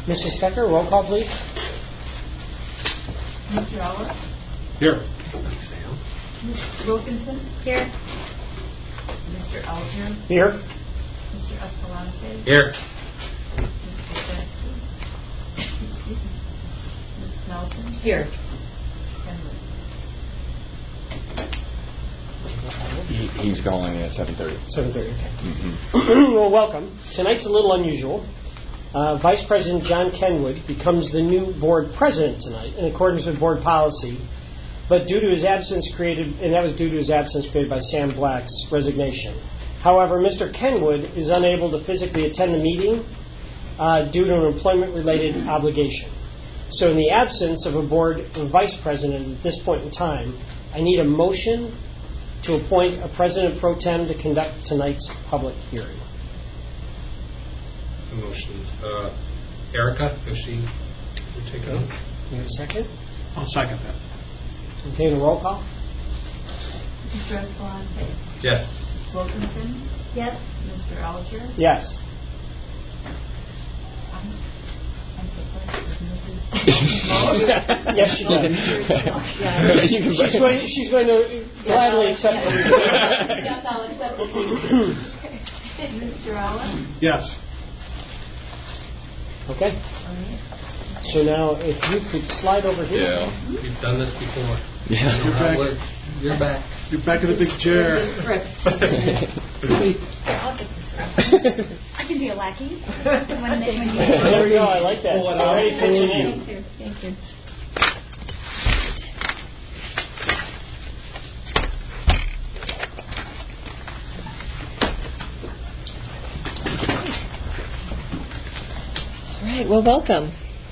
Mrs. Stecker, roll call, please. Mr. Ellis? Here. Mrs. Wilkinson? Here. Mr. Alger? Here. Mr. Escalante? Here. Mr. Jackson? Excuse me. Mrs. Nelson? Here. Kenwood? He's going at 7:30. 7:30, okay. Mm-hmm. Well, welcome. Tonight's a little unusual. Vice President John Kenwood becomes the new board president tonight in accordance with board policy, but due to his absence created by Sam Black's resignation. However, Mr. Kenwood is unable to physically attend the meeting due to an employment-related obligation. So in the absence of a board vice president at this point in time, I need a motion to appoint a president pro tem to conduct tonight's public hearing. The motion. Erica, if she would take it on. You have a second? I'll second that. Okay, the roll call. Mr. Escalante? Yes. Mrs. Wilkinson? Yes. Mr. Alger? Yes. I'm surprised with Mrs. Yes, she does. She's going to gladly accept it. Yes, I'll accept it. Mr. Allen? Yes. Okay. So now, if you could slide over here. Yeah. We've done this before. Yeah. You're back. You're back. You're back in the big chair. I can be a lackey. There we go. I like that. Already pitching in. Thank you. All right. Well, welcome.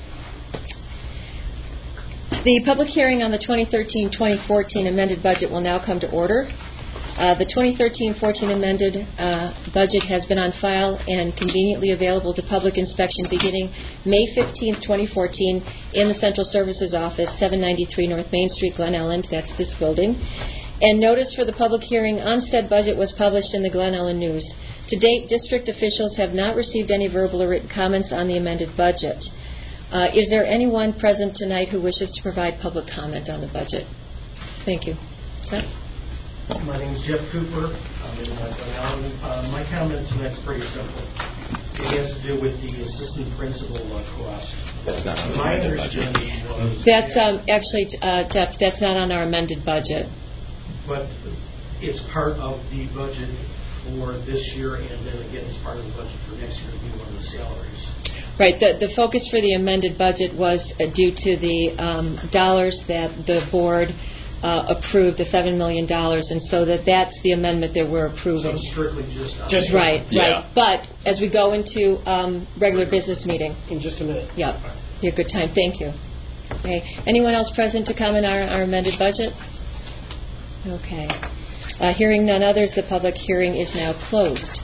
The public hearing on the 2013-2014 amended budget will now come to order. The 2013-14 amended budget has been on file and conveniently available to public inspection beginning May 15, 2014 in the Central Services Office, 793 North Main Street, Glen Ellen. That's this building. And notice for the public hearing on said budget was published in the Glen Ellen News. To date, district officials have not received any verbal or written comments on the amended budget. Is there anyone present tonight who wishes to provide public comment on the budget? Thank you. Jeff? My name is Jeff Cooper. I'm in Glen Ellen. My comment tonight's pretty simple. It has to do with the assistant principal cost. That's not on the My amended budget. understanding was... That's actually, Jeff, that's not on our amended budget. But it's part of the budget for this year, and then again, it's part of the budget for next year to be one of the salaries. Right. The focus for the amended budget was due to the dollars that the board approved, the $7 million, and so that's the amendment that we're approving. So strictly Just right. Yeah. But as we go into regular business meeting. In just a minute. Yep. Be a good time. Thank you. Okay. Anyone else present to comment on our amended budget? Okay. Hearing none others, the public hearing is now closed.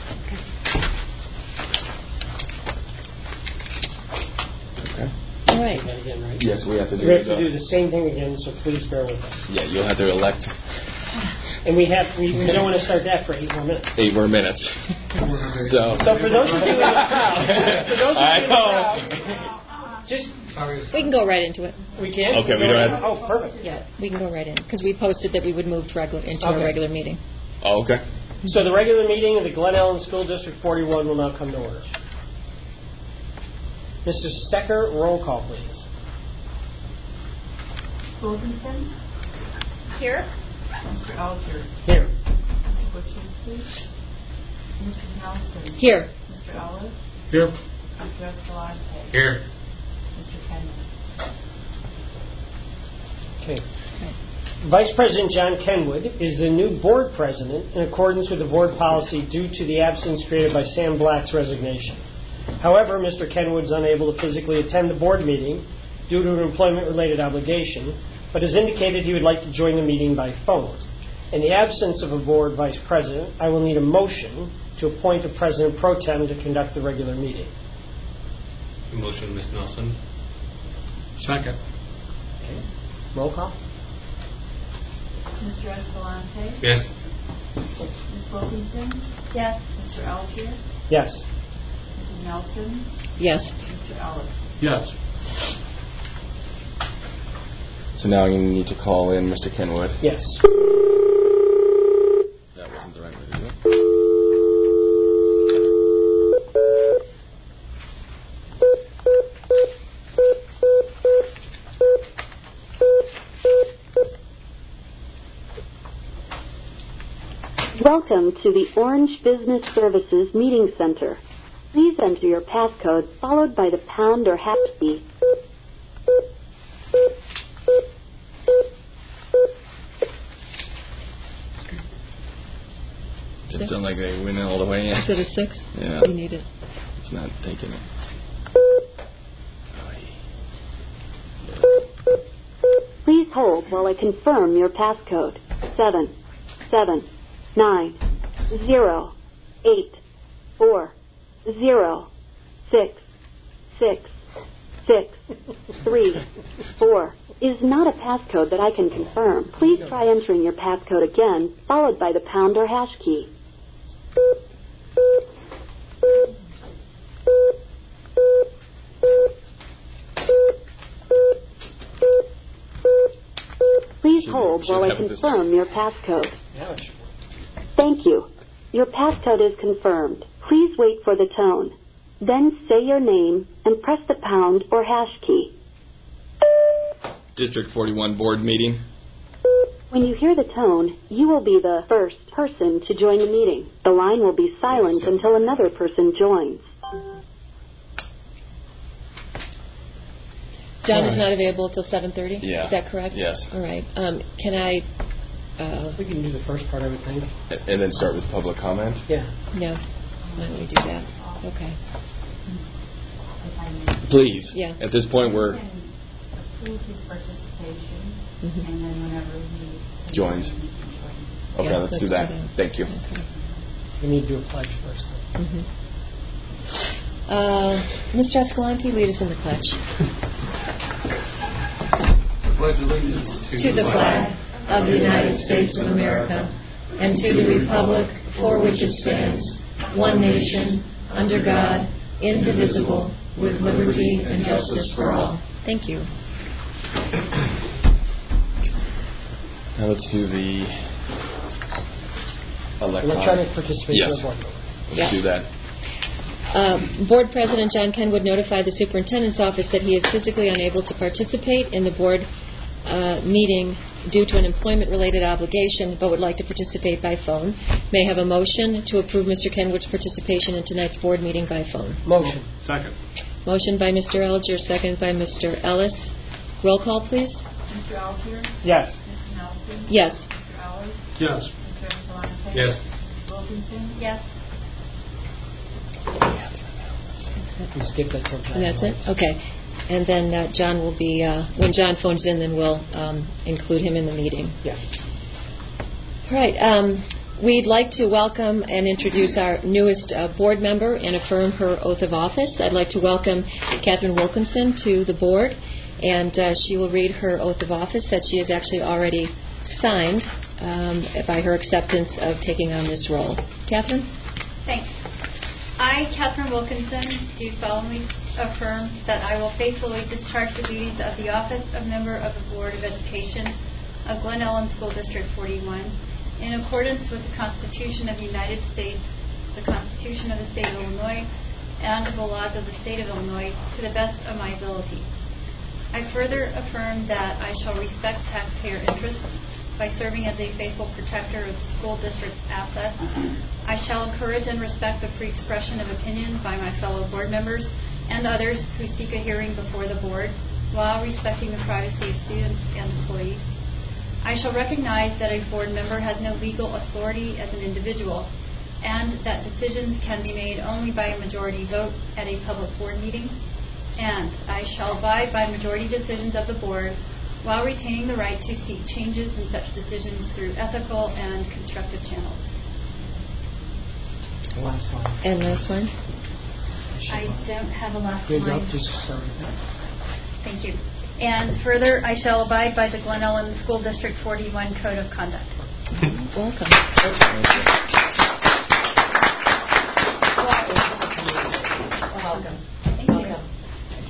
Okay. All right. Do that again, right? Yes, we have to do We have to do the same thing again, so please bear with us. Yeah, you'll have to elect And we don't want to start that for 8 more minutes. 8 more minutes. So for those of you in the crowd, just We can go right into it. we can. Okay, we don't have- Oh, perfect. Yeah, we can go right in because we posted that we would move into our Okay. regular meeting. Oh, okay. So the regular meeting of the Glen Ellen School District 41 will now come to order. Mrs. Stecker, roll call, please. Wilkinson? Here. Mr. Alger? Here. Mrs. Wojcicki? Mrs. Nelson? Here. Mr. Ellis? Here. Mr. Escalante? Here. Mr. Kenwood? Okay. Vice President John Kenwood is the new board president in accordance with the board policy due to the absence created by Sam Black's resignation. However, Mr. Kenwood is unable to physically attend the board meeting due to an employment-related obligation, but has indicated he would like to join the meeting by phone. In the absence of a board vice president, I will need a motion to appoint a president pro tem to conduct the regular meeting. The motion, Ms. Nelson. Second. Okay. Roll call. Mr. Escalante? Yes. Ms. Wilkinson? Yes. Mr. Alger? Yes. Mrs. Nelson? Yes. Mr. Ellis? Yes. So now you need to call in Mr. Kenwood. Yes. That wasn't the right way to do it. Welcome to the Orange Business Services Meeting Center. Please enter your passcode followed by the pound or hash key. It sounds like they went all the way in. Is it a 6? Yeah. You need it. It's not taking it. Please hold while I confirm your passcode. 7, 7, 9, 0, 8, 4, 0, 6, 6, 6, 3, 4 is not a passcode that I can confirm. Please try entering your passcode again, followed by the pound or hash key. Please hold while I confirm your passcode. Now it should work. Thank you. Your passcode is confirmed. Please wait for the tone. Then say your name and press the pound or hash key. District 41 board meeting. When you hear the tone, you will be the first person to join the meeting. The line will be silent until another person joins. John is not available until 7:30? Yeah. Is that correct? Yes. All right. Can I... We can do the first part, I would think. And then start with public comment? Yeah. No. Why don't we do that? Okay. If I may. Please. Yeah. At this point, we're... You can approve his participation, Mhm. and then whenever he Joins. he can join. Okay, Yeah, let's do that. Thank you. Okay. We need to do a pledge first. Mhm. Mr. Escalante, lead us in the pledge. Pledge allegiance To the flag of the United States of America and to the republic for which it stands, one nation, under God, indivisible, with liberty and justice for all. Thank you. Now let's do the Electronic participation Yes. of board members. Let's Yeah. do that. Board President John Kenwood notified the Superintendent's Office that he is physically unable to participate in the board meeting due to an employment-related obligation, but would like to participate by phone. May I have a motion to approve Mr. Kenwood's participation in tonight's board meeting by phone? Motion. Second. Motion by Mr. Elger, second by Mr. Ellis. Roll call, please. Mr. Algier? Yes. Mrs. Nelson? Yes. Mr. Ellis? Yes. Mr. Escalante? Yes. Mrs. Wilkinson? Yes. We skip that till John. And that's it? Okay. And then John will be, when John phones in, then we'll include him in the meeting. Yeah. All right. We'd like to welcome and introduce our newest board member and affirm her oath of office. I'd like to welcome Catherine Wilkinson to the board, and she will read her oath of office that she has actually already signed by her acceptance of taking on this role. Catherine? Thanks. I, Catherine Wilkinson, do solemnly affirm that I will faithfully discharge the duties of the office of member of the Board of Education of Glen Ellen School District 41 in accordance with the Constitution of the United States, the Constitution of the State of Illinois, and the laws of the State of Illinois to the best of my ability. I further affirm that I shall respect taxpayer interests by serving as a faithful protector of the school district's assets. I shall encourage and respect the free expression of opinion by my fellow board members and others who seek a hearing before the board while respecting the privacy of students and employees. I shall recognize that a board member has no legal authority as an individual and that decisions can be made only by a majority vote at a public board meeting. And I shall abide by majority decisions of the board while retaining the right to seek changes in such decisions through ethical and constructive channels. Last line. And last line? I don't have a last Good job. line. Just start with that. Thank you. And further, I shall abide by the Glen Ellen School District 41 Code of Conduct. Welcome.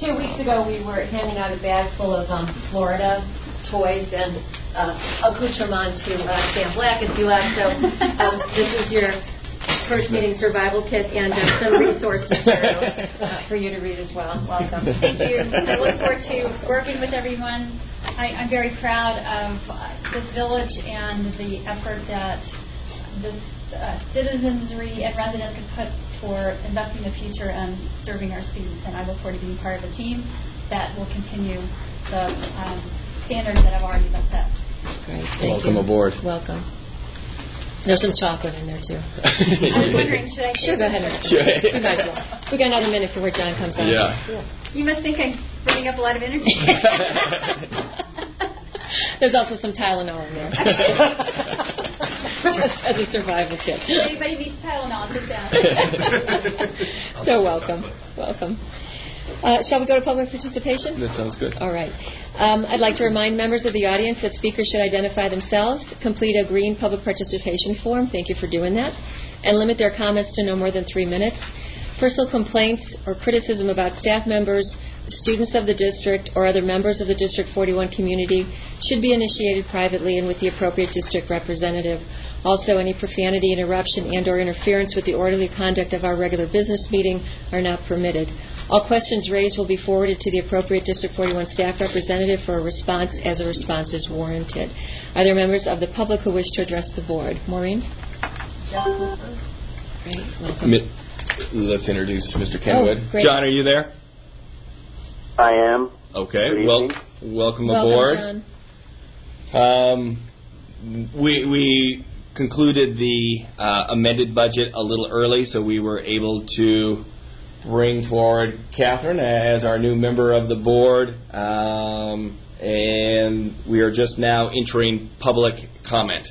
2 weeks ago, we were handing out a bag full of Florida toys and accoutrement to Sam Black and Dulab. So this is your first meeting survival kit and some resource materials for you to read as well. Welcome. Thank you. I look forward to working with everyone. I'm very proud of this village and the effort that the citizenry and residents have put for investing in the future and serving our students. And I look forward to being part of a team that will continue the standards that have already been set. Great. Thank Welcome you. aboard. Welcome. There's some chocolate in there, too. I was wondering, should I... Sure, go ahead. We might as well. We got another minute before John comes on. Yeah. You must think I'm bringing up a lot of energy. There's also some Tylenol in there. Just as a survival kit. If anybody needs Tylenol, sit down. So welcome. Welcome. Shall we go to public participation? That sounds good. All right. I'd like to remind members of the audience that speakers should identify themselves, complete a green public participation form, thank you for doing that, and limit their comments to no more than 3 minutes. Personal complaints or criticism about staff members, students of the district, or other members of the District 41 community should be initiated privately and with the appropriate district representative. Also, any profanity, interruption, and or interference with the orderly conduct of our regular business meeting are not permitted. All questions raised will be forwarded to the appropriate District 41 staff representative for a response as a response is warranted. Are there members of the public who wish to address the board? Maureen? Great. Welcome. Let's introduce Mr. Kenwood. Oh, great. John, are you there? I am. Okay. Good Well, evening. welcome aboard. John. We concluded the amended budget a little early, so we were able to bring forward Catherine as our new member of the board, and we are just now entering public comment.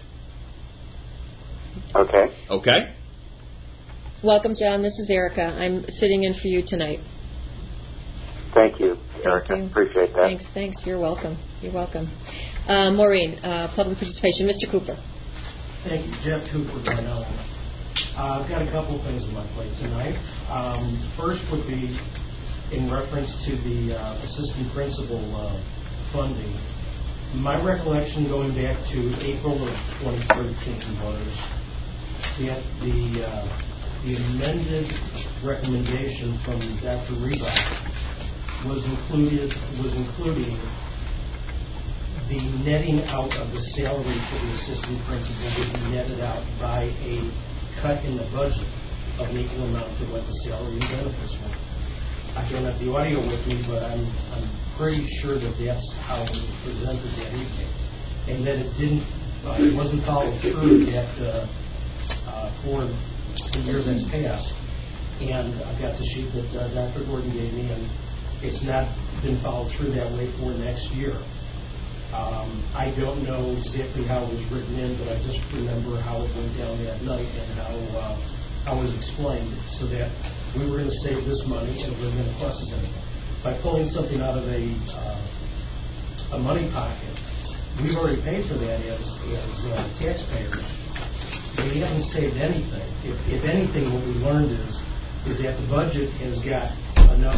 Okay. Okay? Welcome, John. This is Erica. I'm sitting in for you tonight. Thank you, Erica. Thank you. Appreciate that. Thanks. You're welcome. Maureen, public participation. Mr. Cooper. Thank you. Jeff Cooper, Glen Ellen. I've got a couple of things on my plate tonight. First would be in reference to the assistant principal funding. My recollection going back to April of 2013 was that the amended recommendation from Dr. Reebok was including the netting out of the salary for the assistant principal would be netted out by a cut in the budget of an equal amount to what the salary and benefits were. I don't have the audio with me, but I'm pretty sure that that's how it was presented that evening, and that it wasn't followed through yet for the year that's passed. And I've got the sheet that Dr. Gordon gave me, and it's not been followed through that way for next year. I don't know exactly how it was written in, but I just remember how it went down that night and how it was explained, so that we were going to save this money and it wasn't going to cost us anything. By pulling something out of a money pocket, we've already paid for that as taxpayers. We haven't saved anything. If anything, what we learned is that the budget has got enough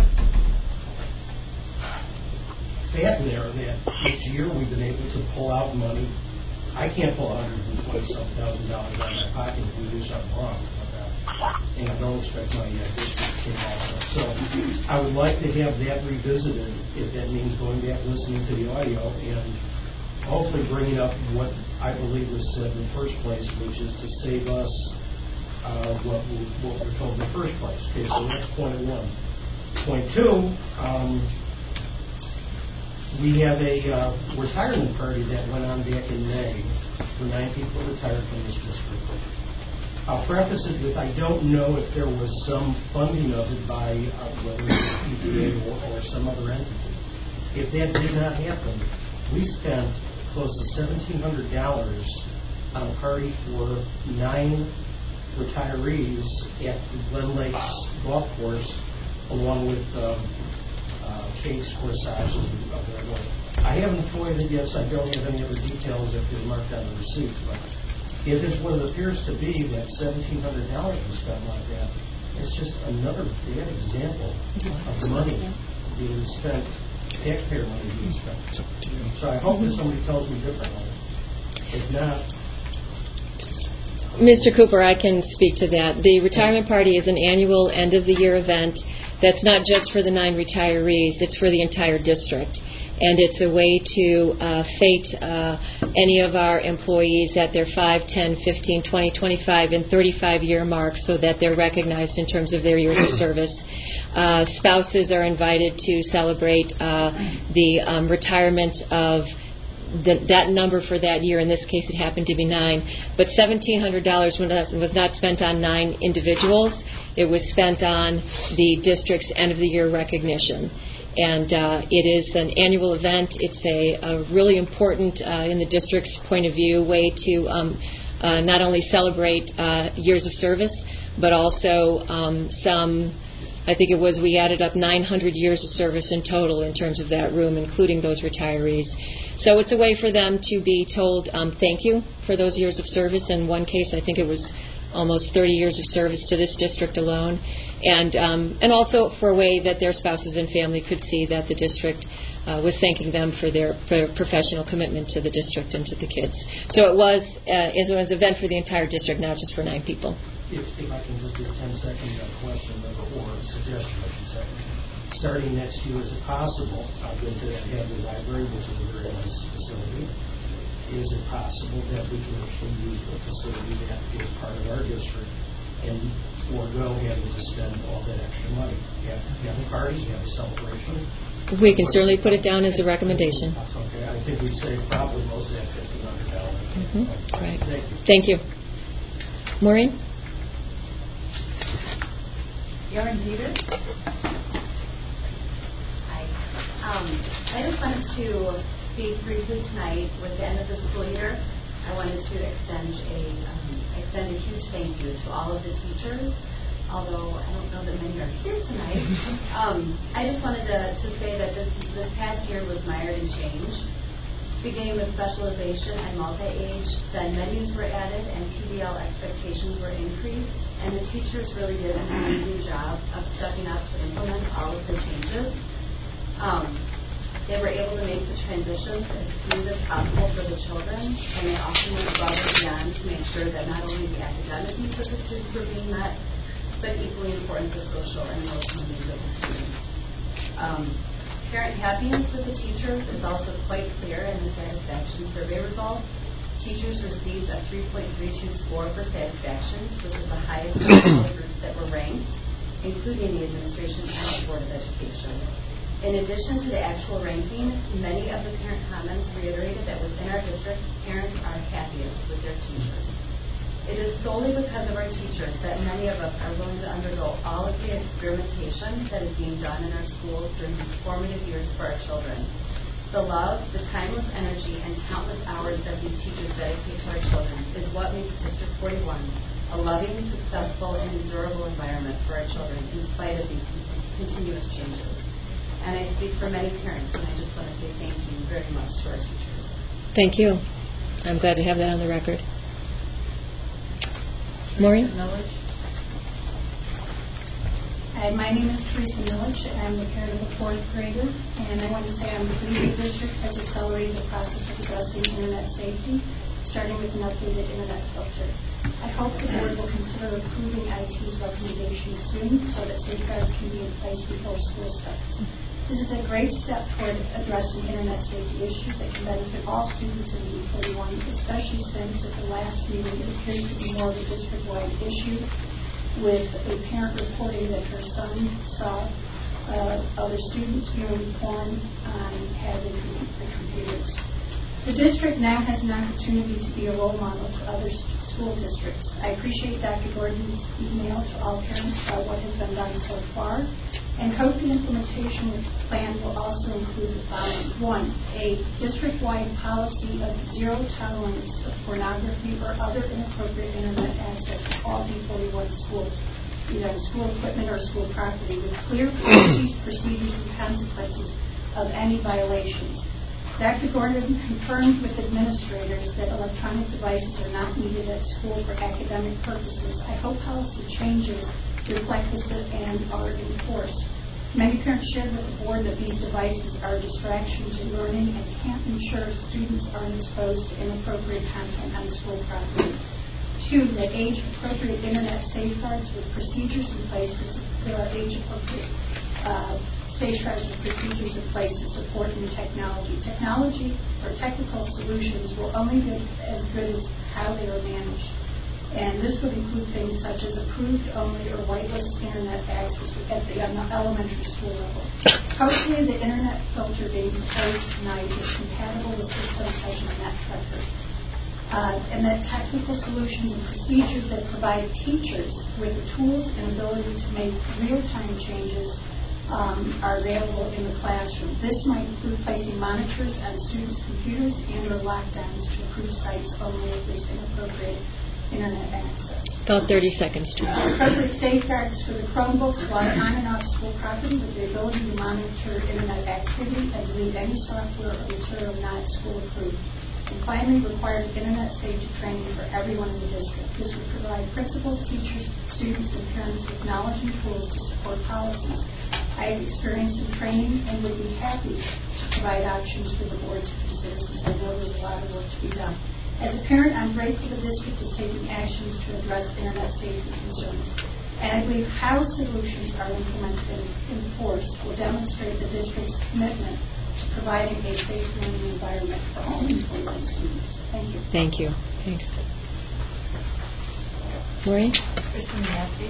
fat in there that each year we've been able to pull out money. I can't pull $120,000 out of my pocket if we do something wrong. And I don't expect my district to take also. So I would like to have that revisited, if that means going back and listening to the audio and hopefully bringing up what I believe was said in the first place, which is to save us what we're told in the first place. Okay, so that's point one. Point two, we have a retirement party that went on back in May where 9 people retired from this district. I'll preface it with I don't know if there was some funding of it by whether it was EPA or some other entity. If that did not happen, we spent close to $1,700 on a party for 9 retirees at the Glen Lakes Golf Course, along with cakes, corsages, and other. I haven't foiled it yet, so I don't have any other details if they're marked on the receipt. But if it's what it appears to be, that $1,700 was spent like that, it's just another bad example of money being spent, taxpayer money being spent. So I hope that somebody tells me differently. If not, Mr. Cooper, I can speak to that. The retirement party is an annual end-of-the-year event that's not just for the 9 retirees, it's for the entire district. And it's a way to fate any of our employees at their 5, 10, 15, 20, 25, and 35-year mark so that they're recognized in terms of their years of service. Spouses are invited to celebrate the retirement of that number for that year. In this case, it happened to be 9. But $1,700 was not spent on 9 individuals. It was spent on the district's end-of-the-year recognition. And it is an annual event. It's a really important, in the district's point of view, way to not only celebrate years of service, but also I think it was, we added up 900 years of service in total in terms of that room, including those retirees. So it's a way for them to be told thank you for those years of service. In one case, I think it was almost 30 years of service to this district alone. And also for a way that their spouses and family could see that the district was thanking them for their professional commitment to the district and to the kids. So it was an event for the entire district, not just for 9 people. If I can just do a 10-second question or suggestion, I should say. Starting next year, is it possible, I've been to that Hadley Library, which is a very nice facility, is it possible that we can actually use a facility that is part of our district and forego having to spend all that extra money? Have the parties, have a celebration? We can certainly put it down as a recommendation. Okay, I think we'd save probably most of that $1,500. Right. Thank you. Maureen? Erin Peter. Hi. I just wanted to speak briefly tonight. With the end of the school year, I wanted to extend a huge thank you to all of the teachers. Although I don't know that many are here tonight, I just wanted to say that this past year was mired in change. Beginning with specialization and multi-age, then menus were added and PBL expectations were increased, and the teachers really did an amazing job of stepping up to implement all of the changes. They were able to make the transitions as smooth as possible for the children, and they often went above and beyond to make sure that not only the academic needs of the students were being met, but equally important the social and emotional needs of the students. Parent happiness with the teachers is also quite clear in the satisfaction survey results. Teachers received a 3.32 score for satisfaction, which is the highest of all the groups that were ranked, including the administration and the Board of Education. In addition to the actual ranking, many of the parent comments reiterated that within our district, parents are happiest with their teachers. It is solely because of our teachers that many of us are willing to undergo all of the experimentation that is being done in our schools during these formative years for our children. The love, the timeless energy, and countless hours that these teachers dedicate to our children is what makes District 41 a loving, successful, and endurable environment for our children in spite of these continuous changes. And I speak for many parents, and I just want to say thank you very much to our teachers. Thank you. I'm glad to have that on the record. Maureen? Hi, my name is Teresa Milich. I'm the parent of a 4th grader, and I want to say I'm pleased the district has accelerated the process of addressing internet safety, starting with an updated internet filter. I hope the board will consider approving IT's recommendations soon so that safeguards can be in place before school starts. This is a great step toward addressing internet safety issues that can benefit all students in D41, especially since at the last meeting it appears to be more of a district-wide issue, with a parent reporting that her son saw other students viewing porn on having the computers. The district now has an opportunity to be a role model to other school districts. I appreciate Dr. Gordon's email to all parents about what has been done so far, and hope the implementation plan will also include the following. 1, a district-wide policy of zero tolerance of pornography or other inappropriate internet access to all D41 schools, either on school equipment or school property, with clear policies, procedures, and consequences of any violations. Dr. Gordon confirmed with administrators that electronic devices are not needed at school for academic purposes. I hope policy changes reflect this and are enforced. Many parents shared with the board that these devices are a distraction to learning and can't ensure students aren't exposed to inappropriate content on school property. 2, that age-appropriate internet safeguards with procedures in place there are age-appropriate safeguards and procedures in place to support new technology. Technology or technical solutions will only be as good as how they are managed. And this would include things such as approved only or whitelist internet access at the elementary school level. Hopefully the internet filter being proposed tonight is compatible with systems such as NetTracker. And that technical solutions and procedures that provide teachers with the tools and ability to make real-time changes are available in the classroom. This might include placing monitors on students' computers and or lockdowns to approve sites only if there's inappropriate internet access. About 30 seconds, too. Appropriate safeguards for the Chromebooks while on and off school property with the ability to monitor internet activity and delete any software or material not school approved. And finally, required internet safety training for everyone in the district. This would provide principals, teachers, students, and parents with knowledge and tools to support policies. I have experience in training and would be happy to provide options for the board to consider since I know there's a lot of work to be done. As a parent, I'm grateful the district is taking actions to address internet safety concerns. And I believe how solutions are implemented and enforced will demonstrate the district's commitment to providing a safe learning environment for all employees and students. Thank you. Thank you. Thanks. Maureen? Kristen Massey.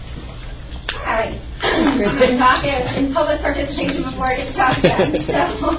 Hi. I'm talking in public participation before I get to talk again. So,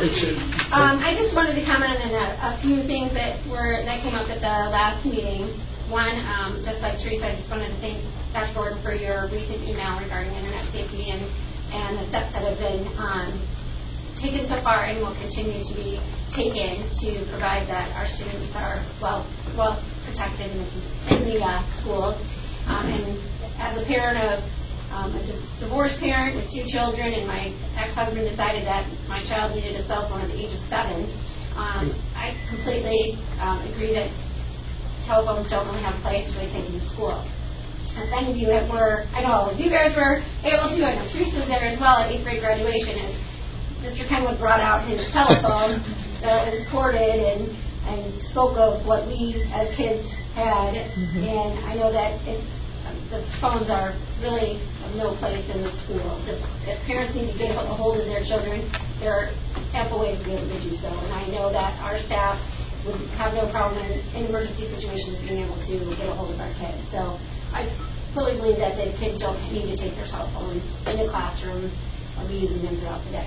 I just wanted to comment on a few things that came up at the last meeting. One, just like Teresa, I just wanted to thank Dr. Gordon for your recent email regarding internet safety and the steps that have been taken so far and will continue to be taken to provide that our students are well protected in the schools. And as a parent of a divorced parent with 2 children, and my ex-husband decided that my child needed a cell phone at the age of 7. I completely agree that telephones don't really have a place for kids in school. And if any of you I know all of you guys were able to, I know Teresa's there as well at 8th grade graduation, and Mr. Kenwood brought out his telephone that was corded and spoke of what we as kids had, and I know that the phones are really of no place in the school. If parents need to get a hold of their children, there are ample ways to be able to do so. And I know that our staff would have no problem in emergency situations being able to get a hold of our kids. So I fully believe that the kids don't need to take their cell phones in the classroom or be using them throughout the day.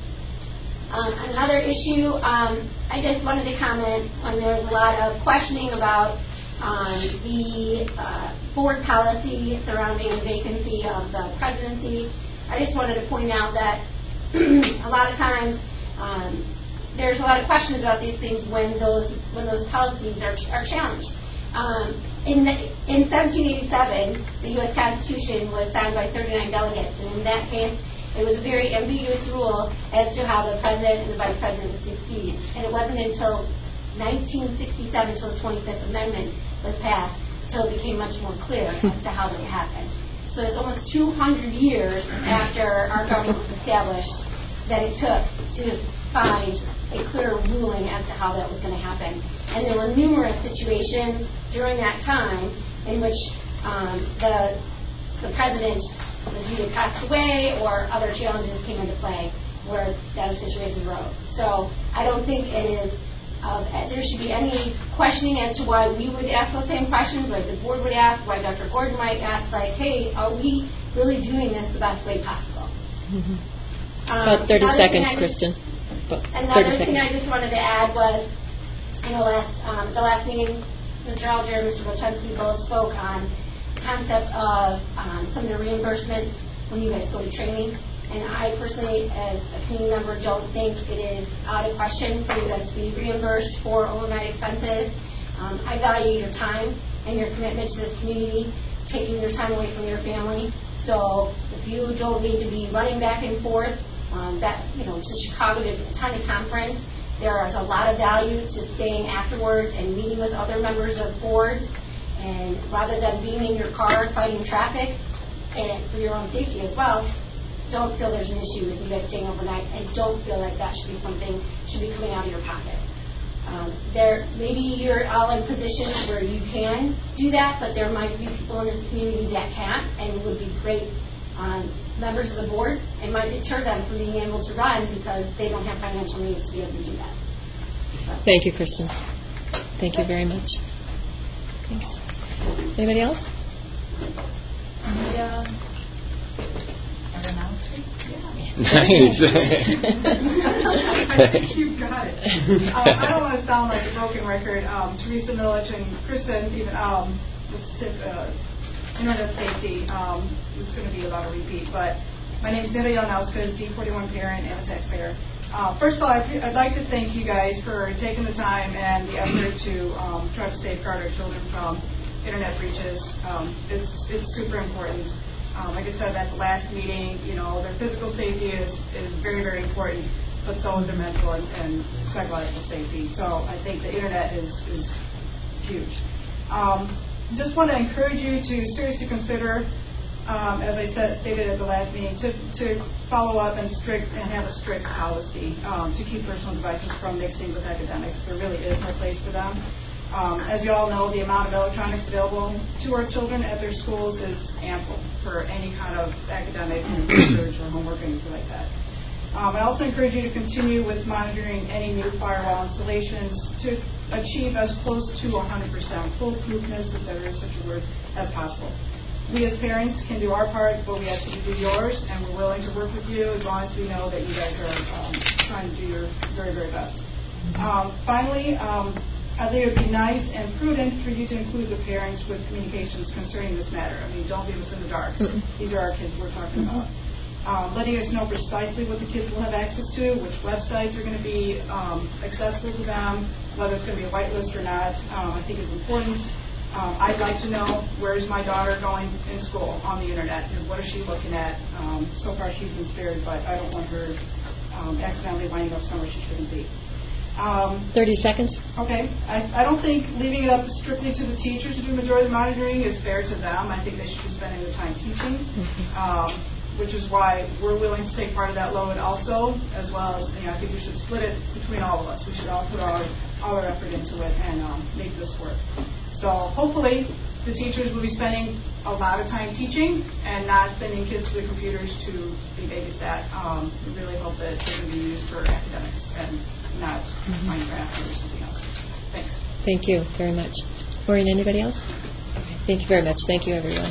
Another issue, I just wanted to comment when there was a lot of questioning about the board policy surrounding the vacancy of the presidency. I just wanted to point out that a lot of times there's a lot of questions about these things when those policies are challenged. In 1787, the U.S. Constitution was signed by 39 delegates, and in that case, it was a very ambiguous rule as to how the president and the vice president would succeed. And it wasn't until 1967, until the 25th Amendment was passed, until it became much more clear as to how that would happen. So it's almost 200 years after our government was established that it took to find a clear ruling as to how that was going to happen. And there were numerous situations during that time in which the president was either passed away or other challenges came into play where those situations arose. So I don't think it is there should be any questioning as to why we would ask those same questions, like the board would ask, why Dr. Gordon might ask, like, hey, are we really doing this the best way possible? About 30 seconds, Kristen. Another thing I just wanted to add was, I know the last meeting, Mr. Alger and Mr. Wachensky both spoke on the concept of some of the reimbursements when you guys go to training. And I personally, as a community member, don't think it is out of question for you guys to be reimbursed for overnight expenses. I value your time and your commitment to this community, taking your time away from your family. So if you don't need to be running back and forth, to Chicago, there's a ton of conference. There is a lot of value to staying afterwards and meeting with other members of boards. And rather than being in your car fighting traffic, and for your own safety as well, don't feel there's an issue with you guys staying overnight. I don't feel like that should be something should be coming out of your pocket. Maybe you're all in positions where you can do that, but there might be people in this community that can't, and it would be great members of the board. It might deter them from being able to run because they don't have financial means to be able to do that. So. Thank you, Kristen. Thank you very much. Thanks. Anybody else? Nice. I think you got it. I don't want to sound like a broken record. Teresa Milich and Kristen, even internet safety, it's going to be about a repeat. But my name is Nita Yelnowska, D41 parent and a taxpayer. First of all, I'd like to thank you guys for taking the time and the effort to try to safeguard our children from internet breaches. It's super important. Like I said at the last meeting, their physical safety is very, very important, but so is their mental and psychological safety. So I think the internet is huge. Just want to encourage you to seriously consider, as I stated at the last meeting, to follow up and have a strict policy to keep personal devices from mixing with academics. There really is no place for them. As you all know, the amount of electronics available to our children at their schools is ample for any kind of academic research or homework or anything like that. I also encourage you to continue with monitoring any new firewall installations to achieve as close to 100% foolproofness, if there is such a word, as possible. We as parents can do our part, but we ask you to do yours, and we're willing to work with you as long as we know that you guys are trying to do your very, very best. Finally, I think it would be nice and prudent for you to include the parents with communications concerning this matter. I mean, don't leave us in the dark. These are our kids we're talking about. Letting us know precisely what the kids will have access to, which websites are going to be accessible to them, whether it's going to be a whitelist or not, I think is important. I'd like to know, where is my daughter going in school on the internet, and what is she looking at? So far she's been spared, but I don't want her accidentally winding up somewhere she shouldn't be. 30 seconds. Okay. I don't think leaving it up strictly to the teachers to do the majority of the monitoring is fair to them. I think they should be spending their time teaching, which is why we're willing to take part of that load also, as well as, I think we should split it between all of us. We should all put all our effort into it and make this work. So hopefully the teachers will be spending a lot of time teaching and not sending kids to the computers to be babysat. We really hope that they're going to be used for academics and not Minecraft or something else. Thanks. Thank you very much. Maureen, anybody else? Okay. Thank you very much. Thank you, everyone.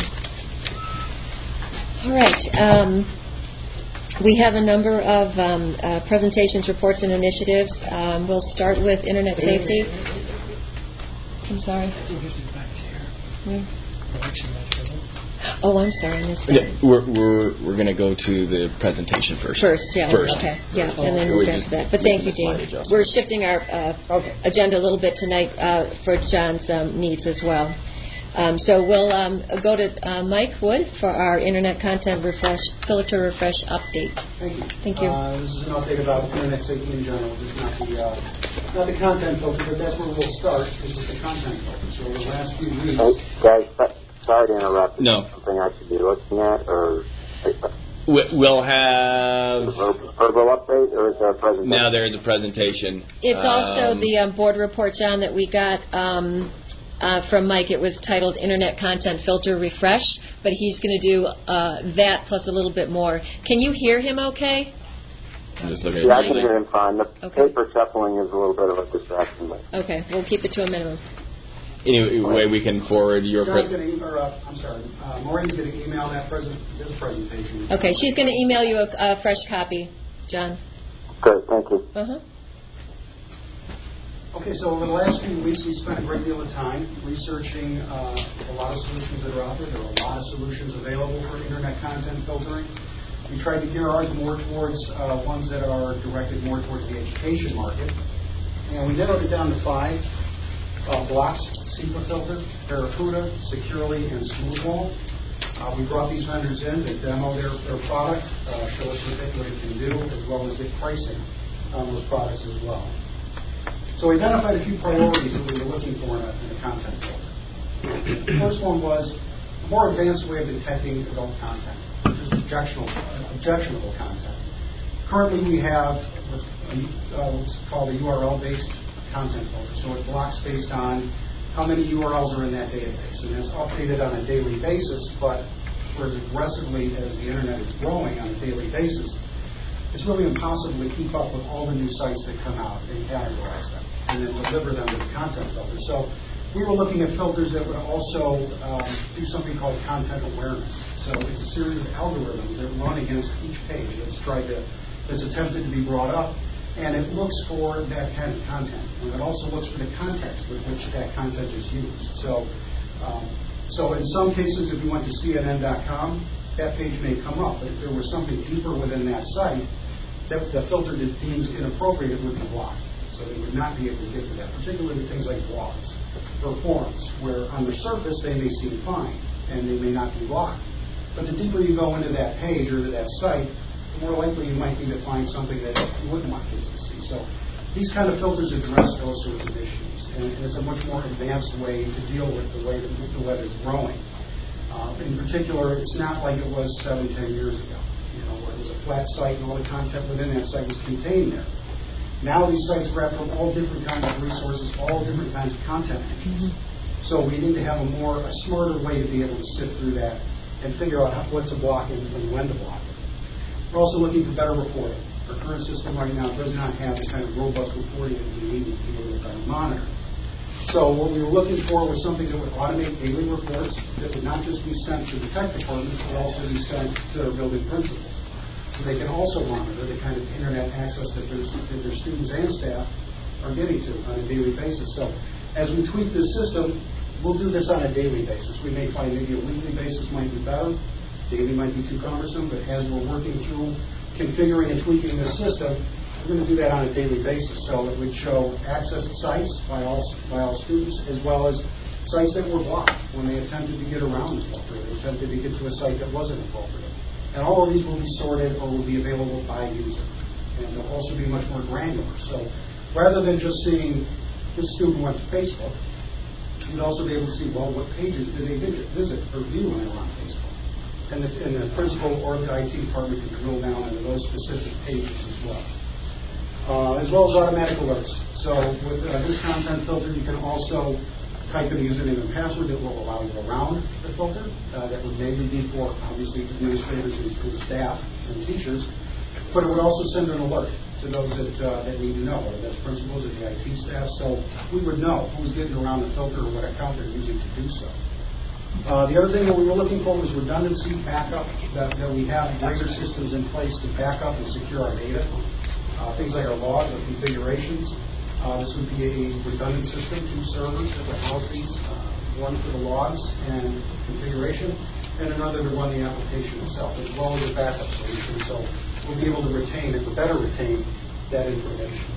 All right. We have a number of presentations, reports, and initiatives. We'll start with Internet safety. I'm sorry. I think you have to go back to your election matter. Oh, I'm sorry, I missed that. Yeah, we're going to go to the presentation first. First. Okay. Yeah, and then we'll get to that. But thank you, Dean. We're shifting our agenda a little bit tonight for John's needs as well. So we'll go to Mike Wood for our Internet Content Filter Refresh update. Thank you. This is an update about Internet safety in general. Just not the content filter, but that's where we'll start. This is the content filter. So over the last few weeks... Hey, guys, sorry to interrupt. No. Something I should be looking at, or... We'll have... Verbal update, or is there a presentation? Now there is a presentation. It's also the board report, John, that we got... from Mike. It was titled Internet Content Filter Refresh, but he's going to do that plus a little bit more. Can you hear him okay? I can hear him fine. The paper shuffling is a little bit of a distraction. But. Okay, we'll keep it to a minimum. Anyway, we can forward your... Maureen's going to email this presentation. Okay, she's going to email you a fresh copy, John. Good, thank you. Okay, so over the last few weeks, we spent a great deal of time researching a lot of solutions that are out there. There are a lot of solutions available for Internet content filtering. We tried to gear ours more towards ones that are directed more towards the education market. And we narrowed it down to 5. Blocks, Secret Filter, Barracuda, Securely, and Smoothwall. We brought these vendors in to demo their product, show us what it can do, as well as get pricing on those products as well. So we identified a few priorities that we were looking for in a content filter. The first one was a more advanced way of detecting adult content. just objectionable content. Currently, we have what's called a URL-based content filter. So it blocks based on how many URLs are in that database, and it's updated on a daily basis. But for as aggressively as the internet is growing on a daily basis, it's really impossible to keep up with all the new sites that come out and categorize them and then deliver them with the content filter. So we were looking at filters that would also do something called content awareness. So it's a series of algorithms that run against each page that's attempted to be brought up, and it looks for that kind of content. And it also looks for the context with which that content is used. So in some cases, if you went to CNN.com, that page may come up, but if there was something deeper within that site that the filter deems inappropriate, it would be blocked. So they would not be able to get to that, particularly things like blogs or forums, where on the surface they may seem fine and they may not be blocked. But the deeper you go into that page or to that site, the more likely you might be to find something that you wouldn't want kids to see. So these kind of filters address those sorts of issues, and it's a much more advanced way to deal with the way that the web is growing. In particular, it's not like it was 7-10 years ago, where it was a flat site and all the content within that site was contained there. Now these sites grab from all different kinds of resources, all different kinds of content engines. So we need to have a smarter way to be able to sift through that and figure out what to block and when to block it. We're also looking for better reporting. Our current system right now does not have the kind of robust reporting that we need to be able to monitor. So what we were looking for was something that would automate daily reports that would not just be sent to the tech departments, but also be sent to their building principals. So they can also monitor the kind of internet access that their students and staff are getting to on a daily basis. So as we tweak this system, we'll do this on a daily basis. We may find maybe a weekly basis might be better. Daily might be too cumbersome, but as we're working through configuring and tweaking the system, we're going to do that on a daily basis. So it would show accessed sites by all students, as well as sites that were blocked when they attempted to get around the filter, they attempted to get to a site that wasn't appropriate. And all of these will be sorted or will be available by user. And they'll also be much more granular. So rather than just seeing this student went to Facebook, you'd also be able to see, well, what pages did they visit or view when they were on Facebook? And the principal or the IT department can drill down into those specific pages as well as automatic alerts. So with this content filter, you can also type in a username and password that will allow you around the filter. That would maybe be for, obviously, administrators and staff and teachers, but it would also send an alert to those that need to know, whether that's principals or the IT staff. So we would know who's getting around the filter or what account they're using to do so. The other thing that we were looking for was redundancy, backup, that we have greater systems in place to back up and secure our data. Things like our logs or configurations. This would be a redundant system, 2 servers that would house these, one for the logs and configuration, and another to run the application itself, as well as a backup solution. So we'll be able to retain, and better retain, that information.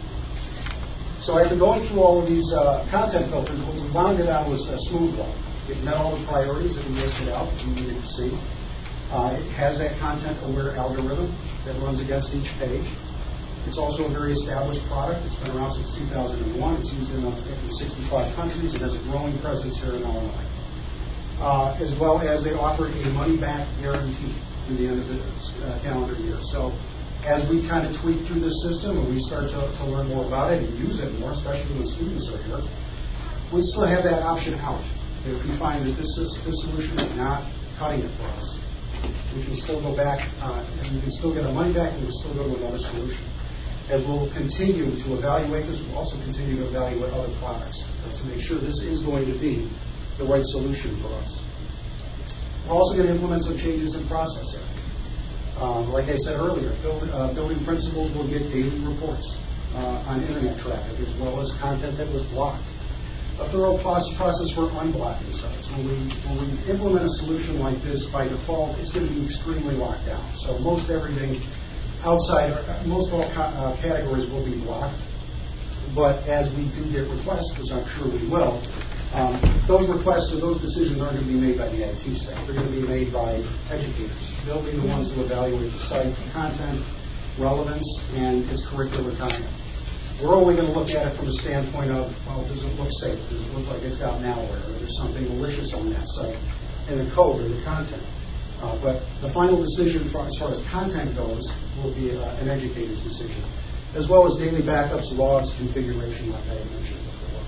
So after going through all of these content filters, what we wound it out was a smooth one. It met all the priorities that we listed out that we needed to see. It has that content-aware algorithm that runs against each page. It's also a very established product. It's been around since 2001. It's used in 65 countries. It has a growing presence here in Illinois. As well as they offer a money-back guarantee through the end of the calendar year. So as we kind of tweak through this system and we start to learn more about it and use it more, especially when students are here, we still have that option out. If we find that this solution is not cutting it for us, we can still go back and we can still get our money back and we can still go to another solution. As we'll continue to evaluate this, we'll also continue to evaluate other products to make sure this is going to be the right solution for us. We're also going to implement some changes in processing. Like I said earlier, building principals will get daily reports on internet traffic as well as content that was blocked. A thorough process for unblocking sites. When we implement a solution like this, by default, it's going to be extremely locked down. So most everything outside, most all categories will be blocked. But as we do get requests, which I'm sure we will, those requests or those decisions aren't going to be made by the IT staff. They're going to be made by educators. They'll be the ones to evaluate the site, content, relevance, and its curricular content. We're only going to look at it from the standpoint of, well, does it look safe? Does it look like it's got malware? Or there's something malicious on that site in the code or the content? But the final decision as far as content goes will be an educator's decision, as well as daily backups, logs, configuration, like I had mentioned before.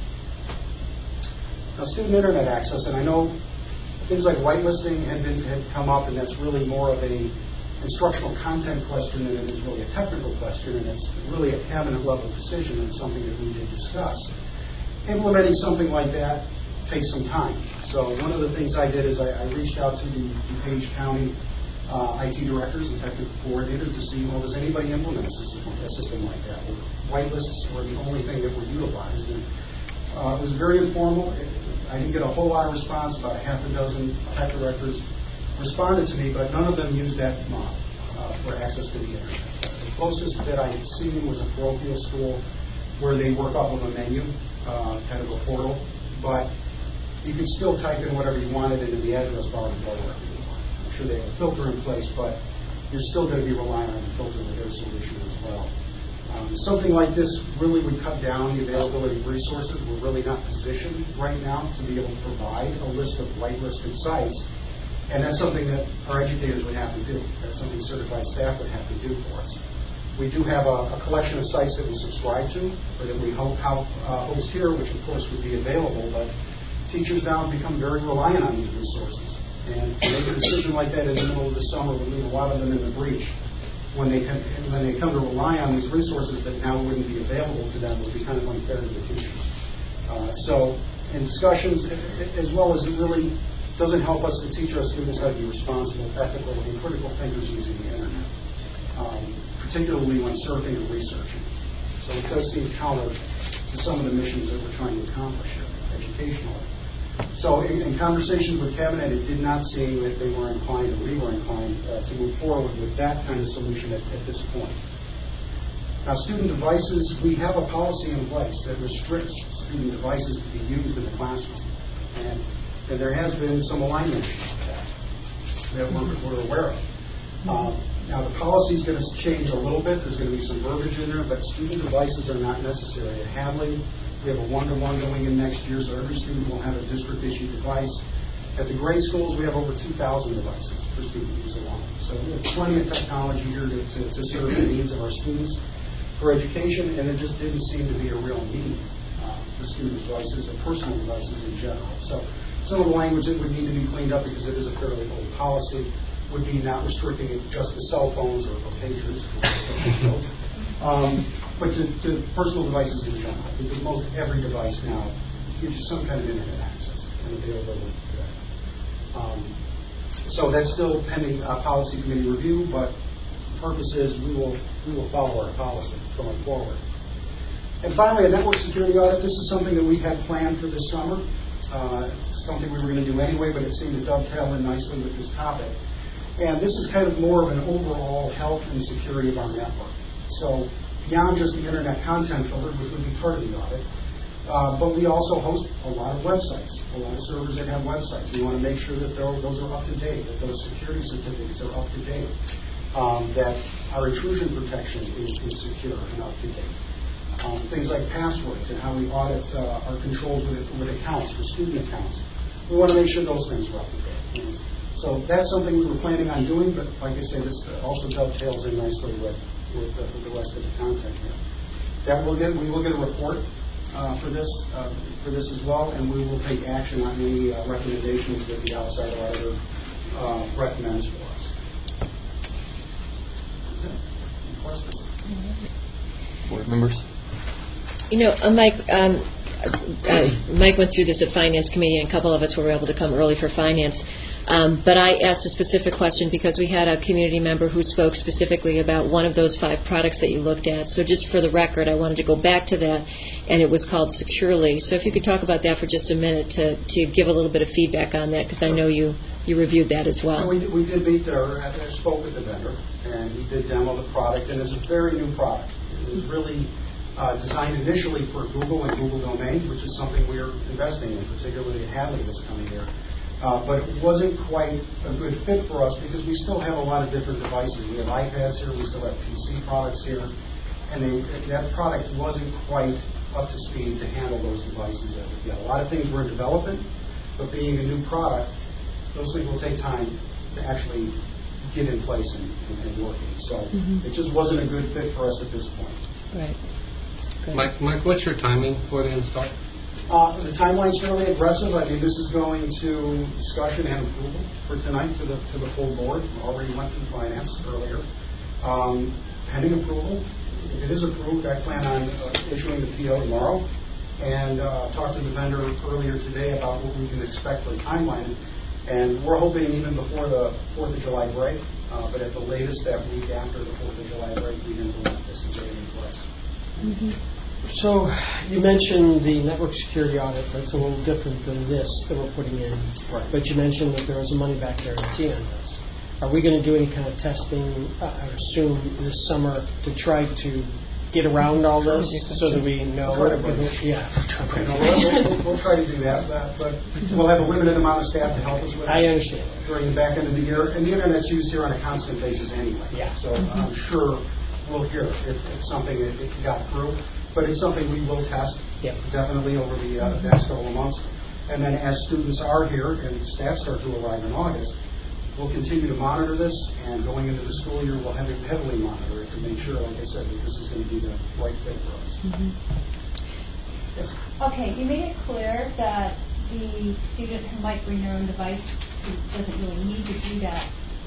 Now, student internet access, and I know things like whitelisting had come up, and that's really more of a instructional content question than it is really a technical question, and it's really a cabinet-level decision, and something that we did discuss. Implementing something like that takes some time. So one of the things I did is I reached out to the DuPage County IT directors and technical coordinators to see, well, does anybody implement a system like that? Well, whitelists were the only thing that were utilized. And it was very informal. I didn't get a whole lot of response. About a half a dozen tech directors responded to me, but none of them used that model for access to the internet. The closest that I had seen was a parochial school where they work off of a menu, kind of a portal, but you could still type in whatever you wanted into the address bar and go wherever you want. I'm sure they have a filter in place, but you're still going to be relying on the filter with their solution as well. Something like this really would cut down the availability of resources. We're really not positioned right now to be able to provide a list of whitelisted sites, and that's something that our educators would have to do. That's something certified staff would have to do for us. We do have a collection of sites that we subscribe to, or that we host here, which of course would be available, but teachers now have become very reliant on these resources. And to make a decision like that in the middle of the summer would leave a lot of them in the breach. When they come to rely on these resources that now wouldn't be available to them would be kind of unfair to the teachers. So in discussions, as well as it really doesn't help us to teach our students how to be responsible, ethical, and critical thinkers using the internet, particularly when surfing and researching. So it does seem counter to some of the missions that we're trying to accomplish here educationally. So in conversations with Cabinet, it did not seem that they were inclined, or we were inclined, to move forward with that kind of solution at this point. Now, student devices, we have a policy in place that restricts student devices to be used in the classroom. And there has been some alignment that we're aware of. Now, the policy is going to change a little bit. There's going to be some verbiage in there, but student devices are not necessary. At Hadley, we have a one-to-one going in next year, so every student will have a district-issued device. At the grade schools, we have over 2,000 devices for student use alone. So we have plenty of technology here to serve the needs of our students for education, and there just didn't seem to be a real need for student devices or personal devices in general. So some of the language that would need to be cleaned up, because it is a fairly old policy, would be not restricting it just to cell phones or pagers, but to personal devices in general, because most every device now gives you some kind of internet access and availability to that. So that's still pending policy committee review, but the purpose is we will follow our policy going forward. And finally, a network security audit. This is something that we had planned for this summer. It's something we were going to do anyway, but it seemed to dovetail in nicely with this topic. And this is kind of more of an overall health and security of our network. So beyond just the internet content filter, which would be part of the audit, but we also host a lot of websites, a lot of servers that have websites. We want to make sure that those are up to date, that those security certificates are up to date, that our intrusion protection is secure and up to date. Things like passwords and how we audit our controls with accounts, for student accounts. We want to make sure those things are up to date. So that's something we were planning on doing, but like I say, this also dovetails in nicely with the rest of the content here. We will get a report for this as well, and we will take action on any recommendations that the outside auditor recommends for us. That's it. Any questions? Board members? Mike went through this at Finance Committee, and a couple of us were able to come early for Finance. But I asked a specific question because we had a community member who spoke specifically about one of those 5 products that you looked at. So just for the record, I wanted to go back to that, and it was called Securely. So if you could talk about that for just a minute to give a little bit of feedback on that, because I know you reviewed that as well. We did meet there. I spoke with the vendor, and he did demo the product, and it's a very new product. It was really designed initially for Google and Google domains, which is something we're investing in, particularly at Hadley this coming year. But it wasn't quite a good fit for us because we still have a lot of different devices. We have iPads here, we still have PC products here, and that product wasn't quite up to speed to handle those devices as of yet. A lot of things were in development, but being a new product, those things will take time to actually get in place and working. So it just wasn't a good fit for us at this point. Right. Mike, what's your timing for the install? The timeline's fairly aggressive. I mean, this is going to discussion and approval for tonight to the full board. We already went through finance earlier. Pending approval, if it is approved, I plan on issuing the PO tomorrow, and talked to the vendor earlier today about what we can expect for the timeline. And we're hoping even before the 4th of July break, but at the latest that week after the 4th of July break, we implement this and get it in place. So you mentioned the network security audit. That's a little different than this that we're putting in. Right. But you mentioned that there was a money-back guarantee on this. Are we going to do any kind of testing, I assume, this summer to try to get around all this so that we know? We'll try to do that, but we'll have a limited amount of staff to help us with it. I understand. During the back end of the year. And the Internet's used here on a constant basis anyway. Yeah. So I'm sure we'll hear if it's something that got through. But it's something we will test definitely over the next couple of months. And then as students are here and staff start to arrive in August, we'll continue to monitor this, and going into the school year, we'll heavily monitor it to make sure, like I said, that this is going to be the right fit for us. Yes. Okay, you made it clear that the student who might bring their own device, who doesn't really need to do that,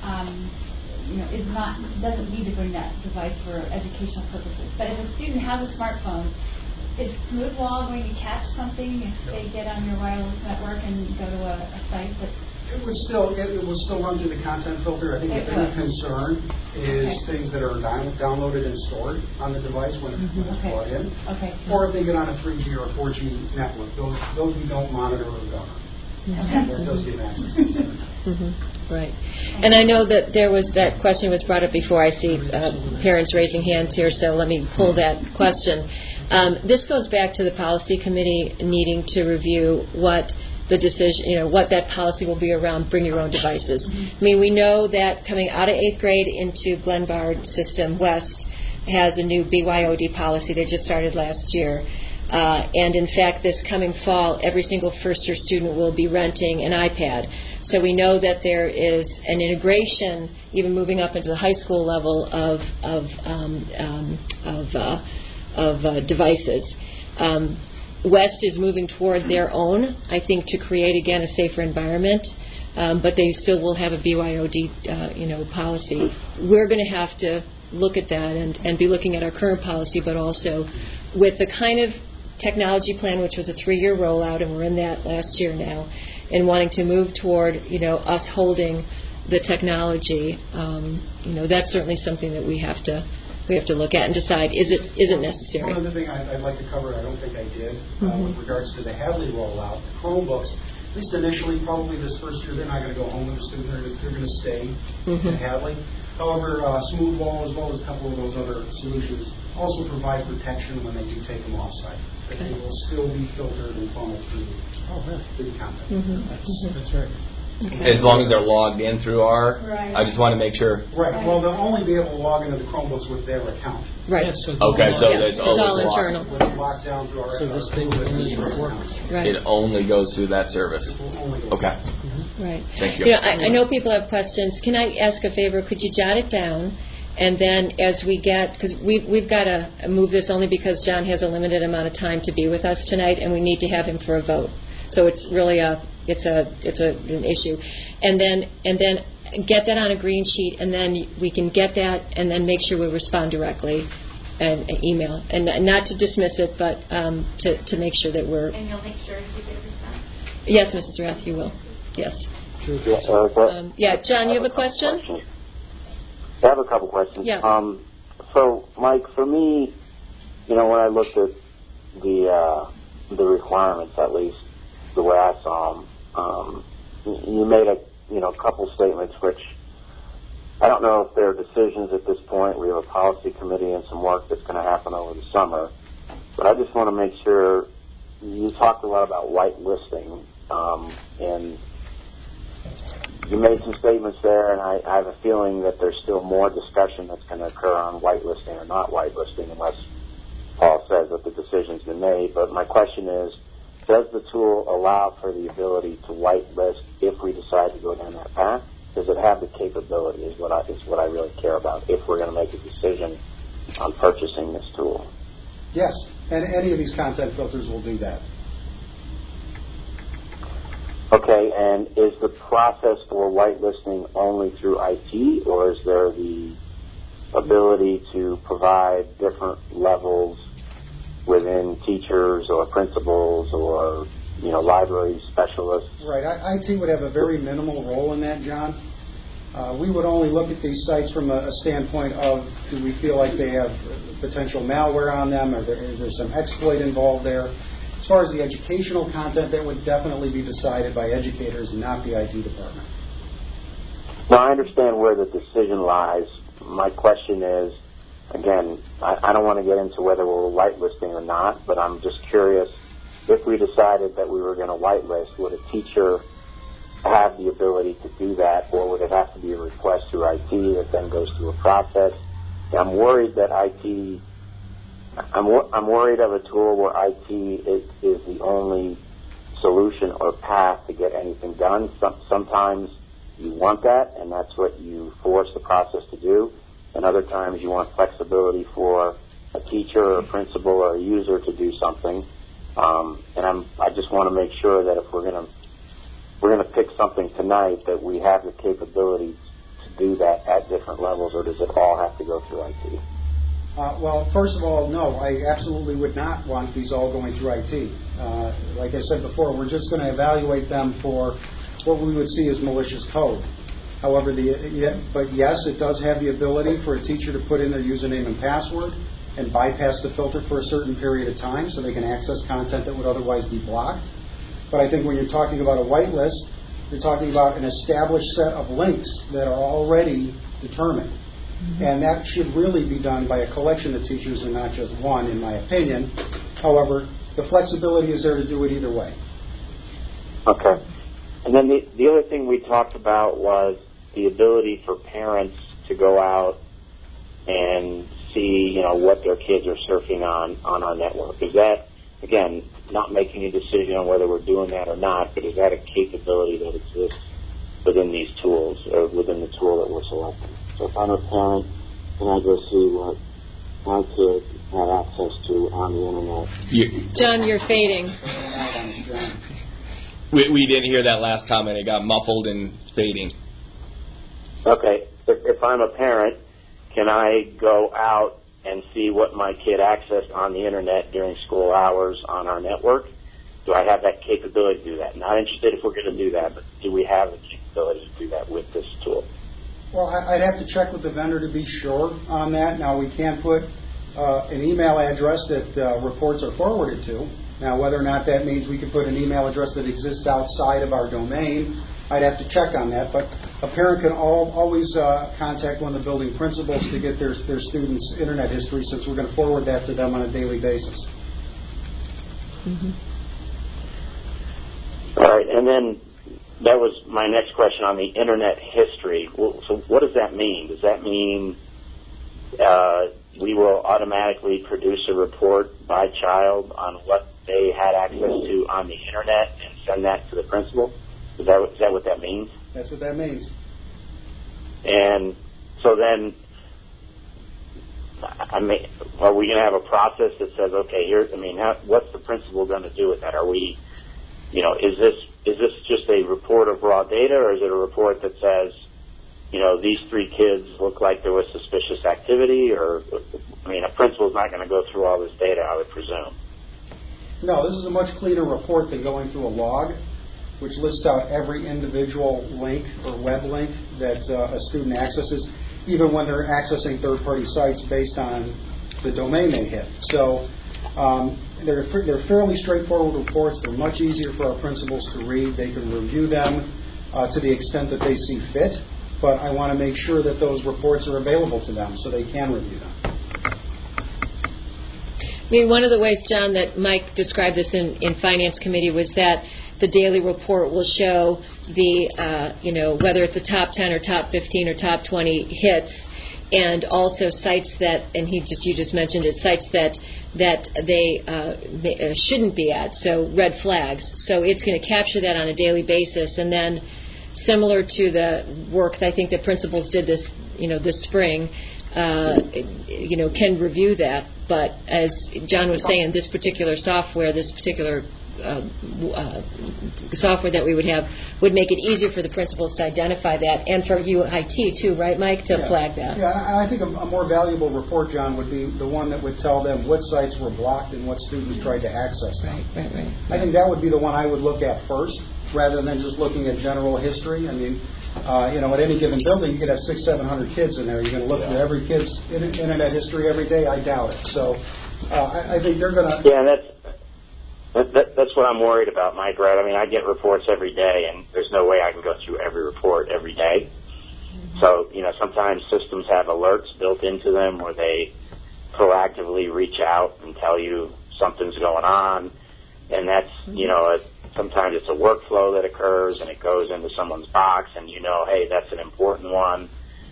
doesn't need to bring that device for educational purposes. But if a student has a smartphone, is Smoothwall going to catch something if they get on your wireless network and go to a site that? It will still run through the content filter. I think the bigger concern is things that are downloaded and stored on the device when it's brought in, or if they get on a 3G or a 4G network. Those we don't monitor or govern. That does give access to the Right. And I know that that question was brought up before. I see parents raising hands here, so let me pull that question. This goes back to the policy committee needing to review what the decision, what that policy will be around bring your own devices. I mean, we know that coming out of 8th grade into Glen Bard system, West has a new BYOD policy. They just started last year. And in fact, this coming fall, every single first-year student will be renting an iPad. So we know that there is an integration, even moving up into the high school level of devices. West is moving toward their own, I think, to create again a safer environment. But they still will have a BYOD, policy. We're going to have to look at that and be looking at our current policy, but also with the kind of technology plan, which was a 3-year rollout, and we're in that last year now, and wanting to move toward, us holding the technology. That's certainly something that we have to look at and decide is it necessary. One other thing I'd like to cover, I don't think I did, with regards to the Hadley rollout, the Chromebooks. At least initially, probably this first year, they're not going to go home with the student. They're going to stay at Hadley. However, Smoothwall, as well as a couple of those other solutions, also provide protection when they do take them off-site. But they will still be filtered and funneled through the content. That's right. Okay. As long as they're logged in through our, I just want to make sure. Right. Well, they'll only be able to log into the Chromebooks with their account. Right. Yeah, so it's all internal. When it locks down through our so this thing will only work. Right. It only goes through that service. Okay. Right. Thank you. I know people have questions. Can I ask a favor? Could you jot it down? And then as we get, because we've got to move this only because John has a limited amount of time to be with us tonight, and we need to have him for a vote. So it's really an issue. And then get that on a green sheet, and then we can get that, and then make sure we respond directly and email, and not to dismiss it, but to make sure that we're. And you'll make sure you get a response. Yes, Mrs. Rath, you will. Yes. John, you have a question? I have a couple questions. Yeah. So, Mike, for me, when I looked at the requirements, at least the way I saw them, you made a couple statements which I don't know if they're decisions at this point. We have a policy committee and some work that's going to happen over the summer, but I just want to make sure. You talked a lot about whitelisting, and you made some statements there, and I have a feeling that there's still more discussion that's going to occur on whitelisting or not whitelisting unless Paul says that the decision's been made. But my question is, does the tool allow for the ability to whitelist if we decide to go down that path? does it have the capability is what I really care about if we're going to make a decision on purchasing this tool. Yes, and any of these content filters will do that. Okay, and is the process for whitelisting only through IT, or is there the ability to provide different levels within teachers or principals or library specialists? Right. IT would have a very minimal role in that, John. We would only look at these sites from a standpoint of, do we feel like they have potential malware on them, or is there some exploit involved there? As far as the educational content, that would definitely be decided by educators and not the IT department. Now, I understand where the decision lies. My question is, again, I don't want to get into whether we're whitelisting or not, but I'm just curious, if we decided that we were going to whitelist, would a teacher have the ability to do that, or would it have to be a request through IT that then goes through a process? I'm worried that I'm worried of a tool where IT is the only solution or path to get anything done. Sometimes you want that, and that's what you force the process to do. And other times you want flexibility for a teacher or a principal or a user to do something. And I just want to make sure that if we're going to pick something tonight, that we have the capability to do that at different levels, or does it all have to go through IT? Well, first of all, no, I absolutely would not want these all going through IT. Like I said before, we're just going to evaluate them for what we would see as malicious code. However, but yes, it does have the ability for a teacher to put in their username and password and bypass the filter for a certain period of time so they can access content that would otherwise be blocked. But I think when you're talking about a whitelist, you're talking about an established set of links that are already determined. And that should really be done by a collection of teachers and not just one, in my opinion. However, the flexibility is there to do it either way. Okay. And then the other thing we talked about was the ability for parents to go out and see, what their kids are surfing on our network. Is that, again, not making a decision on whether we're doing that or not, but is that a capability that exists within these tools, or within the tool that we're selecting? So if I'm a parent, can I go see what my kid had access to on the Internet? John, you're fading. We didn't hear that last comment. It got muffled and fading. Okay. If I'm a parent, can I go out and see what my kid accessed on the Internet during school hours on our network? Do I have that capability to do that? Not interested if we're going to do that, but do we have the capability to do that with this tool? Well, I'd have to check with the vendor to be sure on that. Now, we can put an email address that reports are forwarded to. Now, whether or not that means we could put an email address that exists outside of our domain, I'd have to check on that. But a parent can always contact one of the building principals to get their students' Internet history, since we're going to forward that to them on a daily basis. All right, and then that was my next question on the Internet history. So what does that mean? Does that mean we will automatically produce a report by child on what they had access to on the Internet and send that to the principal? Is that what that means? That's what that means. And so then, are we going to have a process that says, okay, what's the principal going to do with that? Are we, is this just a report of raw data, or is it a report that says, these 3 kids look like there was suspicious activity? Or, a principal's not going to go through all this data, I would presume. No, this is a much cleaner report than going through a log, which lists out every individual link or web link that a student accesses, even when they're accessing third-party sites based on the domain they hit. So they're fairly straightforward reports. They're much easier for our principals to read. They can review them to the extent that they see fit, but I want to make sure that those reports are available to them so they can review them. One of the ways, John, that Mike described this in Finance Committee was that the daily report will show whether it's the top 10 or top 15 or top 20 hits, and also sites that, and you just mentioned it, sites that they shouldn't be at, so red flags. So it's going to capture that on a daily basis and then similar to the work that I think that principals did this spring, can review that. But as John was saying, this particular software software that we would have would make it easier for the principals to identify that, and for UIT too, right, Mike, to flag that. Yeah, and I think a more valuable report, John, would be the one that would tell them what sites were blocked and what students tried to access them. Right. I think that would be the one I would look at first, rather than just looking at general history. I mean, at any given building, you could have 600-700 kids in there. You're going to look through every kid's internet history every day? I doubt it. So I think they're going to... Yeah, that's what I'm worried about, Mike, right? I mean, I get reports every day, and there's no way I can go through every report every day. So, sometimes systems have alerts built into them where they proactively reach out and tell you something's going on. And that's, sometimes it's a workflow that occurs, and it goes into someone's box, and hey, that's an important one.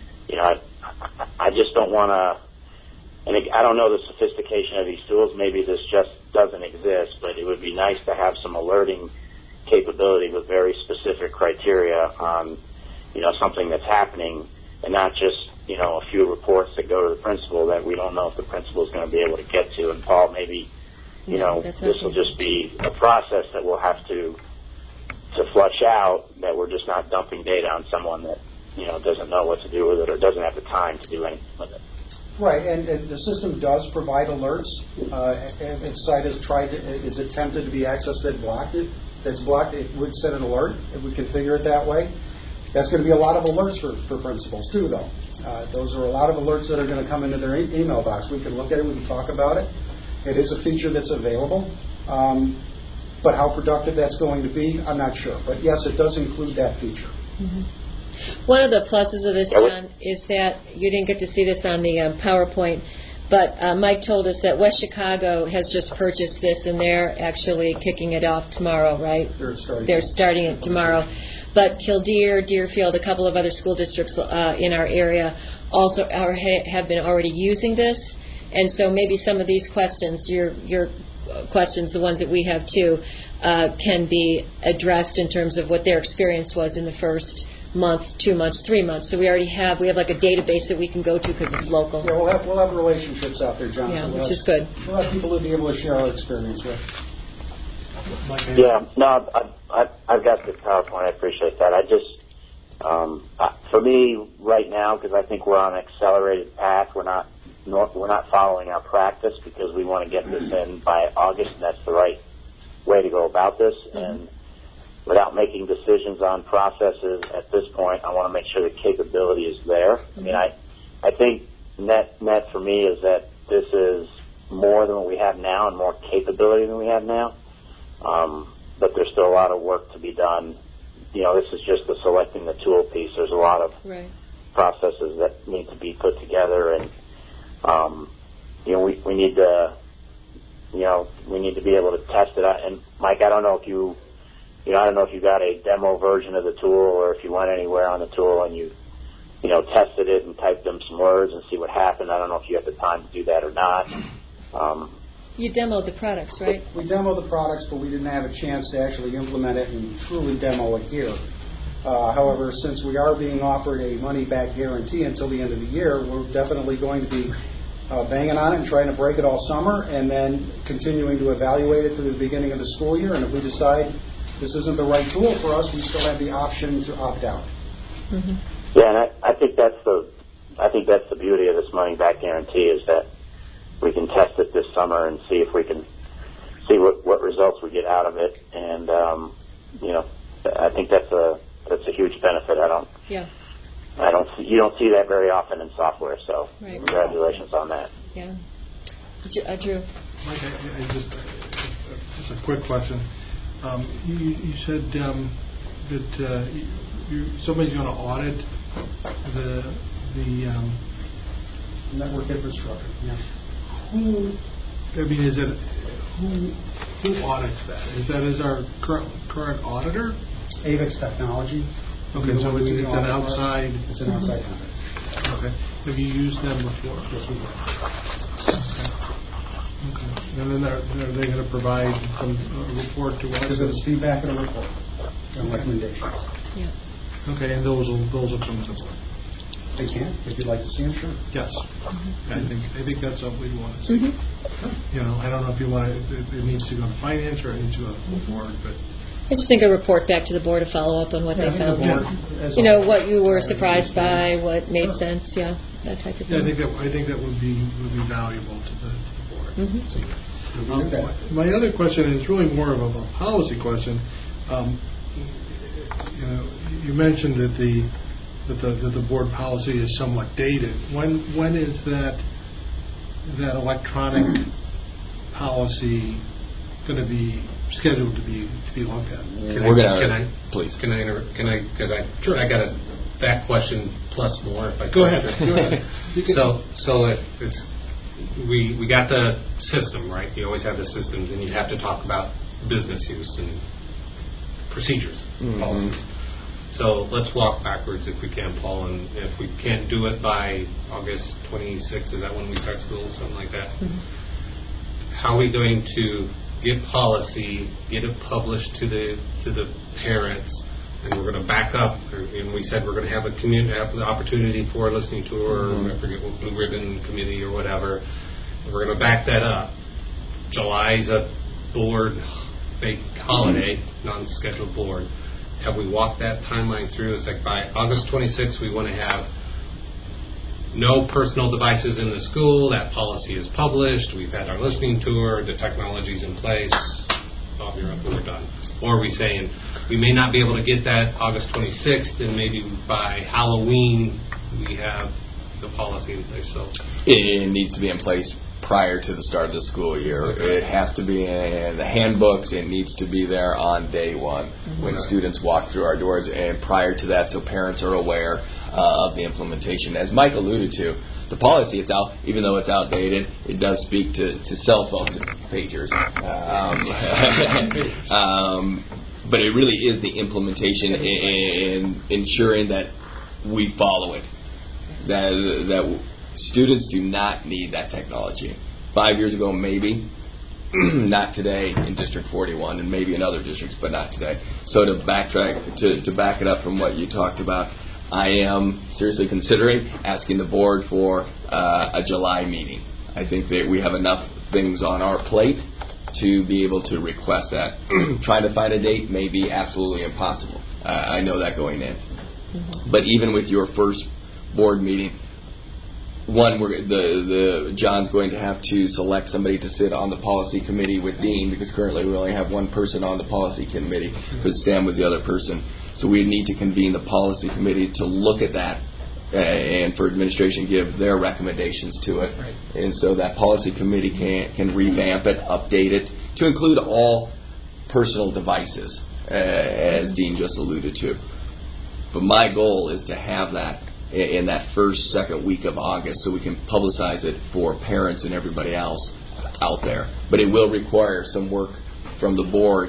I just don't want to... And I don't know the sophistication of these tools. Maybe this just doesn't exist, but it would be nice to have some alerting capability with very specific criteria on, something that's happening, and not just, a few reports that go to the principal that we don't know if the principal is going to be able to get to. And Paul, maybe, this will just be a process that we'll have to flush out, that we're just not dumping data on someone that, doesn't know what to do with it or doesn't have the time to do anything with it. Right, and the system does provide alerts. If site is attempted to be accessed that's blocked, it would send an alert. If we configure it that way, that's going to be a lot of alerts for principals too, though. Those are a lot of alerts that are going to come into their email box. We can look at it. We can talk about it. It is a feature that's available, but how productive that's going to be, I'm not sure. But yes, it does include that feature. Mm-hmm. One of the pluses of this, John, is that you didn't get to see this on the PowerPoint, but Mike told us that West Chicago has just purchased this, and they're actually kicking it off tomorrow, right? They're starting it tomorrow. But Kildare, Deerfield, a couple of other school districts in our area also have been already using this, and so maybe some of these questions, your questions, the ones that we have too, can be addressed in terms of what their experience was in the first month, 2 months, 3 months. So we have like a database that we can go to because it's local. Yeah, we'll have relationships out there, John. Yeah, so which is good. We'll have people to be able to share our experience with. Yeah, no, I've got the PowerPoint. I appreciate that. I just, for me right now, because I think we're on an accelerated path, we're not following our practice because we want to get this in by August, and that's the right way to go about this. And without making decisions on processes at this point, I want to make sure the capability is there. I mean, I think net for me is that this is more than what we have now and more capability than we have now. But there's still a lot of work to be done. This is just the selecting the tool piece. There's a lot of processes that need to be put together, and we need to be able to test it out. And Mike, I don't know if you got a demo version of the tool, or if you went anywhere on the tool and you tested it and typed in some words and see what happened. I don't know if you have the time to do that or not. You demoed the products, right? We demoed the products, but we didn't have a chance to actually implement it and truly demo it here. However, since we are being offered a money-back guarantee until the end of the year, we're definitely going to be banging on it and trying to break it all summer, and then continuing to evaluate it through the beginning of the school year. And if we decide this isn't the right tool for us, we still have the option to opt out. Mm-hmm. Yeah, and I think that's the beauty of this money-back guarantee, is that we can test it this summer and see if we can see what results we get out of it. And I think that's a huge benefit. You don't see that very often in software. So congratulations on that. Yeah, Drew. Mike, just a quick question. You said that somebody's going to audit the network infrastructure. Yes. Who audits that? Is our current auditor? AVIX Technology. Okay, so it's an outside. It's an outside company. Okay. Have you used them before? Yes, we have. Okay. And then are they going to provide some report to us? There's feedback and a report and recommendations. Yeah. Okay, and those will come to the board. They can, if you'd like to see them, sure. Yes. I think that's what we want to see. I don't know if you want it needs to go to finance or it needs to go to the board, but I just think a report back to the board to follow up on what they found. What you were surprised by, what made sense, that type of thing. I think that would be valuable to the board. Okay. My other question is really more of a policy question. You mentioned that the board policy is somewhat dated. When is that electronic policy going to be scheduled to be looked at? Please. Can I because I got that question plus more if I Go ahead. So if it's we got the system, right? You always have the systems, and you have to talk about business use and procedures, policies. So let's walk backwards if we can, Paul, and if we can't do it by August 26th, is that when we start school, something like that? How are we going to get policy, get it published to the parents, and we're going to back up, and we said we're going to have the opportunity for a listening tour, I forget what, Blue Ribbon Committee or whatever, and we're going to back that up. July's a board big holiday, non-scheduled board. Have we walked that timeline through? It's like by August 26th, we want to have no personal devices in the school. That policy is published. We've had our listening tour. The technology's in place. Bob, you're up. We're done. Or are we saying we may not be able to get that August 26th, and maybe by Halloween we have the policy in place? So it needs to be in place prior to the start of the school year. It has to be in the handbooks. It needs to be there on day one when students walk through our doors, and prior to that, so parents are aware of the implementation. As Mike alluded to, the policy itself, even though it's outdated, it does speak to cell phones and pagers. But it really is the implementation in ensuring that we follow it. That students do not need that technology. 5 years ago, maybe. Not today in District 41, and maybe in other districts, but not today. So to backtrack, to back it up from what you talked about, I am seriously considering asking the board for a July meeting. I think that we have enough things on our plate to be able to request that. Trying to find a date may be absolutely impossible. I know that going in. But even with your first board meeting, John's going to have to select somebody to sit on the policy committee with Dean, because currently we only have one person on the policy committee because Sam was the other person. So we need to convene the policy committee to look at that and for administration give their recommendations to it. And so that policy committee can revamp it, update it to include all personal devices, as Dean just alluded to. But my goal is to have that in that second week of August so we can publicize it for parents and everybody else out there. But it will require some work from the board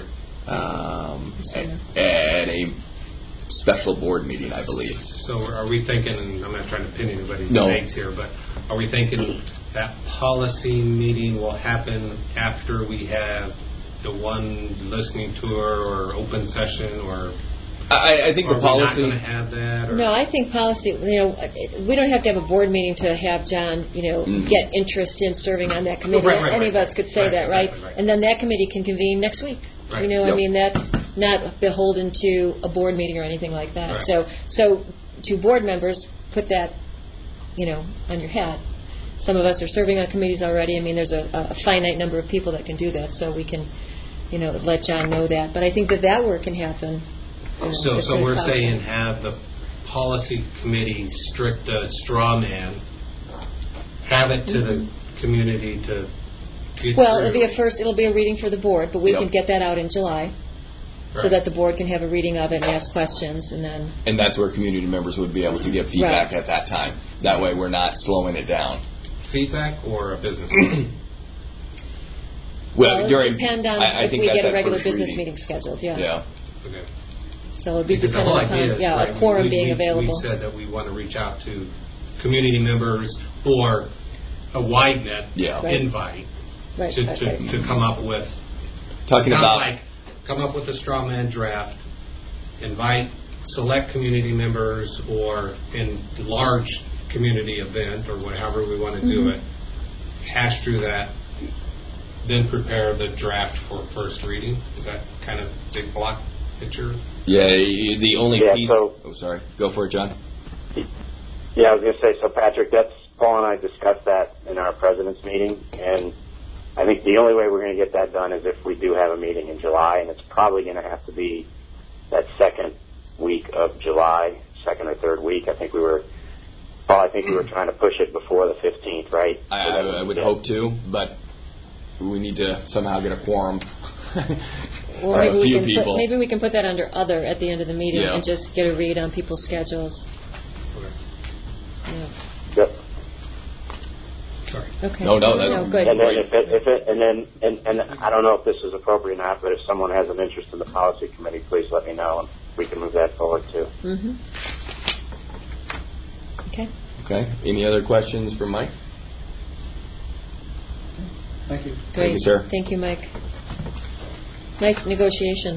at a special board meeting, I believe. So are we thinking, and I'm not trying to pin anybody's legs here, but are we thinking that policy meeting will happen after we have the one listening tour or open session, or I think the policy. Are we not going to have that? Or? No, I think policy. We don't have to have a board meeting to have John, get interest in serving on that committee. Any of us could say that, right? And then that committee can convene next week. Right. I mean, that's not beholden to a board meeting or anything like that. Right. So to board members, put that, on your hat. Some of us are serving on committees already. I mean, there's a finite number of people that can do that, so we can, let John know that. But I think that work can happen. So we're saying have the policy committee strict a straw man, have it to the community to get through. It'll be a reading for the board, but we can get that out in July, so that the board can have a reading of it and ask questions, and that's where community members would be able to give feedback at that time. That way, we're not slowing it down. Feedback or a business meeting? Well, it would depend on if we get a regular business meeting scheduled. Yeah. Okay. So it would be dependent upon a quorum being available. We said that we want to reach out to community members or a wide net invite to come up with. Come up with a straw man draft, invite select community members or in large community event or whatever we want to do it, hash through that, then prepare the draft for first reading. Is that kind of big block picture? Yeah, the only piece... sorry. Go for it, John. Yeah, I was going to say, so Patrick, Paul and I discussed that in our president's meeting, and I think the only way we're going to get that done is if we do have a meeting in July, and it's probably going to have to be that second week of July, second or third week. I think we were trying to push it before the 15th, right? I would hope to, but we need to somehow get a quorum. Or maybe we can put that under other at the end of the meeting and just get a read on people's schedules. Yep. Sorry. Okay. No, good. And then and I don't know if this is appropriate or not, but if someone has an interest in the policy committee, please let me know, and we can move that forward too. Okay. Any other questions for Mike? Thank you. Great. Thank you, sir. Thank you, Mike. Nice negotiation.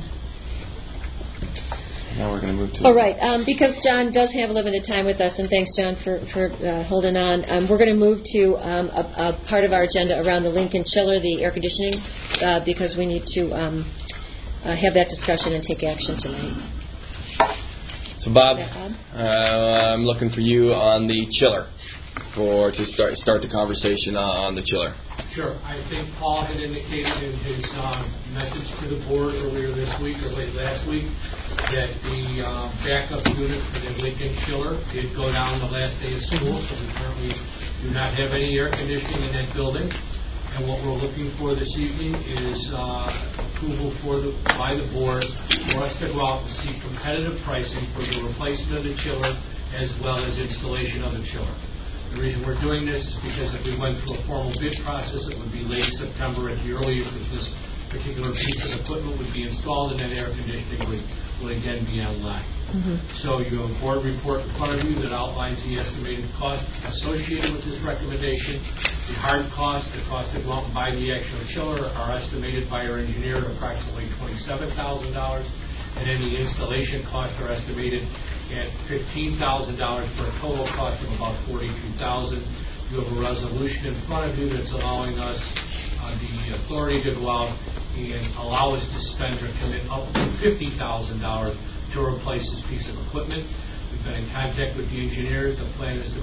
Now we're going to move to... All right. Because John does have limited time with us, and thanks, John, for holding on, we're going to move to a part of our agenda around the Lincoln chiller, the air conditioning, because we need to have that discussion and take action tonight. So, Bob, I'm looking for you on the chiller to start the conversation on the chiller. Sure. I think Paul had indicated in his message to the board earlier this week or late last week that the backup unit for the Lincoln chiller did go down the last day of school, so we currently do not have any air conditioning in that building. And what we're looking for this evening is approval by the board for us to go out and seek competitive pricing for the replacement of the chiller as well as installation of the chiller. The reason we're doing this is because if we went through a formal bid process, it would be late September at the earliest that this particular piece of equipment would be installed, and that air conditioning would again be online. So you have a board report in front of you that outlines the estimated cost associated with this recommendation. The hard cost, the cost to go out and buy the actual chiller, are estimated by our engineer at approximately $27,000, and then the installation costs are estimated at $15,000 for a total cost of about $42,000. You have a resolution in front of you that's allowing us the authority to go out and allow us to spend or commit up to $50,000 to replace this piece of equipment. We've been in contact with the engineers. The plan is to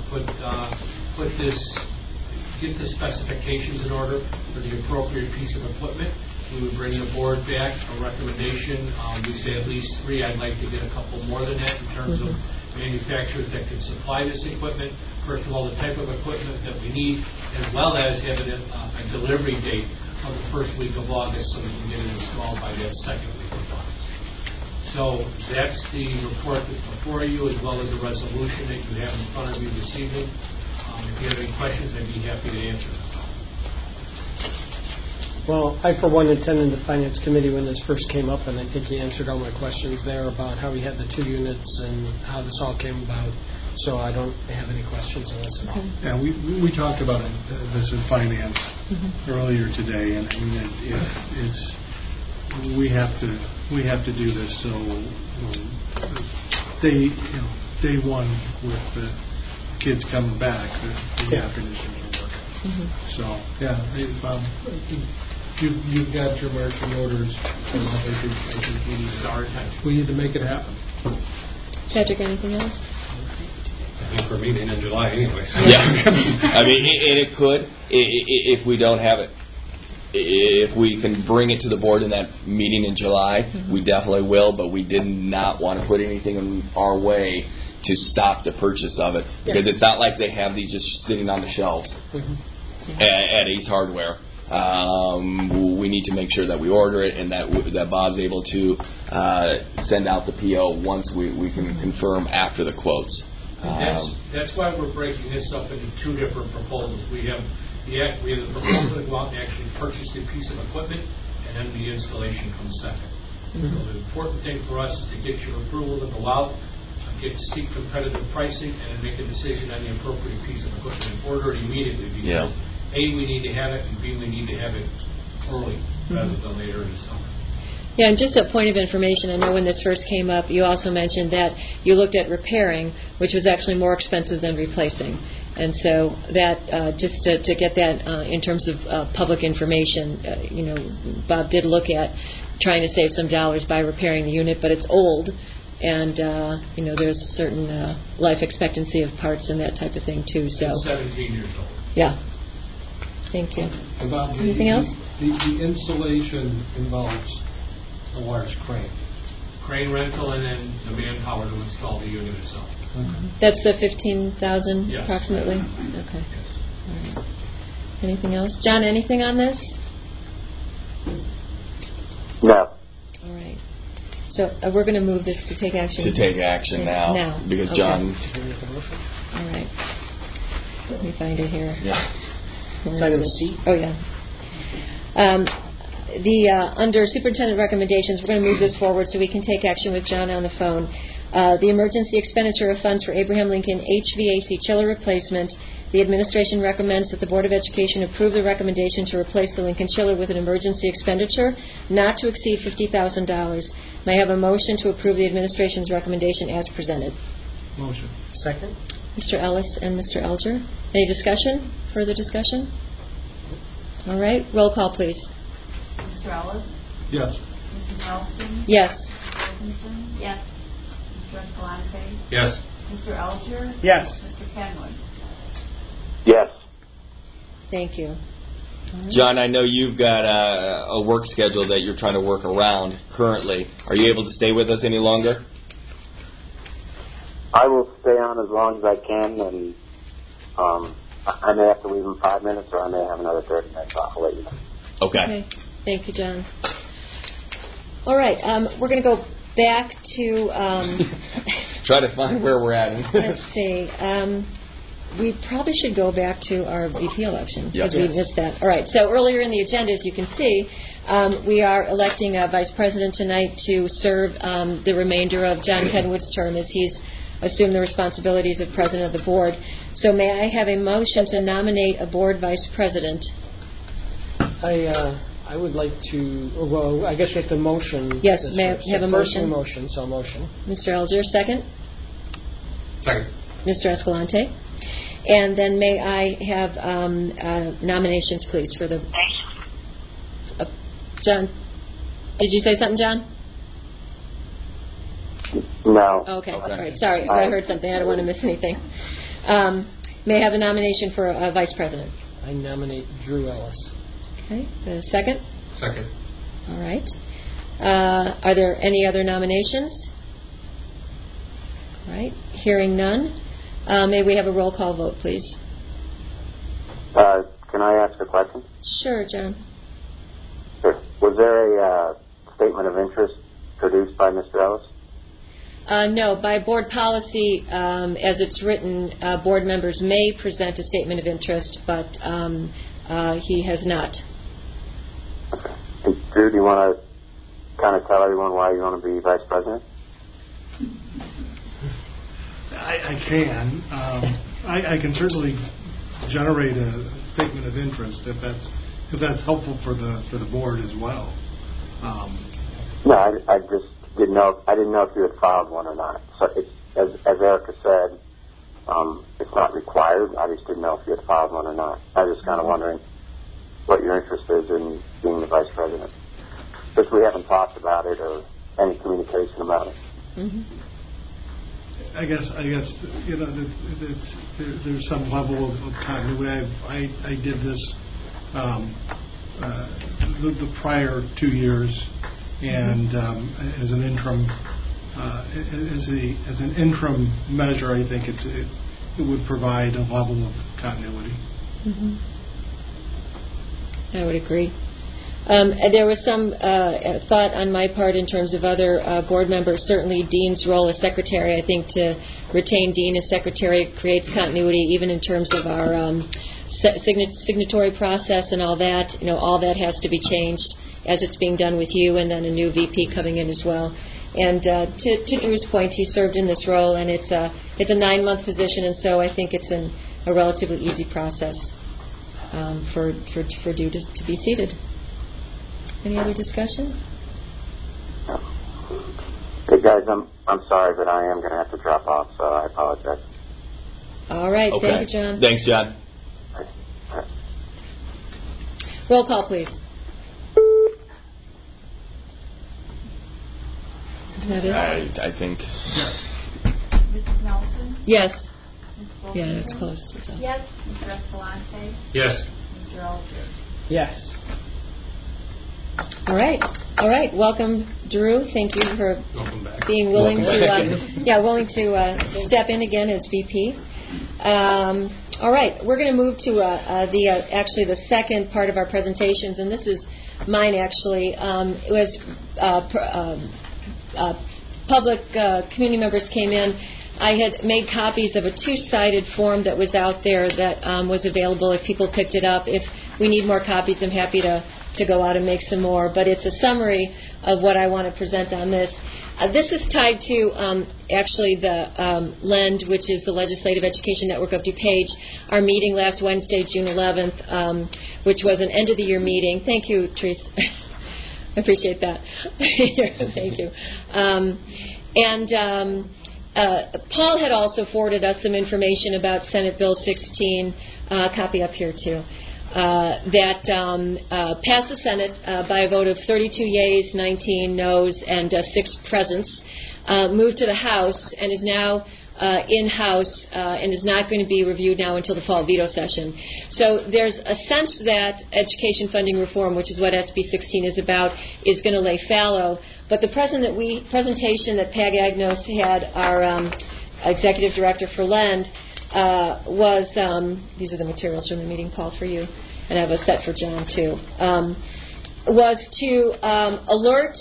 get the specifications in order for the appropriate piece of equipment. We would bring the board back a recommendation. We say at least 3. I'd like to get a couple more than that in terms of manufacturers that can supply this equipment. First of all, the type of equipment that we need, as well as having a delivery date of the first week of August so we can get it installed by that second week of August. So that's the report that's before you, as well as the resolution that you have in front of you this evening. If you have any questions, I'd be happy to answer them. Well, I, for one, attended the Finance Committee when this first came up, and I think he answered all my questions there about how we had the 2 units and how this all came about. So I don't have any questions on this at all. Yeah, we talked about this in Finance earlier today, and I mean, we have to do this. So day one with the kids coming back, the air conditioning will work. So yeah, you've got your marching orders. I think we need to make it happen. Patrick, anything else? I think we're meeting in July anyway. So. Yeah, I mean, it could if we don't have it. If we can bring it to the board in that meeting in July, we definitely will. But we did not want to put anything in our way to stop the purchase of it, because it's not like they have these just sitting on the shelves at Ace Hardware. We need to make sure that we order it and that Bob's able to send out the PO once we can confirm after the quotes. That's why we're breaking this up into 2 different proposals. We have the proposal to go out and actually purchase the piece of equipment, and then the installation comes second. So the important thing for us is to get your approval to go out, seek competitive pricing, and make a decision on the appropriate piece of equipment and order it immediately, because A, we need to have it, and B, we need to have it early rather than later in the summer. Yeah, and just a point of information, I know when this first came up, you also mentioned that you looked at repairing, which was actually more expensive than replacing. And so that, just to get that in terms of public information, Bob did look at trying to save some dollars by repairing the unit, but it's old, and there's a certain life expectancy of parts and that type of thing too. So It's 17 years old. Yeah. Thank you. About Anything else? The installation involves a large crane. Crane rental and then the manpower to install the unit itself. That's the 15,000 Yes. approximately? Okay. All right. Anything else? John, anything on this? No. All right. So we're going to move this to take action. To take action now. Because Okay. John... All right. Let me find it here. Yeah. Where It's is item it? C. Oh, yeah. Under superintendent recommendations, we're going to move this forward so we can take action with John on the phone. The emergency expenditure of funds for Abraham Lincoln HVAC chiller replacement. The administration recommends that the Board of Education approve the recommendation to replace the Lincoln chiller with an emergency expenditure not to exceed $50,000. May I have a motion to approve the administration's recommendation as presented? Motion. Second? Mr. Ellis and Mr. Elger. Any discussion? Further discussion? All right. Roll call, please. Mr. Ellis? Yes. Mrs. Nelson? Yes. Mrs. Wilkinson? Yes. Mr. Escalante? Yes. Mr. Alger? Yes. Mr. Kenwood? Yes. Thank you. John, I know you've got a work schedule that you're trying to work around currently. Are you able to stay with us any longer? I will stay on as long as I can, and I may have to leave in 5 minutes, or I may have another 30 minutes off. I'll let you know. Okay. Thank you, John. All right. We're going to go back to... Try to find where we're at. Let's see. We probably should go back to our VP election because we missed that. All right. So earlier in the agenda, as you can see, we are electing a vice president tonight to serve the remainder of John Kenwood's term as he's assumed the responsibilities of president of the board. So may I have a motion to nominate a board vice president? I would like to, well, I guess we have to motion. Yes, this may I first. have a First motion? motion, so motion. Mr. Elger, second? Second. Mr. Escalante? And then may I have nominations, please, for the... John, did you say something, John? No. Okay. All right. Sorry, I heard something. I don't want to miss anything. May I have a nomination for vice president? I nominate Drew Ellis. Okay. Second? Second. All right. Are there any other nominations? All right. Hearing none. May we have a roll call vote, please? Can I ask a question? Sure, John. Sure. Was there a statement of interest produced by Mr. Ellis? No. By board policy, as it's written, board members may present a statement of interest, but he has not. Okay. And Drew, do you want to kind of tell everyone why you want to be vice president? I can. I can certainly generate a statement of interest if that's helpful for the board as well. No, I just didn't know. I didn't know if you had filed one or not. So as Erica said, it's not required. I just didn't know if you had filed one or not. I was just kind of wondering what your interest is in being the vice president, since we haven't talked about it or any communication about it. Mm-hmm. I guess there's some level of continuity. I did this the prior 2 years, and as an interim as an interim measure, I think it would provide a level of continuity. Mm-hmm. I would agree. There was some thought on my part in terms of other board members. Certainly Dean's role as secretary, I think to retain Dean as secretary creates continuity even in terms of our signatory process and all that. All that has to be changed as it's being done with you, and then a new VP coming in as well. And to Drew's point, he served in this role, and it's a 9-month position, and so I think it's a relatively easy process for Drew to be seated. Any other discussion? Hey guys, I'm sorry, but I am going to have to drop off, so I apologize. All right. Okay. Thank you, John. Thanks, John. Roll call, please. Is that it? I think. Mrs. Nelson? Yes. Ms. Yeah, Wilkinson? it's closed. It's up. Yes. Mr. Escalante? Yes. Mr. Alger? Yes. All right. All right. Welcome, Drew. Thank you for Welcome back. being willing Welcome to willing to step in again as VP. All right. We're going to move to actually the second part of our presentations, and this is mine actually. It was public community members came in. I had made copies of a two-sided form that was out there that was available if people picked it up. If we need more copies, I'm happy to go out and make some more. But it's a summary of what I want to present on this. This is tied to actually the LEND, which is the Legislative Education Network of DuPage, our meeting last Wednesday, June 11th, which was an end-of-the-year meeting. Thank you, Therese. I appreciate that. Thank you. Paul had also forwarded us some information about Senate Bill 16, copy up here too, that passed the Senate by a vote of 32 yeas, 19 noes, and 6 presents, moved to the House, and is now in-house and is not going to be reviewed now until the fall veto session. So there's a sense that education funding reform, which is what SB 16 is about, is going to lay fallow. But the presentation that Pag Agnos had, our executive director for LEND, was, these are the materials from the meeting, Paul, for you, and I have a set for John, too, was to alert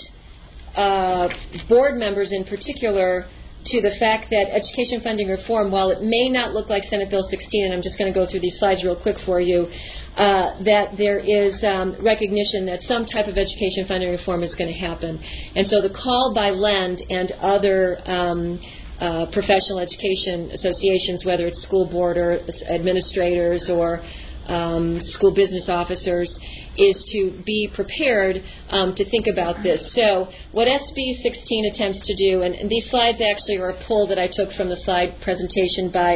board members in particular to the fact that education funding reform, while it may not look like Senate Bill 16, and I'm just going to go through these slides real quick for you, that there is recognition that some type of education funding reform is going to happen. And so the call by LEND and other professional education associations, whether it's school board or administrators or school business officers, is to be prepared to think about this. So what SB 16 attempts to do, and these slides actually are a pull that I took from the slide presentation by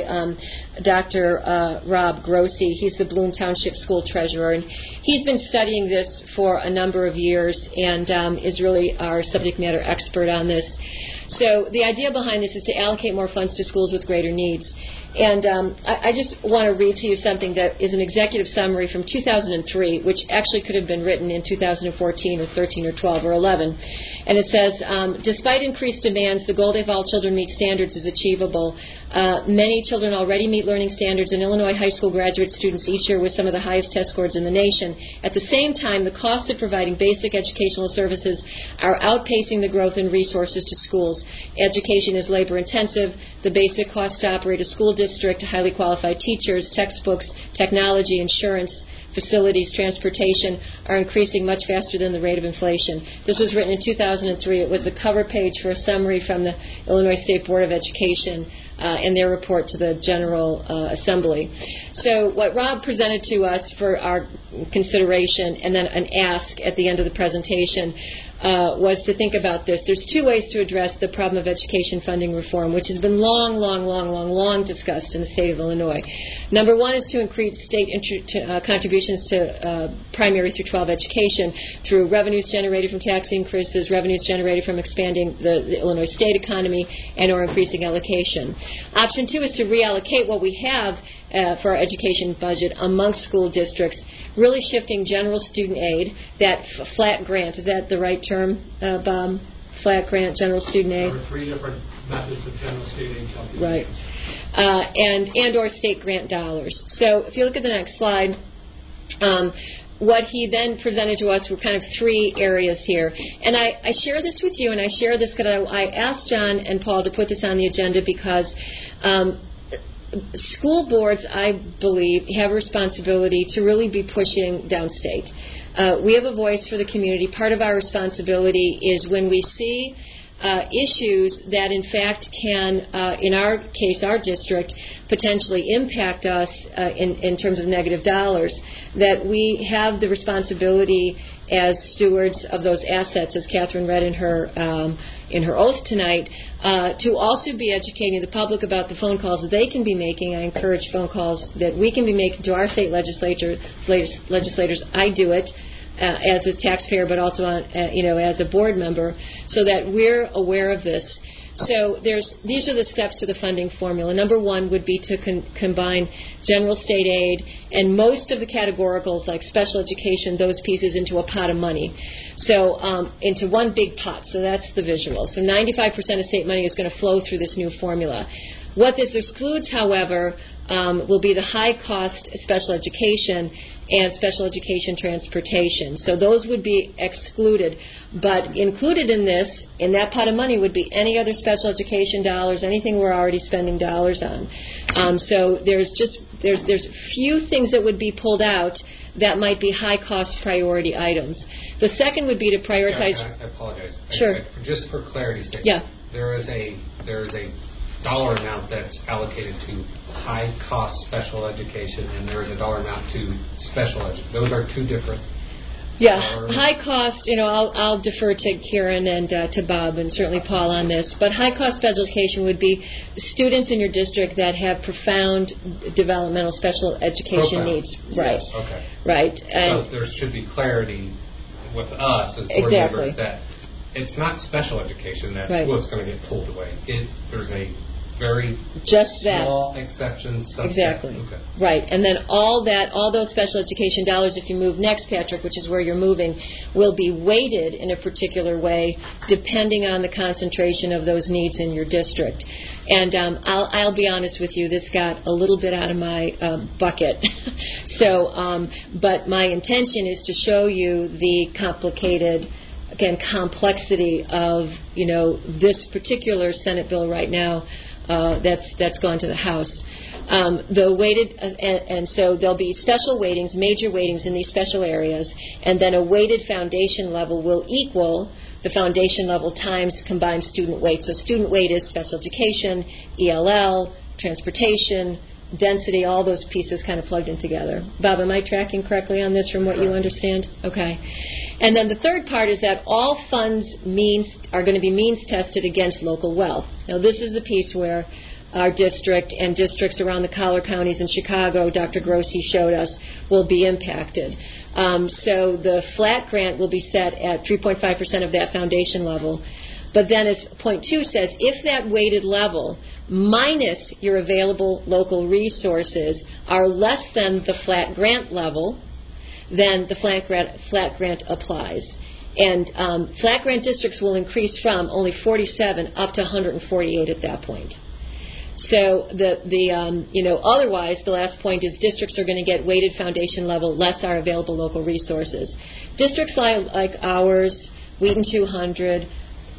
Dr. Rob Grossi. He's the Bloom Township School Treasurer, and he's been studying this for a number of years and is really our subject matter expert on this. So the idea behind this is to allocate more funds to schools with greater needs. And I just want to read to you something that is an executive summary from 2003, which actually could have been written in 2014 or 13 or 12 or 11. And it says, despite increased demands, the goal that all children meet standards is achievable. Many children already meet learning standards, and Illinois high school graduate students each year with some of the highest test scores in the nation. At the same time, the cost of providing basic educational services are outpacing the growth in resources to schools. Education is labor intensive. The basic cost to operate a school district, highly qualified teachers, textbooks, technology, insurance, facilities, transportation are increasing much faster than the rate of inflation. This was written in 2003. It was the cover page for a summary from the Illinois State Board of Education and their report to the General Assembly. So what Rob presented to us for our consideration and then an ask at the end of the presentation was to think about this. There's 2 ways to address the problem of education funding reform, which has been long discussed in the state of Illinois. Number 1 is to increase state contributions to primary through 12 education through revenues generated from tax increases, revenues generated from expanding the Illinois state economy, and or increasing allocation. Option 2 is to reallocate what we have for our education budget amongst school districts, really shifting general student aid, that flat grant, is that the right term, Bob? Flat grant, general student aid? There are 3 different methods of general state aid calculation. Right. And or state grant dollars. So if you look at the next slide, what he then presented to us were kind of 3 areas here. And I share this with you, and I share this because I asked John and Paul to put this on the agenda because school boards, I believe, have a responsibility to really be pushing downstate. We have a voice for the community. Part of our responsibility is when we see issues that in fact can, in our case, our district, potentially impact us in terms of negative dollars, that we have the responsibility as stewards of those assets, as Catherine read in her oath tonight, to also be educating the public about the phone calls that they can be making. I encourage phone calls that we can be making to our state legislators. I do it as a taxpayer, but also as a board member, so that we're aware of this. So these are the steps to the funding formula. Number one would be to combine general state aid and most of the categoricals like special education, those pieces into a pot of money. So into one big pot. So that's the visual. So 95% of state money is going to flow through this new formula. What this excludes, however, will be the high-cost special education and special education transportation. So those would be excluded. But included in this, in that pot of money, would be any other special education dollars, anything we're already spending dollars on. So there's few things that would be pulled out that might be high-cost priority items. The second would be to prioritize... I apologize. Sure. Just for clarity's sake. Yeah. There is a dollar amount that's allocated to high-cost special education, and there is a dollar amount to special education. Those are two different. Yeah, high cost, I'll defer to Karen and to Bob and certainly Paul on this, but high cost special education would be students in your district that have profound developmental special education needs. Right. Yes, okay. Right. So there should be clarity with us as board members that it's not special education that's what's going to get pulled away. There's a very small exception. Subset. Exactly. Okay. Right. And then all those special education dollars, if you move next, Patrick, which is where you're moving, will be weighted in a particular way depending on the concentration of those needs in your district. And I'll be honest with you, this got a little bit out of my bucket. So, but my intention is to show you the complexity of, this particular Senate bill right now that's gone to the House. The weighted, and so there'll be special weightings, major weightings in these special areas, and then a weighted foundation level will equal the foundation level times combined student weight. So student weight is special education, ELL, transportation, density, all those pieces kind of plugged in together. Bob, am I tracking correctly on this from what you understand? Okay. And then the third part is that all funds are going to be means tested against local wealth. Now, this is the piece where our district and districts around the collar counties in Chicago, Dr. Grossi showed us, will be impacted. So the flat grant will be set at 3.5% of that foundation level. But then, as point 2 says, if that weighted level minus your available local resources are less than the flat grant level, then the flat grant applies. And flat grant districts will increase from only 47 up to 148 at that point. So otherwise, the last point is districts are going to get weighted foundation level less our available local resources. Districts like ours, Wheaton 200,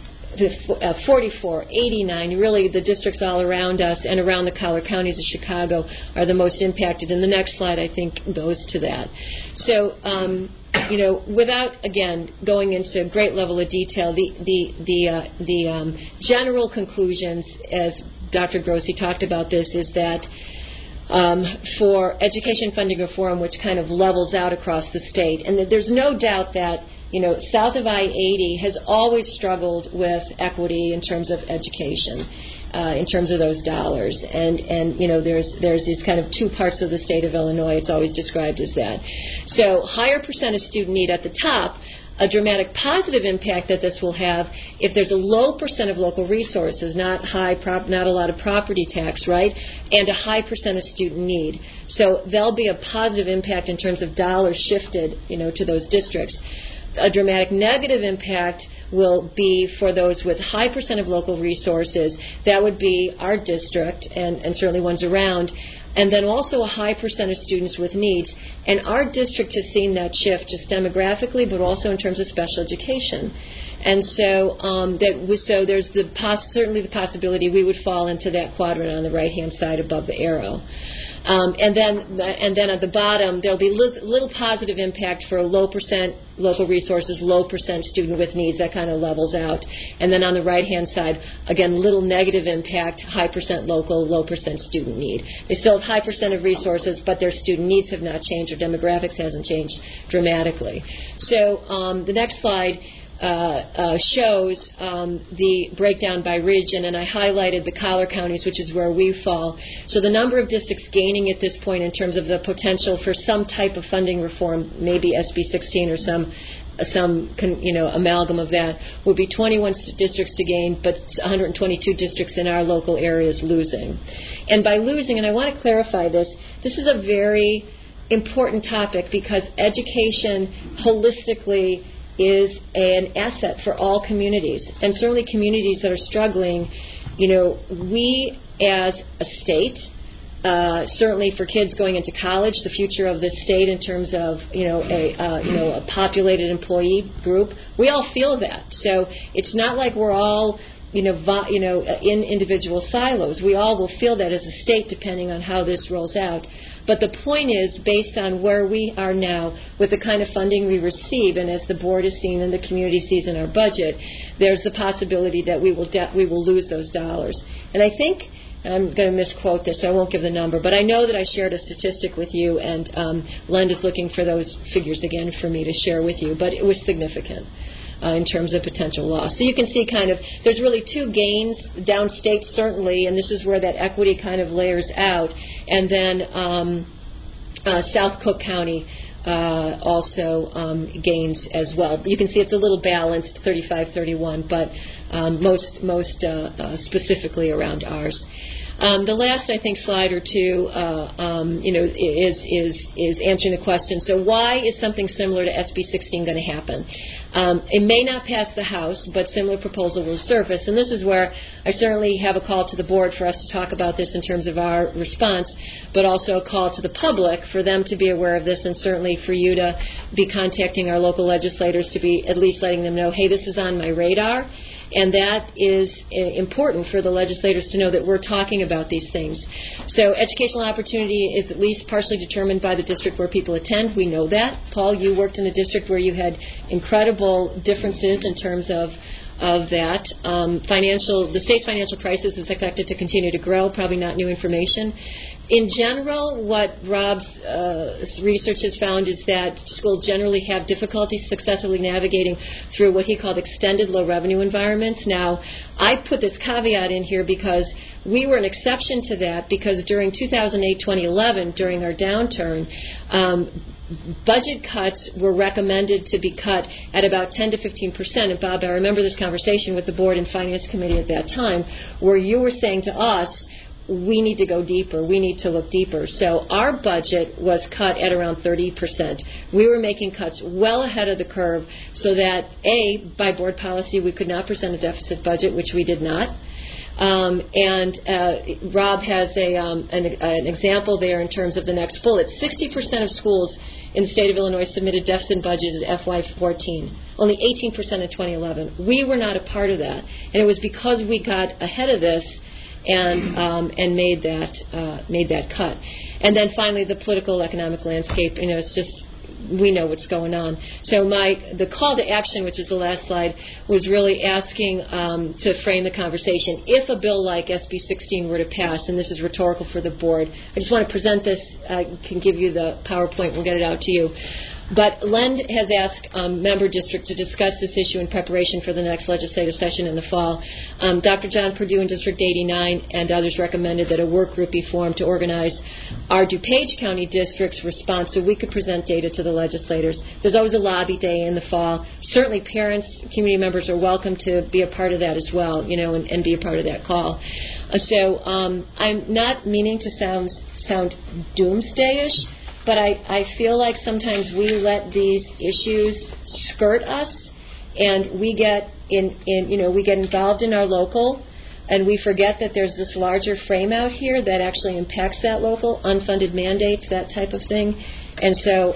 44, 89, really the districts all around us and around the collar counties of Chicago are the most impacted. And the next slide, I think, goes to that. So, without, again, going into great level of detail, the general conclusions, as Dr. Grossi talked about this, is that for education funding reform, which kind of levels out across the state, and there's no doubt that south of I-80 has always struggled with equity in terms of education, in terms of those dollars. And there's these kind of two parts of the state of Illinois. It's always described as that. So higher percent of student need at the top, a dramatic positive impact that this will have if there's a low percent of local resources, not a lot of property tax, right, and a high percent of student need. So there'll be a positive impact in terms of dollars shifted, to those districts. A dramatic negative impact will be for those with high percent of local resources. That would be our district and certainly ones around. And then also a high percent of students with needs. And our district has seen that shift just demographically, but also in terms of special education. And so there's certainly the possibility we would fall into that quadrant on the right-hand side above the arrow. And then at the bottom, there'll be little positive impact for low percent local resources, low percent student with needs. That kind of levels out. And then on the right-hand side, again, little negative impact, high percent local, low percent student need. They still have high percent of resources, but their student needs have not changed. Their demographics hasn't changed dramatically. So the next slide shows the breakdown by region, and I highlighted the collar counties, which is where we fall. So the number of districts gaining at this point in terms of the potential for some type of funding reform, maybe SB 16 or some amalgam of that, would be 21 districts to gain, but 122 districts in our local areas losing. And by losing, and I want to clarify this is a very important topic because education holistically is an asset for all communities, and certainly communities that are struggling. We as a state, certainly for kids going into college, the future of this state in terms of a populated employee group, we all feel that. So it's not like we're all in individual silos. We all will feel that as a state, depending on how this rolls out. But the point is, based on where we are now, with the kind of funding we receive, and as the board has seen and the community sees in our budget, there's the possibility that we will lose those dollars. And I think, I'm going to misquote this, so I won't give the number, but I know that I shared a statistic with you, and Len is looking for those figures again for me to share with you, but it was significant. In terms of potential loss. So you can see there's really two gains, downstate certainly, and this is where that equity kind of layers out, and then South Cook County also gains as well. You can see it's a little balanced, 35-31, but most specifically around ours. The last, I think, slide or two, is answering the question. So why is something similar to SB 16 going to happen? It may not pass the House, but similar proposal will surface. And this is where I certainly have a call to the board for us to talk about this in terms of our response, but also a call to the public for them to be aware of this, and certainly for you to be contacting our local legislators to be at least letting them know, hey, this is on my radar. And that is important for the legislators to know that we're talking about these things. So educational opportunity is at least partially determined by the district where people attend. We know that. Paul, you worked in a district where you had incredible differences in terms of that. The state's financial crisis is expected to continue to grow, probably not new information. In general, what Rob's research has found is that schools generally have difficulty successfully navigating through what he called extended low revenue environments. Now, I put this caveat in here because we were an exception to that, because during 2008-2011, during our downturn, budget cuts were recommended to be cut at about 10 to 15%. And Bob, I remember this conversation with the board and finance committee at that time, where you were saying to us, we need to go deeper. We need to look deeper. So our budget was cut at around 30%. We were making cuts well ahead of the curve so that, A, by board policy, we could not present a deficit budget, which we did not. Rob has an example there in terms of the next bullet. 60% of schools in the state of Illinois submitted deficit budgets at FY14. Only 18% in 2011. We were not a part of that. And it was because we got ahead of this and made that cut. And then finally, the political economic landscape. It's just, we know what's going on. So the call to action, which is the last slide, was really asking to frame the conversation. If a bill like SB 16 were to pass, and this is rhetorical for the board, I just want to present this. I can give you the PowerPoint. We'll get it out to you. But Len has asked member district to discuss this issue in preparation for the next legislative session in the fall. Dr. John Perdue in District 89 and others recommended that a work group be formed to organize our DuPage County district's response so we could present data to the legislators. There's always a lobby day in the fall. Certainly parents, community members are welcome to be a part of that as well, and be a part of that call. So I'm not meaning to sound doomsday-ish, but I feel like sometimes we let these issues skirt us, and we get we get involved in our local, and we forget that there's this larger frame out here that actually impacts that local, unfunded mandates, that type of thing. And so,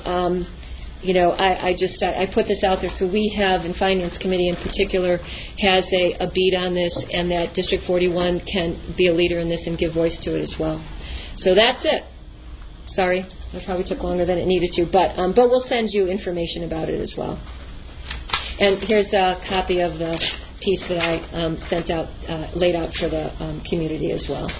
I put this out there so we have, and Finance Committee in particular, has a beat on this, and that District 41 can be a leader in this and give voice to it as well. So that's it. Sorry, it probably took longer than it needed to, but we'll send you information about it as well. And here's a copy of the piece that I sent out, laid out for the community as well.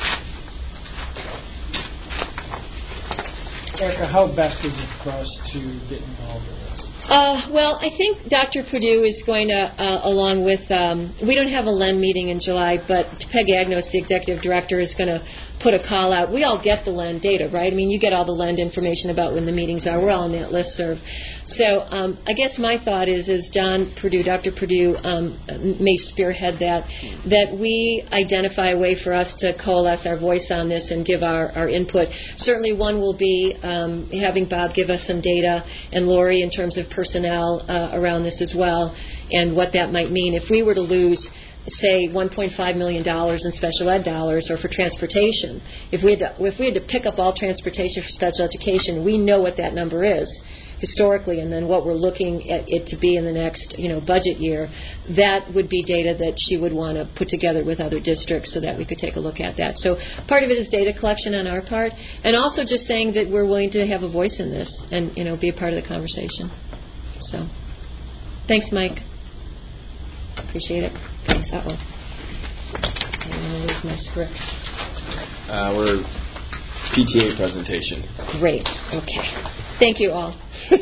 Erica, how best is it for us to get involved in this? Well, I think Dr. Perdue is going to, along with, we don't have a LEND meeting in July, but Peg Agnos, the executive director, is going to put a call out. We all get the LEND data, right? I mean, you get all the LEND information about when the meetings are. We're all on that listserv. So I guess my thought is John Perdue, Dr. Perdue, may spearhead that we identify a way for us to coalesce our voice on this and give our input. Certainly one will be having Bob give us some data, and Lori in terms of personnel around this as well, and what that might mean. If we were to lose, say, $1.5 million in special ed dollars or for transportation, if we had to pick up all transportation for special education, we know what that number is historically, and then what we're looking at it to be in the next budget year. That would be data that she would want to put together with other districts so that we could take a look at that. So part of it is data collection on our part, and also just saying that we're willing to have a voice in this and be a part of the conversation. So thanks, Mike. Appreciate it. Thanks. I'm going to lose my script. We're PTA presentation. Great. Okay. Thank you all.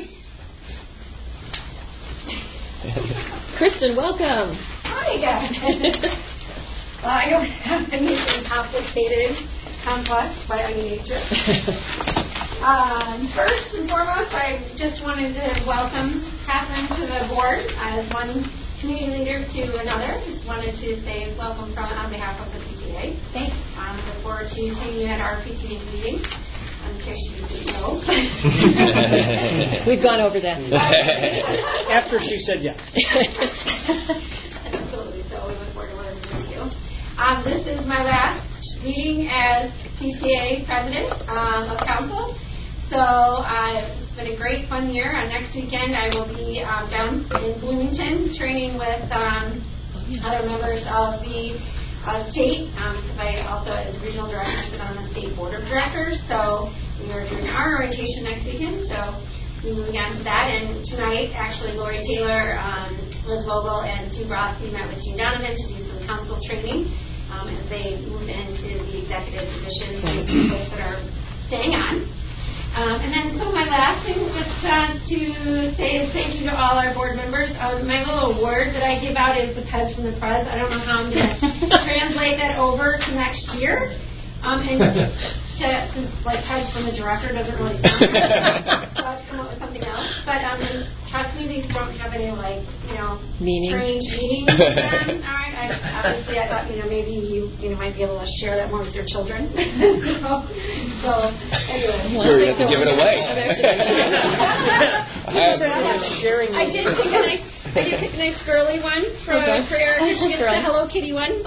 Kristen, welcome. Hi, guys. Well, I don't have anything complicated, complex by any nature. First and foremost, I just wanted to welcome Catherine to the board as one community leader to another. Just wanted to say welcome on behalf of the PTA. Thanks. Look forward to seeing you at our PTA meeting. In case you didn't know. We've gone over that. After she said yes. Absolutely. So we look forward to working with you. This is my last meeting as PTA president of council. So it's been a great, fun year. Next weekend I will be down in Bloomington training with other members of the state, because I also, as regional director, sit on the state board of directors. So we are doing our orientation next weekend. So we're moving on to that. And tonight, actually, Lori Taylor, Liz Vogel, and Sue Brodsky met with Gene Donovan to do some council training as they move into the executive positions with the folks that are staying on. And then so my last thing is just to say thank you to all our board members. My little award that I give out is the Pez from the Prez. I don't know how I'm going to translate that over to next year. Since like Pez from the director doesn't really sound good, so I have to come up with something else. But trust me, these don't have any strange meanings to them. All right. Obviously, I thought maybe you might be able to share that more with your children. so anyway, sure, you have to give it away. I did pick a nice girly one for Erica. She gets the Hello Kitty one.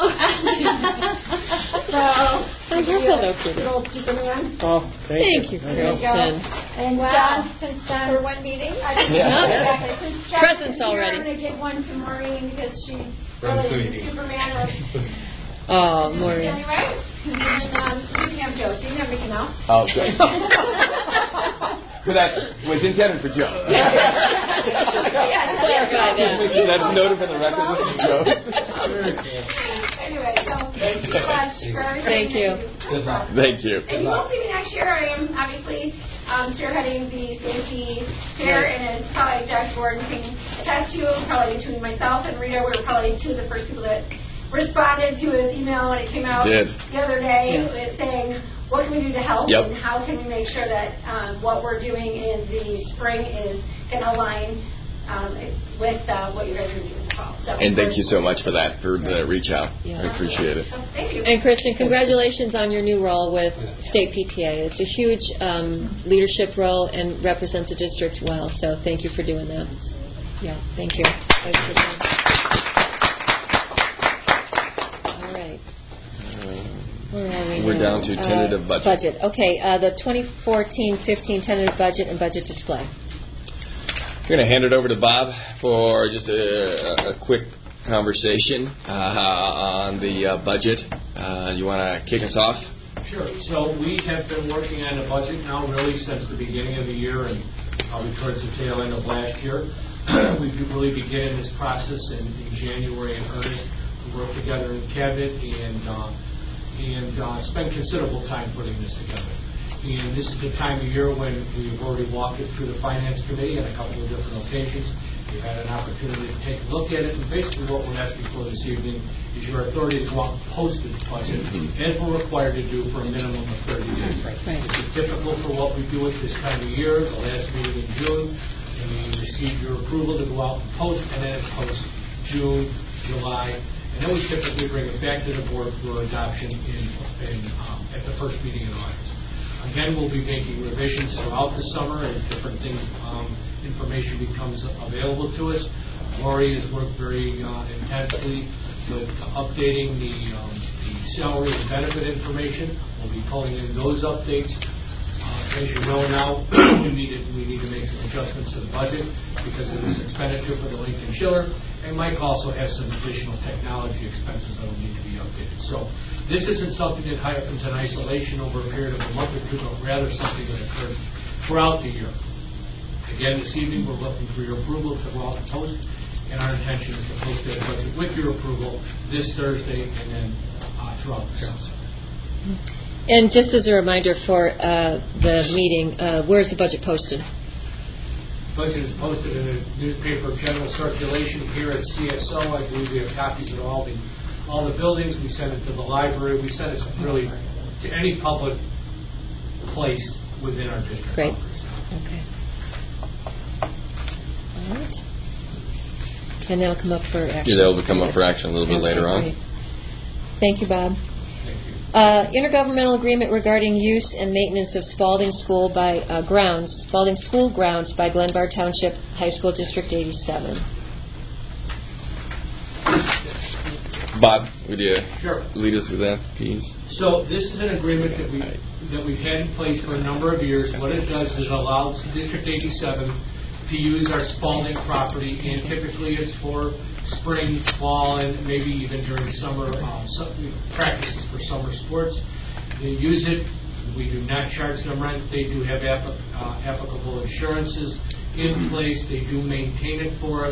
I love Hello Kitty. Old Superman. Oh, thank you. Kristen. And John, since for one meeting, exactly. Presents already. I'm going to give one to Maureen because she really is Superman. Oh, Maureen. Anyway, speaking of Joe, so you can have Mickey Mouse. Oh, good. That was intended for Joe. Clarify that. That's noted for the record. This is Joe. Anyway, so thank you so much for everything. Thank you. Thank you. And you will see me next year. I am obviously spearheading the safety fair, and it's probably Jack Gordon can attest to, probably between myself and Rita, we were probably two of the first people that responded to his email when it came out the other day, saying, what can we do to help, and how can we make sure that what we're doing in the spring is going to align with what you guys are doing in the fall. So, and thank you so much for that, for the reach out. Yeah. I appreciate it. So, thank you. And Kristen, congratulations on your new role with State PTA. It's a huge leadership role and represent the district well, so thank you for doing that. Yeah, thank you. All right. Where are we We're now? down to tentative budget. Okay, the 2014-15 tentative budget and budget display. I'm going to hand it over to Bob for just a quick conversation on the budget. You want to kick us off? Sure. So we have been working on the budget now really since the beginning of the year and probably towards the tail end of last year. We really began this process in January in earnest. We worked together in cabinet and spent considerable time putting this together. And this is the time of year when we've already walked it through the Finance Committee on a couple of different occasions. We've had an opportunity to take a look at it, and basically what we're asking for this evening is your authority to go out and post this budget, as we're required to do for a minimum of 30 days. This is typical for what we do at this time of year, the last meeting in June, and we receive your approval to go out and post, and then it's post June, July, and then we typically bring it back to the board for adoption at the first meeting in August. Again, we'll be making revisions throughout the summer as different things, information becomes available to us. Lori has worked very intensely with updating the salary and benefit information. We'll be pulling in those updates. As you know now, we need to make some adjustments to the budget because of this expenditure for the Lincoln Chiller. And Mike also has some additional technology expenses that will need to be updated. So this isn't something that happens in isolation over a period of a month or two, but rather something that occurs throughout the year. Again, this evening we're looking for your approval to go out and post, and our intention is to post that budget with your approval this Thursday and then throughout the summer. And just as a reminder for the meeting, where's the budget posted? Budget is posted in the newspaper general circulation here at CSO. I believe we have copies of all the buildings. We send it to the library. We send it really to any public place within our district. Great. Okay. All right. And that'll come up for action. Yeah, that'll come up for action a little bit later on. Great. Thank you, Bob. Intergovernmental agreement regarding use and maintenance of Spalding School Spalding School grounds by Glenbard Township High School District 87. Bob, would you lead us through that, please? So this is an agreement that we've had in place for a number of years. What it does is it allows District 87 to use our Spalding property, and typically it's for spring, fall, and maybe even during summer practices for summer sports. They use it. We do not charge them rent. They do have applicable insurances in place. They do maintain it for us.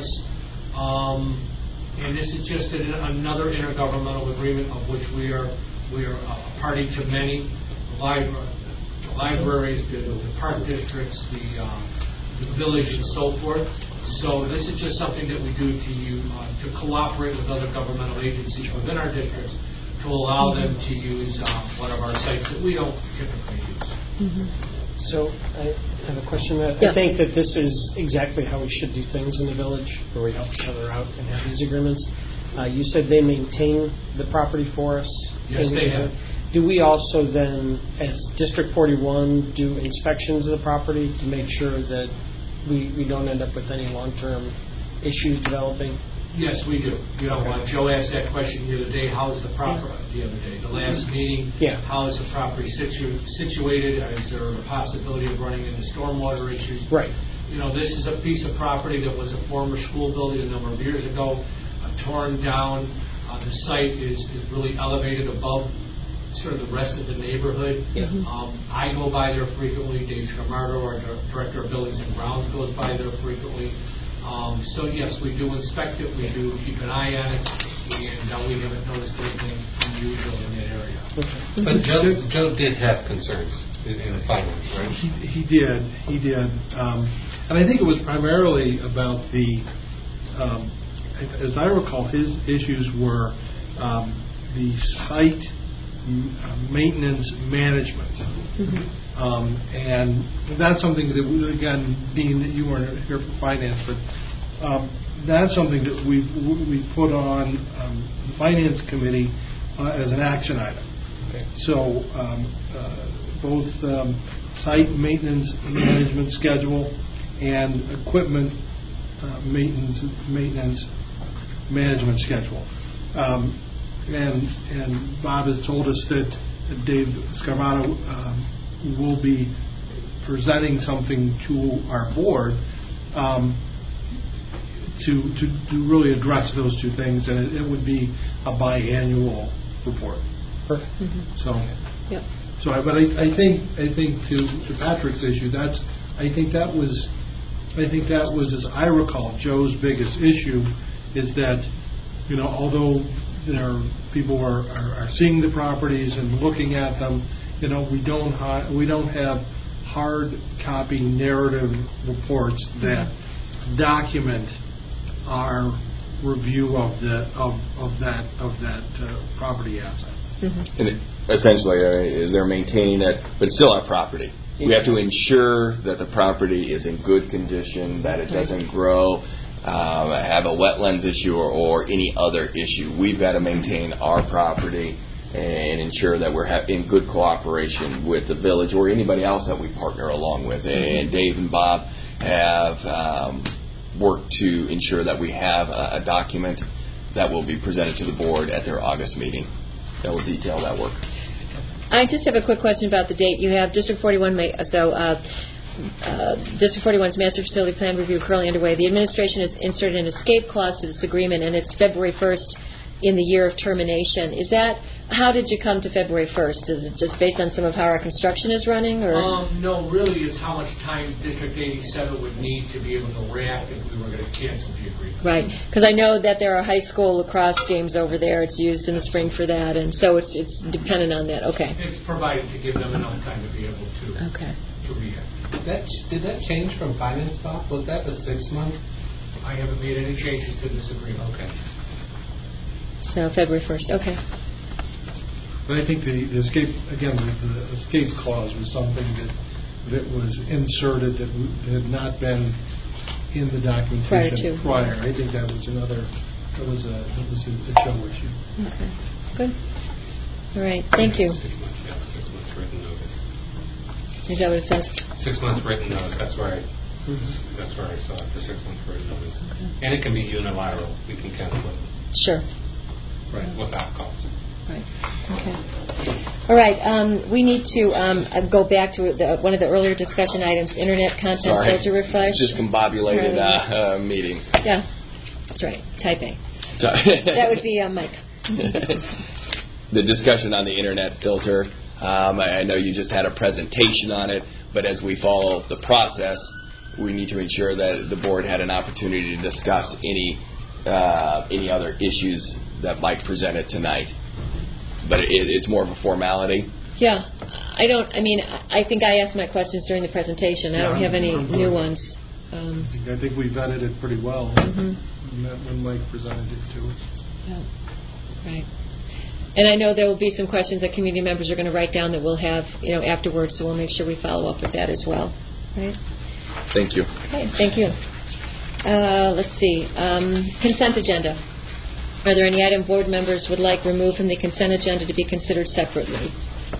And this is just another intergovernmental agreement of which we are a party to many. The libraries, the park districts, the village, and so forth. So this is just something that we do to cooperate with other governmental agencies within our districts to allow them to use one of our sites that we don't typically use. So I have a question. I think that this is exactly how we should do things in the village, where we help each other out and have these agreements. You said they maintain the property for us? Yes, they have. Do we also then, as District 41, do inspections of the property to make sure that we don't end up with any long-term issues developing? Yes, we do. Joe asked that question the other day. How is the property? The last meeting. How is the property situated? Is there a possibility of running into stormwater issues? Right. This is a piece of property that was a former school building a number of years ago, torn down. The site is really elevated above sort of the rest of the neighborhood. I go by there frequently. Dave Scamardo, our Director of Buildings and Grounds, goes by there frequently. So yes, we do inspect it. We do keep an eye on it, and we haven't noticed anything unusual in that area. But Joe did have concerns in the finance, right? He did. And I think it was primarily about as I recall, his issues were the site maintenance management. And that's something that, again, Dean, you weren't here for finance, but that's something that we put on the finance committee as an action item. Okay. So both site maintenance management schedule and equipment maintenance management schedule. And Bob has told us that Dave Scarmato will be presenting something to our board to really address those two things, and it would be a biannual report. Perfect. So, So, but I think to Patrick's issue, I think that was, as I recall, Joe's biggest issue is that, although there are people are seeing the properties and looking at them, we don't have hard copy narrative reports that document our review of that property asset. Mm-hmm. And essentially, they're maintaining it, but it's still our property. We have to ensure that the property is in good condition, that it doesn't grow, have a wetlands issue, or any other issue. We've got to maintain our property and ensure that we're in good cooperation with the village or anybody else that we partner along with. And Dave and Bob have worked to ensure that we have a document that will be presented to the board at their August meeting that will detail that work. I just have a quick question about the date. You have District 41, District 41's Master Facility Plan Review currently underway. The administration has inserted an escape clause to this agreement, and it's February 1st in the year of termination. How did you come to February 1st? Is it just based on some of how our construction is running? Or? No, really it's how much time District 87 would need to be able to react if we were going to cancel the agreement. Right, because I know that there are high school lacrosse games over there. It's used in the spring for that, and so it's dependent on that. Okay. It's provided to give them enough time to be able to react. Did that change from finance, Bob? Was that a 6-month? I haven't made any changes to this agreement. Okay. So February 1st, okay. But I think the escape clause was something that was inserted that had not been in the documentation prior. I think that was a Joe issue. Okay, good. All right, thank you. 6 months, 6 months written notice. Is that what it says? 6 months written notice. That's where I saw it. The 6 months written notice, and it can be unilateral. We can cancel it. Sure. Right, without cause. Right. Okay. All right. We need to go back to one of the earlier discussion items, Internet Content Filter Refresh. Discombobulated meeting. Yeah, that's right. Type A. That would be Mike. The discussion on the Internet filter. I know you just had a presentation on it, but as we follow the process, we need to ensure that the board had an opportunity to discuss any other issues that might present it tonight. But it's more of a formality. Yeah, I think I asked my questions during the presentation. I don't have any new ones. I think we vetted it pretty well when Mike presented it to us. Yeah, right. And I know there will be some questions that community members are going to write down that we'll have, afterwards. So we'll make sure we follow up with that as well. Right. Thank you. Okay. Thank you. Let's see. Consent agenda. Are there any item board members would like removed from the consent agenda to be considered separately?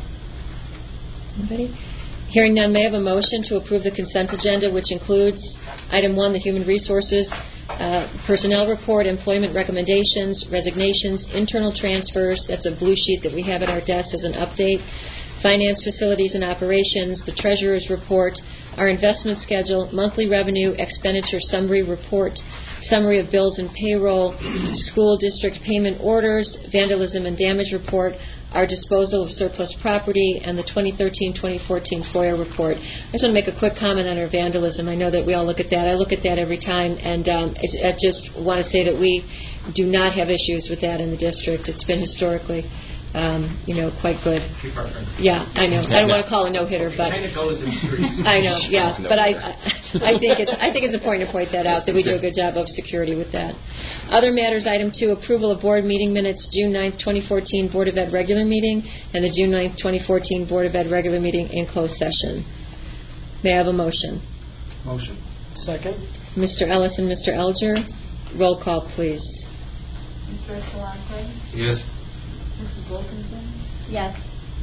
Anybody? Hearing none, may I have a motion to approve the consent agenda, which includes item 1, the Human Resources Personnel Report, Employment Recommendations, Resignations, Internal Transfers. That's a blue sheet that we have at our desk as an update. Finance, Facilities, and Operations, the Treasurer's Report, our investment schedule, monthly revenue, expenditure summary report, summary of bills and payroll, school district payment orders, vandalism and damage report, our disposal of surplus property, and the 2013-2014 FOIA report. I just want to make a quick comment on our vandalism. I know that we all look at that. I look at that every time, and I just want to say that we do not have issues with that in the district. It's been historically quite good. Yeah, I know. I don't want to call a no-hitter, but it kind of goes in streets. I know. Yeah, but I think it's important to point that out, that we do a good job of security with that. Other matters, item 2, approval of board meeting minutes, June 9th, 2014 Board of Ed regular meeting, and the June 9th, 2014 Board of Ed regular meeting in closed session. May I have a motion? Motion. Second. Mr. Ellis and Mr. Elger, roll call, please. Mr. Escalante? Yes. Mrs. Wilkinson? Yes.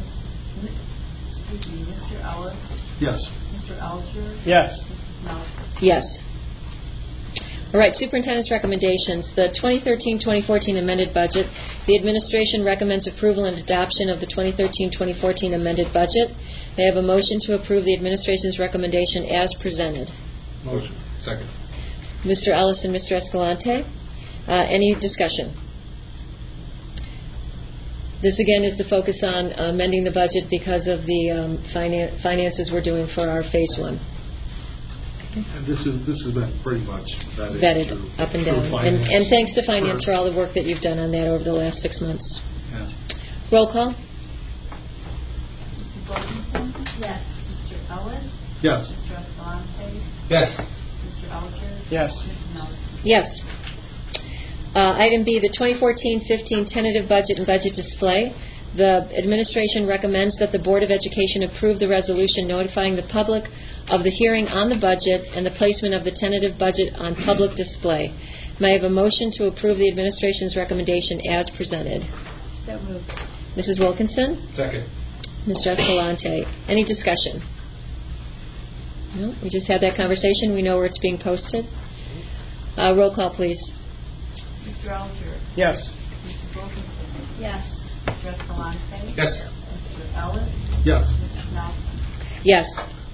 Mr. Ellis? Yes. Mr. Alger? Yes. Mrs. Nelson? Yes. All right, superintendent's recommendations. The 2013-2014 amended budget. The administration recommends approval and adoption of the 2013-2014 amended budget. May I have a motion to approve the administration's recommendation as presented? Motion. Second. Mr. Ellis and Mr. Escalante. Any discussion? This again is the focus on amending the budget because of the finances we're doing for our phase 1. And this has been pretty much vetted up and down. And thanks to finance for all the work that you've done on that over the last 6 months. Yeah. Roll call. Mrs. Wilkinson? Yes. Mr. Ellis? Yes. Mr. Escalante? Yes. Mr. Alger? Yes. Mrs. Nelson? Yes. Item B, the 2014-15 tentative budget and budget display. The administration recommends that the Board of Education approve the resolution notifying the public of the hearing on the budget and the placement of the tentative budget on public display. May I have a motion to approve the administration's recommendation as presented? So moved. Mrs. Wilkinson? Second. Mr. Escalante? Any discussion? No? We just had that conversation. We know where it's being posted. Roll call, please. Mr. Alger? Yes. Mrs. Wilkinson? Yes. Mr. Escalante? Yes. Mr. Ellis? Yes. Mrs. Nelson? Yes.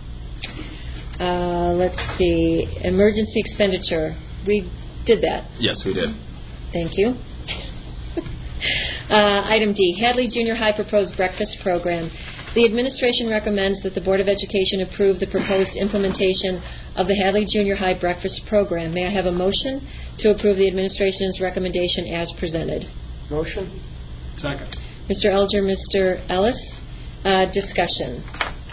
Let's see. Emergency expenditure. We did that. Yes, we did. Thank you. Item D, Hadley Junior High proposed breakfast program. The administration recommends that the Board of Education approve the proposed implementation of the Hadley Junior High breakfast program. May I have a motion to approve the administration's recommendation as presented? Motion. Second. Mr. Elger, Mr. Ellis, discussion.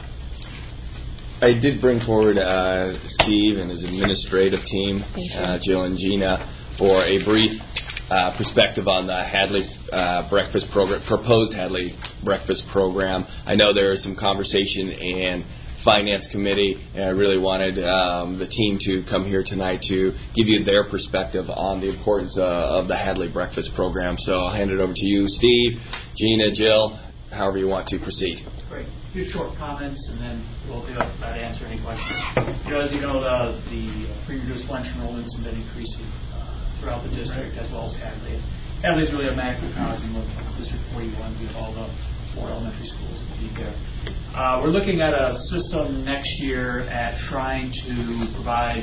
I did bring forward Steve and his administrative team, Jill and Gina, for a brief perspective on the Hadley breakfast program, proposed Hadley breakfast program. I know there was some conversation in Finance Committee, and I really wanted the team to come here tonight to give you their perspective on the importance of the Hadley breakfast program. So I'll hand it over to you, Steve, Gina, Jill, however you want to proceed. Great. A few short comments, and then we'll be able to answer any questions. As you know, the pre-reduced lunch enrollments have been increasing throughout the district, as well as Hadley. Hadley is really a microcosm of District 41. We have all the 4 elementary schools that feed there. We're looking at a system next year at trying to provide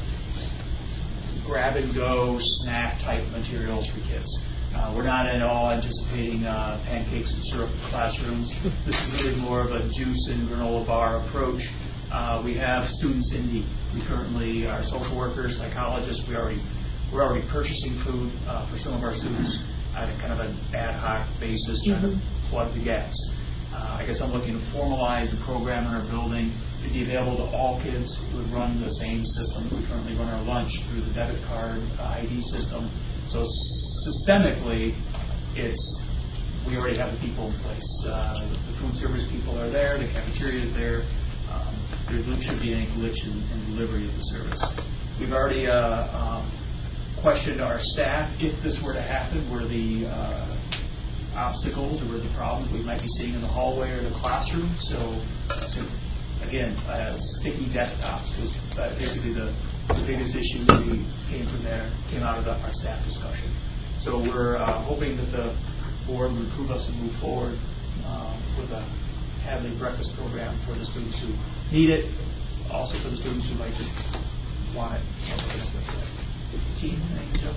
grab-and-go snack-type materials for kids. We're not at all anticipating pancakes and syrup classrooms. This is really more of a juice and granola bar approach. We have students in need. We currently are social workers, psychologists. We're already purchasing food for some of our students on kind of an ad hoc basis, trying to plug the gaps. I guess I'm looking to formalize the program in our building. It'd be available to all kids. We would run the same system. We currently run our lunch through the debit card ID system. So systemically, we already have the people in place. The food service people are there. The cafeteria is there. There should be any glitch in delivery of the service. We've already questioned our staff if this were to happen. What are the obstacles or the problems we might be seeing in the hallway or the classroom? So again, sticky desktops was basically the biggest issue we came out of our staff discussion. So we're hoping that the board would approve us and move forward with a Hadley breakfast program for the students who need it, also for the students who might just want it. Team, thank you, Joe.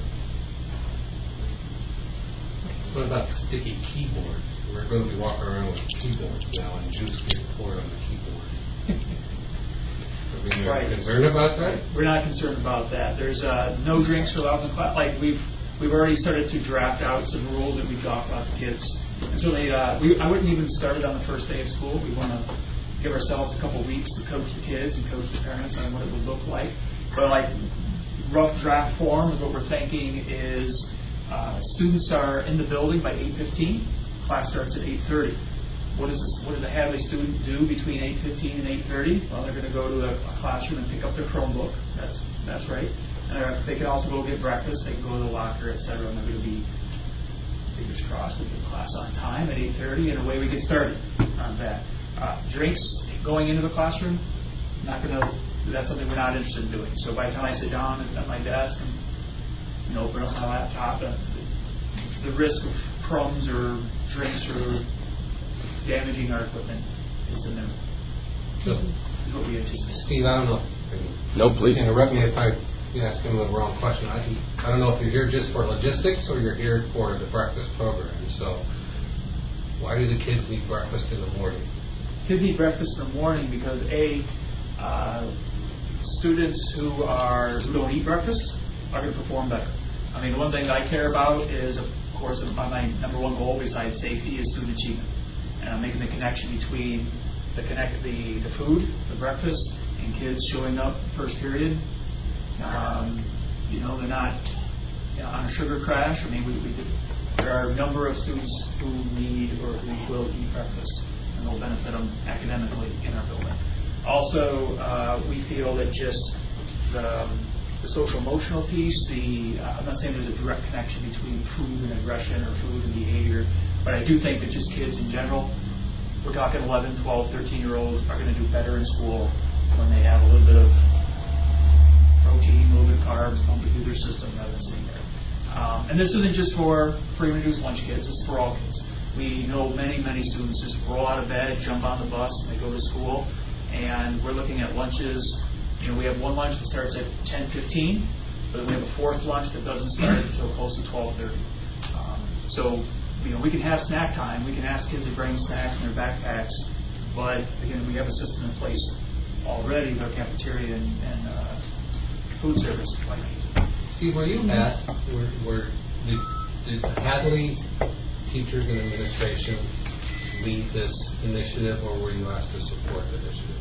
What about the sticky keyboard? We're going to be walking around with keyboards now and juice being poured on the keyboard. Are we concerned about that? We're not concerned about that. There's no drinks allowed in the class. Like we've already started to draft out some rules that we talk about to kids. And certainly, I wouldn't even start it on the first day of school. We want to give ourselves a couple weeks to coach the kids and coach the parents on what it would look like. But like rough draft form is what we're thinking is students are in the building by 8:15. Class starts at 8:30. What does a Hadley student do between 8:15 and 8:30? Well, they're going to go to a classroom and pick up their Chromebook. That's right. And they can also go get breakfast. They can go to the locker, etc. And they're going to be, fingers crossed, they get class on time at 8:30, and away we get started on that. Drinks going into the classroom, that's something we're not interested in doing. So by the time I sit down at my desk and open up my laptop, the risk of crumbs or drinks or damaging our equipment is in there. So, is what we anticipate. Steve, I don't know. No, please. Interrupt me if I ask him the wrong question. I don't know if you're here just for logistics or you're here for the breakfast program. So Why do the kids need breakfast in the morning? Kids eat breakfast in the morning because students who don't eat breakfast are going to perform better. I mean, the one thing that I care about is, of course, my number one goal besides safety is student achievement, and I'm making the connection between the food, the breakfast, and kids showing up first period. They're not on a sugar crash. I mean, there are a number of students who need or who will eat breakfast, and they'll benefit them academically in our building. Also, we feel that just the social-emotional piece, I'm not saying there's a direct connection between food and aggression or food and behavior, but I do think that just kids in general, we're talking 11, 12, 13-year-olds are going to do better in school when they have a little bit of protein, a little bit of carbs pumping through their system rather than sitting there. And this isn't just for free and reduced lunch kids, it's for all kids. We know many, many students just roll out of bed, jump on the bus, and they go to school. And we're looking at lunches. We have one lunch that starts at 10:15, but then we have a fourth lunch that doesn't start until close to 12:30. So we can have snack time. We can ask kids to bring snacks in their backpacks. But again, we have a system in place already with our cafeteria and food service. Steve, were you asked, did Hadley's teachers and administration lead this initiative, or were you asked to support the initiative?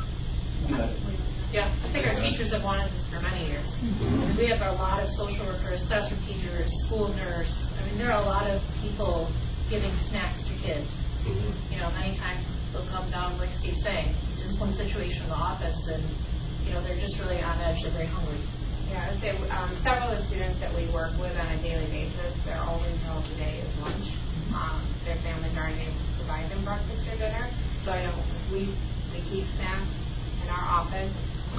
Yeah, I think our teachers have wanted this for many years. Mm-hmm. We have a lot of social workers, classroom teachers, school nurse. I mean, there are a lot of people giving snacks to kids. Mm-hmm. Many times they'll come down, like Steve's saying, just one situation in the office, and they're just really on edge. They're very hungry. Yeah, I would say several of the students that we work with on a daily basis, their only meal today is lunch. Their families aren't able to provide them breakfast or dinner. So I know we keep snacks in our office.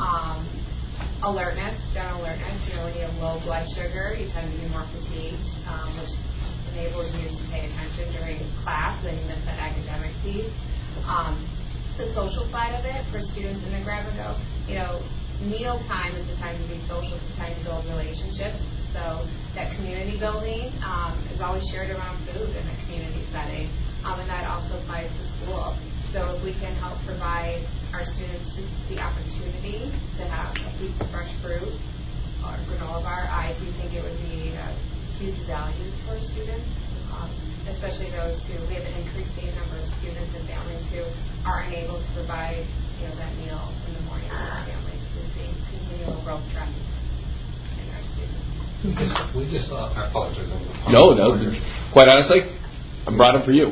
General alertness. When you have low blood sugar, you tend to be more fatigued, which enables you to pay attention during class, then you miss that academic piece. The social side of it for students in the grab and go, meal time is the time to be social, it's the time to build relationships. So that community building is always shared around food in a community setting, and that also applies to school. So if we can help provide our students the opportunity to have a piece of fresh fruit or granola bar, I do think it would be a huge value for students, especially those who, we have an increasing number of students and families who are unable to provide that meal in the morning for their families. We're seeing continual growth trends in our students. I apologize. No. Quite honestly, I brought them for you.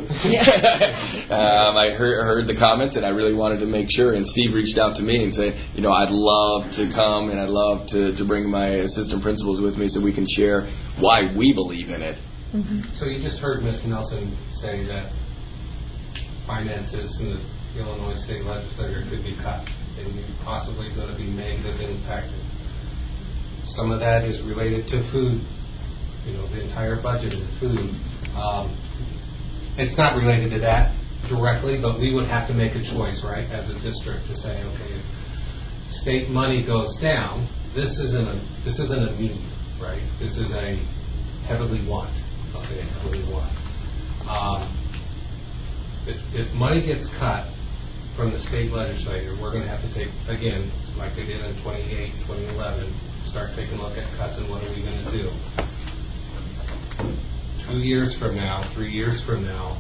I heard the comments, and I really wanted to make sure. And Steve reached out to me and said, I'd love to come, and I'd love to bring my assistant principals with me so we can share why we believe in it. Mm-hmm. So you just heard Ms. Nelson say that finances in the Illinois State Legislature could be cut, and possibly going to be negatively impacted. Some of that is related to food, the entire budget of food. It's not related to that directly, but we would have to make a choice, right, as a district to say, okay, if state money goes down, this isn't a need, right? This is a heavily want. I'll say a heavily want. If money gets cut from the state legislature, we're going to have to take, again, like they did in 2011, start taking a look at cuts and what are we going to do. 2 years from now, 3 years from now,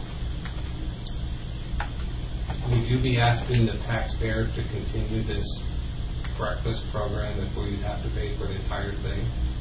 would you be asking the taxpayer to continue this breakfast program if we'd have to pay for the entire thing?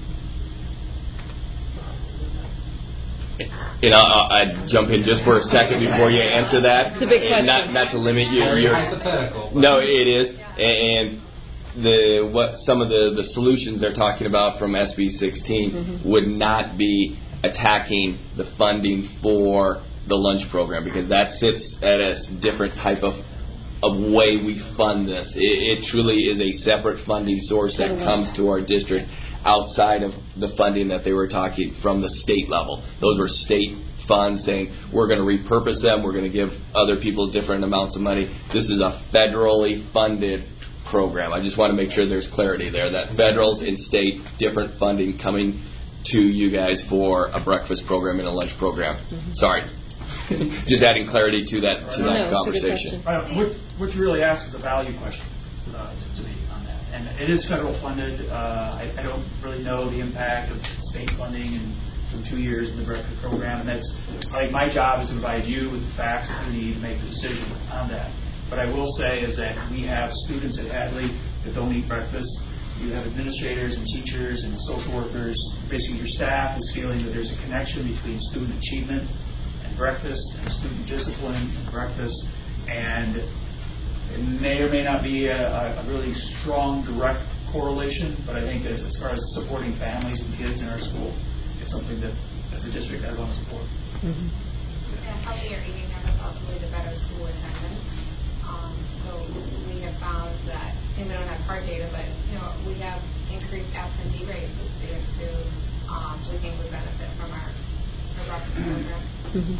I'd jump in just for a second before you answer that. It's a big question. Not to limit you. Very hypothetical. No, it is. And some of the solutions they're talking about from SB 16 would not be attacking the funding for the lunch program, because that sits at a different type of way we fund this. It truly is a separate funding source that comes to our district outside of the funding that they were talking from the state level. Those were state funds saying we're going to repurpose them, we're going to give other people different amounts of money. This is a federally funded program. I just want to make sure there's clarity there, that federals and state different funding coming to you guys for a breakfast program and a lunch program. Sorry. Just adding clarity to that conversation. What you really ask is a value question to me on that. And it is federal funded. I don't really know the impact of state funding in 2 years in the breakfast program. And that's my job is to provide you with the facts that you need to make the decision on that. What I will say is that we have students at Hadley that don't eat breakfast. You have administrators and teachers and social workers. Basically, your staff is feeling that there's a connection between student achievement and breakfast and student discipline and breakfast. And it may or may not be a really strong, direct correlation, but I think as far as supporting families and kids in our school, it's something that, as a district, I want to support. Mm-hmm. Yeah, healthier eating habits also lead to better school attendance. So we have found that, and we don't have hard data, but we have increased absentee rates with students who we think would benefit from our breakfast program. Mm-hmm.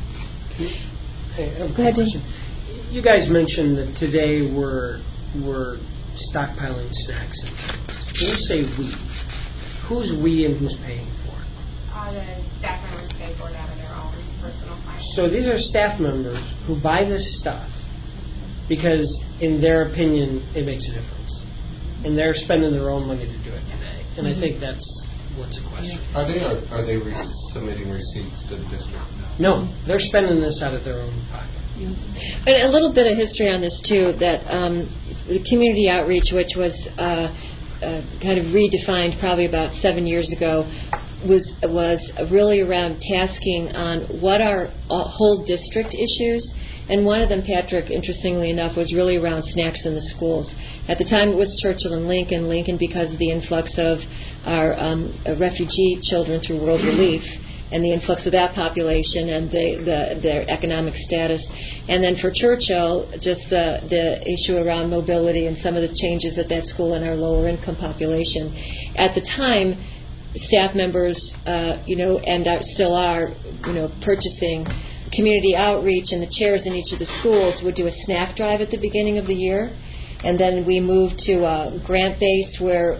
Go ahead, Dan. You guys mentioned that today we're stockpiling snacks and things. When you say we, who's we and who's paying for it? The staff members pay for it out of their own personal finances. So these are staff members who buy this stuff because, in their opinion, it makes a difference. And they're spending their own money to do it today. And I think that's what's a question. Are they submitting receipts to the district? No, they're spending this out of their own pocket. And a little bit of history on this, too, that the community outreach, which was kind of redefined probably about 7 years ago, was really around tasking on what are whole district issues. And one of them, Patrick, interestingly enough, was really around snacks in the schools. At the time, it was Churchill and Lincoln. Lincoln, because of the influx of our refugee children through World Relief and the influx of that population and their economic status. And then for Churchill, just the issue around mobility and some of the changes at that school in our lower income population. At the time, staff members, and still are, purchasing community outreach, and the chairs in each of the schools would do a snack drive at the beginning of the year. And then we moved to grant-based, where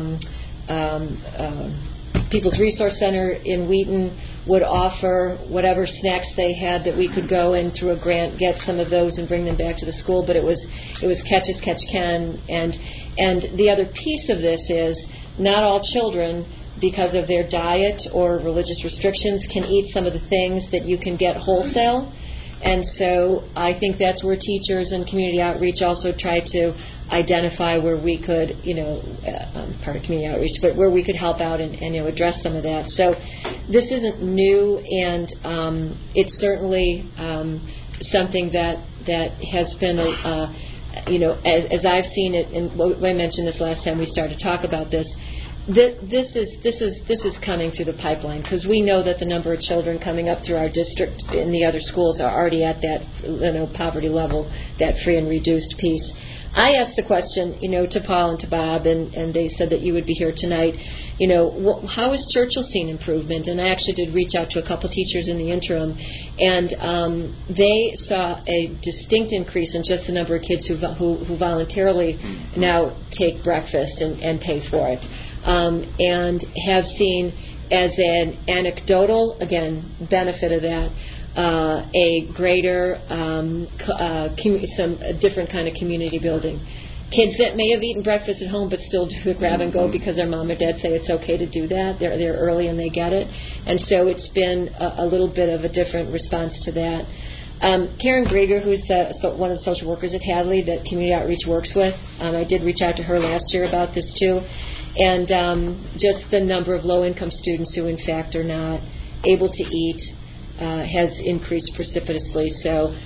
People's Resource Center in Wheaton would offer whatever snacks they had that we could go in through a grant, get some of those and bring them back to the school. But it was catch as catch can. And the other piece of this is not all children, because of their diet or religious restrictions, can eat some of the things that you can get wholesale. And so I think that's where teachers and community outreach also try to identify where we could, part of community outreach, but where we could help out and address some of that. So this isn't new, and it's certainly something that has been, as I've seen it, and I mentioned this last time we started to talk about this. This is coming through the pipeline, because we know that the number of children coming up through our district in the other schools are already at that poverty level, that free and reduced piece. I asked the question, to Paul and to Bob, and they said that you would be here tonight. How has Churchill seen improvement? And I actually did reach out to a couple teachers in the interim, and they saw a distinct increase in just the number of kids who voluntarily now take breakfast and pay for it. And have seen as an anecdotal, again, benefit of that, a greater, some different kind of community building. Kids that may have eaten breakfast at home but still do a grab and go because their mom or dad say it's okay to do that. They're early and they get it. And so it's been a little bit of a different response to that. Karen Grieger, who's one of the social workers at Hadley that Community Outreach works with, I did reach out to her last year about this too. And just the number of low-income students who, in fact, are not able to eat has increased precipitously. So,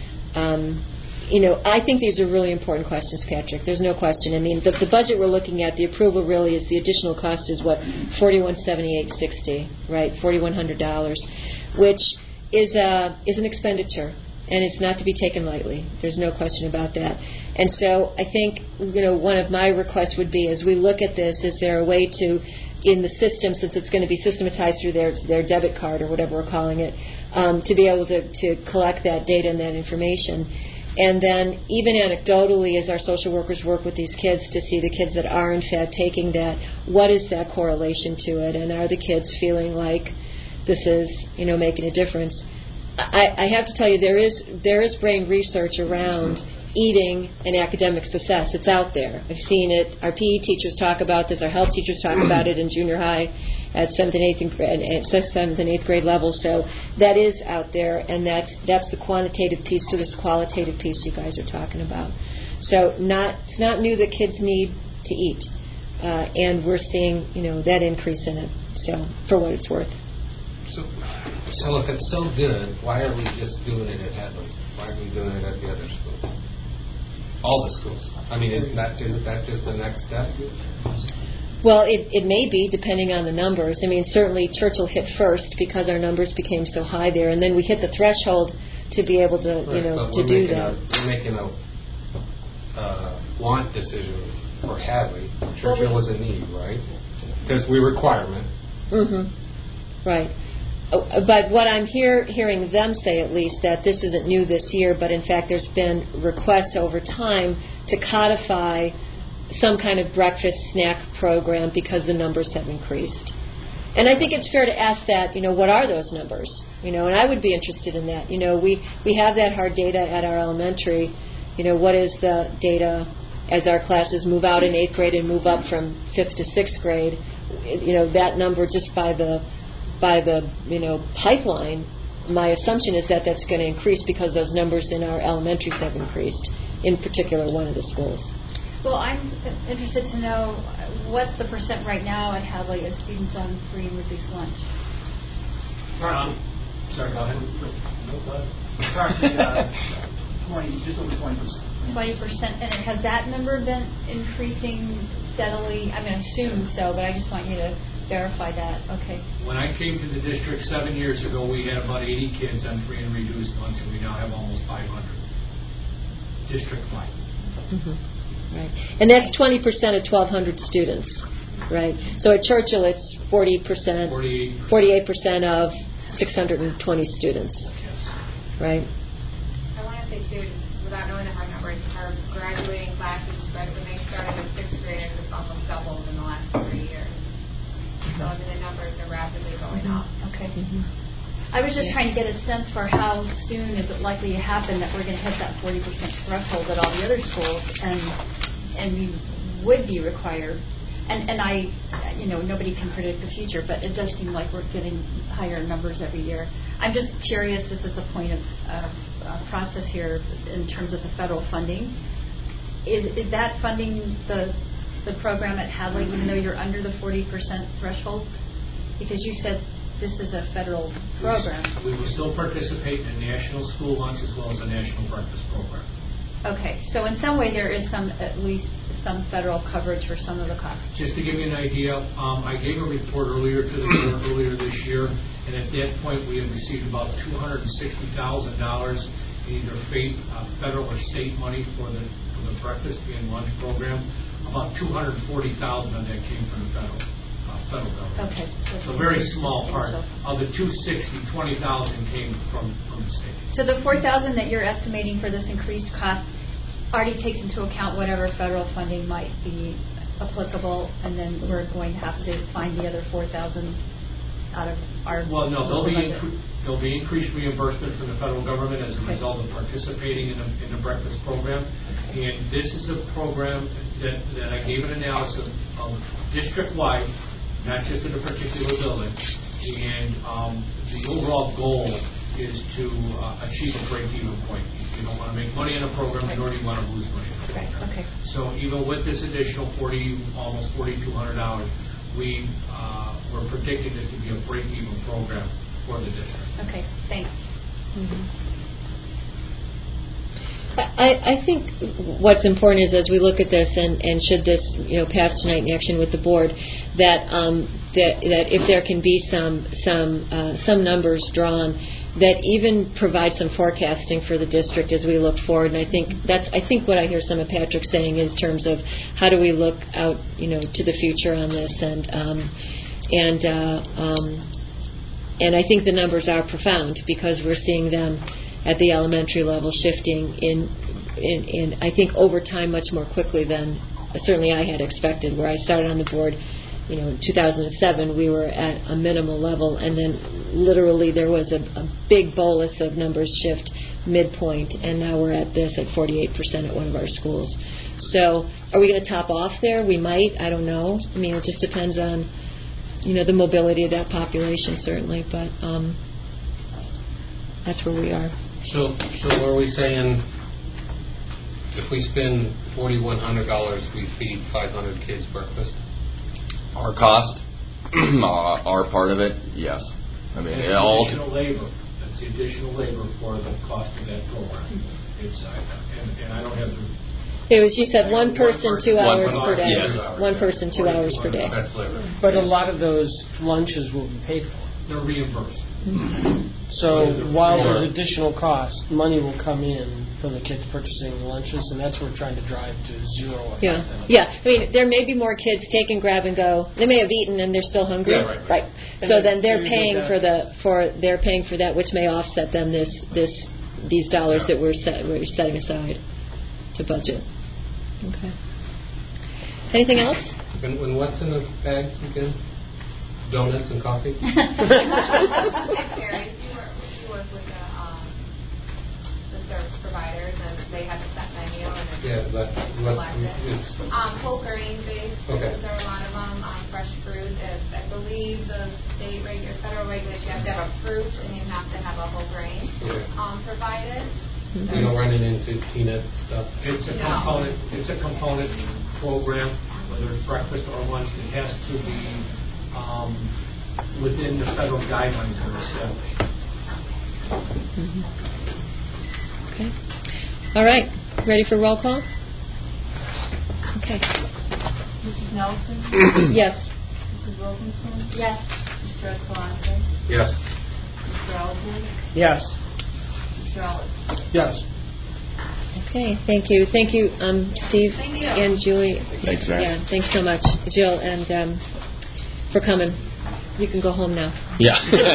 I think these are really important questions, Patrick. There's no question. I mean, the budget we're looking at, the approval really is the additional cost is what, $41,780.60, right? $4,100, which is an expenditure. And it's not to be taken lightly. There's no question about that. And so I think, one of my requests would be, as we look at this, is there a way to, in the system, since it's going to be systematized through their debit card or whatever we're calling it, to be able to collect that data and that information. And then even anecdotally, as our social workers work with these kids to see the kids that are in fact taking that, what is that correlation to it? And are the kids feeling like this is, making a difference? I have to tell you, there is brain research around eating and academic success. It's out there. I've seen it. Our PE teachers talk about this. Our health teachers talk about it in junior high at 7th and 8th grade level. So that is out there, and that's the quantitative piece to this qualitative piece you guys are talking about. So it's not new that kids need to eat, and we're seeing that increase in it. So for what it's worth. So if it's so good, why are we just doing it at Hadley? Why are we doing it at the other schools? All the schools. I mean, isn't that just the next step? Well, it may be, depending on the numbers. I mean, certainly Churchill hit first because our numbers became so high there, and then we hit the threshold to be able to, to do that. We're making a want decision for Hadley. Churchill was a need, right? Because we requirement. Mm-hmm. Right. But what I'm hearing them say, at least, that this isn't new this year, but in fact there's been requests over time to codify some kind of breakfast snack program because the numbers have increased. And I think it's fair to ask that, what are those numbers? And I would be interested in that. We have that hard data at our elementary. What is the data as our classes move out in 8th grade and move up from 5th to 6th grade? That number just by the pipeline, my assumption is that that's going to increase because those numbers in our elementaries have increased, in particular one of the schools. Well, I'm interested to know what's the % right now at Hadley of students on free and reduced lunch? Sorry, go ahead. No, go ahead. 20, just over 20%. 20%, and has that number been increasing steadily? I mean, I assume so, but I just want you to verify that. Okay. When I came to the district 7 years ago, we had about 80 kids on free and reduced lunch, and we now have almost 500 district-wide. Mm-hmm. Right, and that's 20% of 1,200 students, right? So at Churchill, it's 40%, 48% of 620 students, yes. Right? I want to say too, without knowing the hard numbers, our graduating classes, when they started as 6th graders, it's almost doubled in the last 3 years. So the numbers are rapidly going up. Okay. Mm-hmm. I was just trying to get a sense for how soon is it likely to happen that we're going to hit that 40% threshold at all the other schools, and we would be required. And I, nobody can predict the future, but it does seem like we're getting higher numbers every year. I'm just curious. This is a point of process here in terms of the federal funding. Is that funding the program at Hadley, even though you're under the 40% threshold? Because you said this is a federal program. We will still participate in national school lunch as well as a national breakfast program. Okay, so in some way there is at least some federal coverage for some of the costs. Just to give you an idea, I gave a report earlier to the board earlier this year, and at that point we had received about $260,000 in either federal or state money for the breakfast and lunch program. About $240,000 of that came from the federal government. Okay. So a very small part. Of the $260,000, $20,000 came from the state. So the $4,000 that you're estimating for this increased cost already takes into account whatever federal funding might be applicable, and then we're going to have to find the other $4,000 out of our. Well, no, there'll be increased reimbursement from the federal government as a result of participating in the breakfast program, and this is a program that I gave an analysis of district-wide, not just in a particular building, and the overall goal is to achieve a break-even point. You don't want to make money in a program, nor do you want to lose money in a program. Okay. So even with this additional almost $4,200, we're predicting this to be a break-even program for the district. Okay, thanks. Mm-hmm. I think what's important is, as we look at this, and should this pass tonight in action with the board, that if there can be some numbers drawn that even provide some forecasting for the district as we look forward. And I think what I hear some of Patrick saying in terms of how do we look out to the future on this, and I think the numbers are profound because we're seeing them at the elementary level shifting in I think over time much more quickly than certainly I had expected. Where I started on the board, in 2007 we were at a minimal level, and then literally there was a big bolus of numbers shift midpoint, and now we're at this at 48% at one of our schools. So are we going to top off there? We might. I don't know. I mean, it just depends on, the mobility of that population, certainly. But that's where we are. So are we saying if we spend $4,100, we feed 500 kids breakfast? Our cost? Our part of it? Yes. I mean, that's additional labor. That's the additional labor for the cost of that program. It's and I don't have the. You said one person 2 hours per day. Yes. One person 2 hours per day. That's labor. But a lot of those lunches will be paid for. They're reimbursed. So while there's additional cost, money will come in from the kids purchasing lunches, and that's what we're trying to drive to zero. Yeah. I mean, there may be more kids take and grab and go. They may have eaten and they're still hungry. Yeah, right. So then they're paying they're paying for that, which may offset them these dollars that we're setting aside to budget. Okay. Anything else? And what's in the bags again? Donuts and coffee? We work with the service providers, and they have a set menu, and it's whole grain based. Okay. There are a lot of them. Fresh fruit. I believe the federal regulation, you have to have a fruit, and you have to have a whole grain provided. Mm-hmm. You don't run it into peanut stuff. It's a component program, whether it's breakfast or lunch. It has to be within the federal guidelines that are established. Okay. All right. Ready for roll call? Okay. Mrs. Nelson? Yes. Mrs. Wilkinson? Yes. Mr. Escalante? Yes. Mr. Elgin? Yes. Mr. Ellis? Yes. Okay. Thank you. Thank you, Steve Thank you. and Julie. Thanks, Matt. Yeah. Thanks so much, Jill, and for coming. You can go home now. Yeah.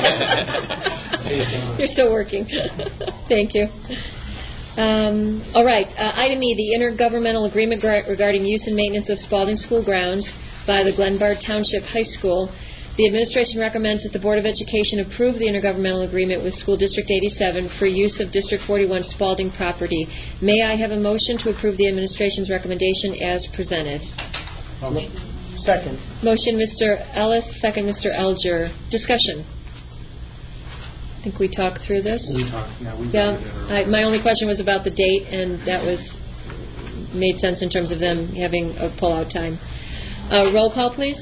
You're still working. Thank you. All right. Item E, the intergovernmental agreement regarding use and maintenance of Spalding School grounds by the Glenbard Township High School. The administration recommends that the Board of Education approve the intergovernmental agreement with School District 87 for use of District 41 Spalding property. May I have a motion to approve the administration's recommendation as presented? Second. Motion, Mr. Ellis. Second, Mr. Elger. Discussion. I think we talked through this. We talked, yeah. My only question was about the date, and that made sense in terms of them having a pull-out time. Roll call, please.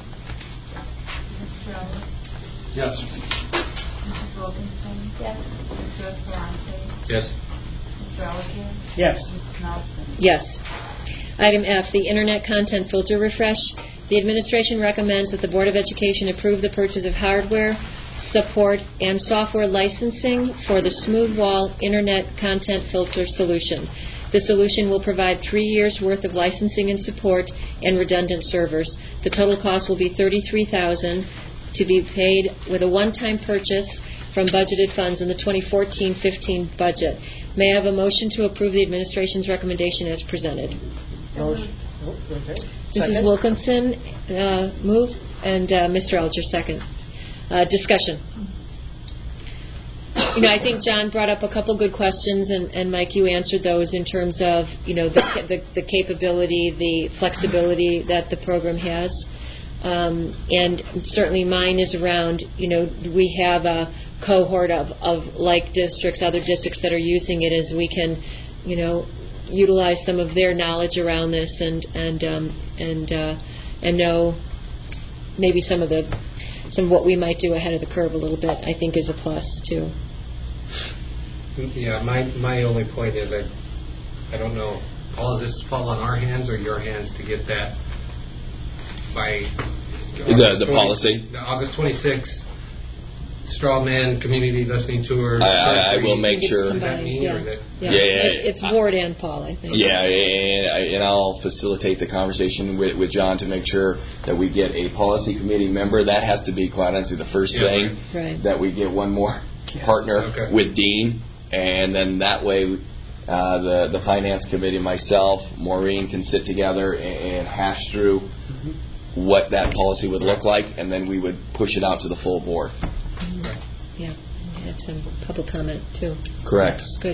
Mr. Ellis? Yes. Mrs. Wilkinson? Yes. Mr. Escalante? Yes. Mr. Elgin? Yes. Mrs. Nelson? Yes. Item F, the Internet Content Filter Refresh. The administration recommends that the Board of Education approve the purchase of hardware, support, and software licensing for the SmoothWall Internet Content Filter solution. The solution will provide 3 years' worth of licensing and support and redundant servers. The total cost will be $33,000 to be paid with a one-time purchase from budgeted funds in the 2014-15 budget. May I have a motion to approve the administration's recommendation as presented? Motion. Okay. Mrs. Wilkinson move, and Mr. Elger second. Discussion. I think John brought up a couple good questions, and Mike, you answered those in terms of the capability, the flexibility that the program has, and certainly mine is around. We have a cohort of like districts, other districts that are using it, as we can, utilize some of their knowledge around this and know maybe some of what we might do ahead of the curve a little bit. I think is a plus too. Yeah, my only point is I don't know. All does this fall on our hands or your hands to get that by the policy? August 26th. Straw Man Community Listening Tour. I will make sure. Does that mean? It's Ward and Paul, I think. Yeah, and I'll facilitate the conversation with John to make sure that we get a policy committee member. That has to be, quite honestly, the first thing. Right. That we get one more partner with Dean, and then that way the finance committee, myself, Maureen can sit together and hash through what that policy would look like, and then we would push it out to the full board. Okay. have some public comment, too. Correct. Good.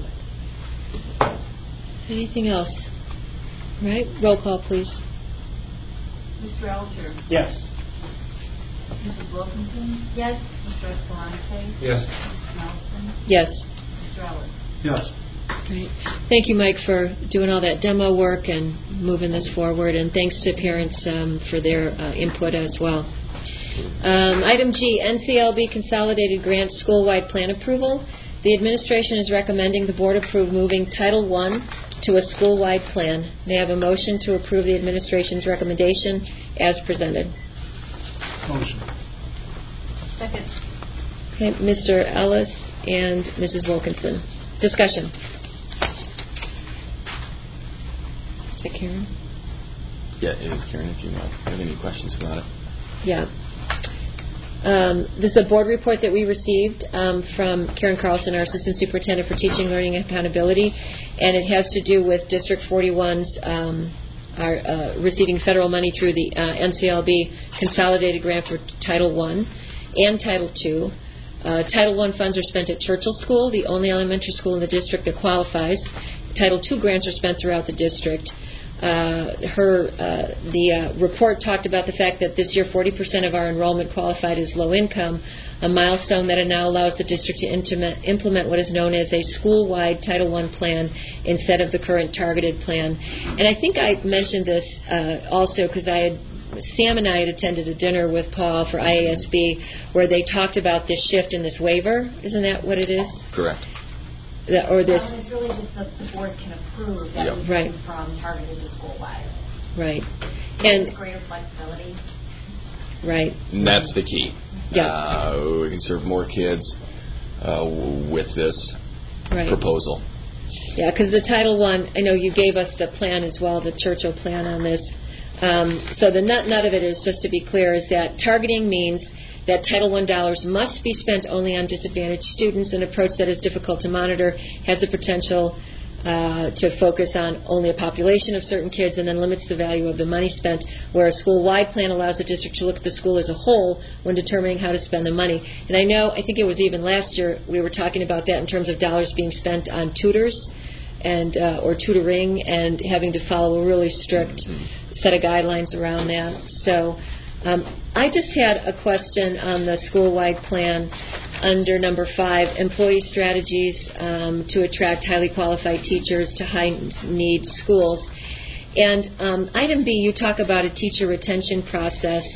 Anything else? All right, roll call, please. Mr. Alger? Yes. Mrs. Wilkinson? Yes. Mr. Escalante? Yes. Mrs. Nelson? Yes. Mr. Ellis? Yes. Great. Thank you, Mike, for doing all that demo work and moving this forward, and thanks to parents for their input as well. Item G, NCLB Consolidated Grant School-Wide Plan Approval. The administration is recommending the board approve moving Title I to a school-wide plan. May I have a motion to approve the administration's recommendation as presented? Motion. Second. Okay, Mr. Ellis and Mrs. Wilkinson. Discussion. Is it Karen? Yeah, it is Karen, if you have any questions about it. Yeah. This is a board report that we received from Karen Carlson, our Assistant Superintendent for Teaching, Learning, and Accountability, and it has to do with District 41's receiving federal money through the NCLB Consolidated Grant for Title I and Title II. Title I funds are spent at Churchill School, the only elementary school in the district that qualifies. Title II grants are spent throughout the district. The report talked about the fact that this year 40% of our enrollment qualified as low income, a milestone that now allows the district to implement what is known as a school-wide Title I plan instead of the current targeted plan. And I think I mentioned this also because Sam and I had attended a dinner with Paul for IASB where they talked about this shift in this waiver. Isn't that what it is? Correct. Or this. It's really just the board can approve that we Right. move from targeted to school-wide. Right. And greater flexibility. Right. And that's the key. Yeah. We can serve more kids with this proposal. Yeah, because the Title I know you gave us the plan as well, the Churchill plan on this. So the nut of it is, just to be clear, is that targeting means that Title I dollars must be spent only on disadvantaged students. An approach that is difficult to monitor has the potential to focus on only a population of certain kids and then limits the value of the money spent, where a school-wide plan allows the district to look at the school as a whole when determining how to spend the money. And I think it was even last year we were talking about that in terms of dollars being spent on tutors and or tutoring and having to follow a really strict set of guidelines around that. So I just had a question on the school-wide plan under number 5, employee strategies to attract highly qualified teachers to high-need schools. And item B, you talk about a teacher retention process.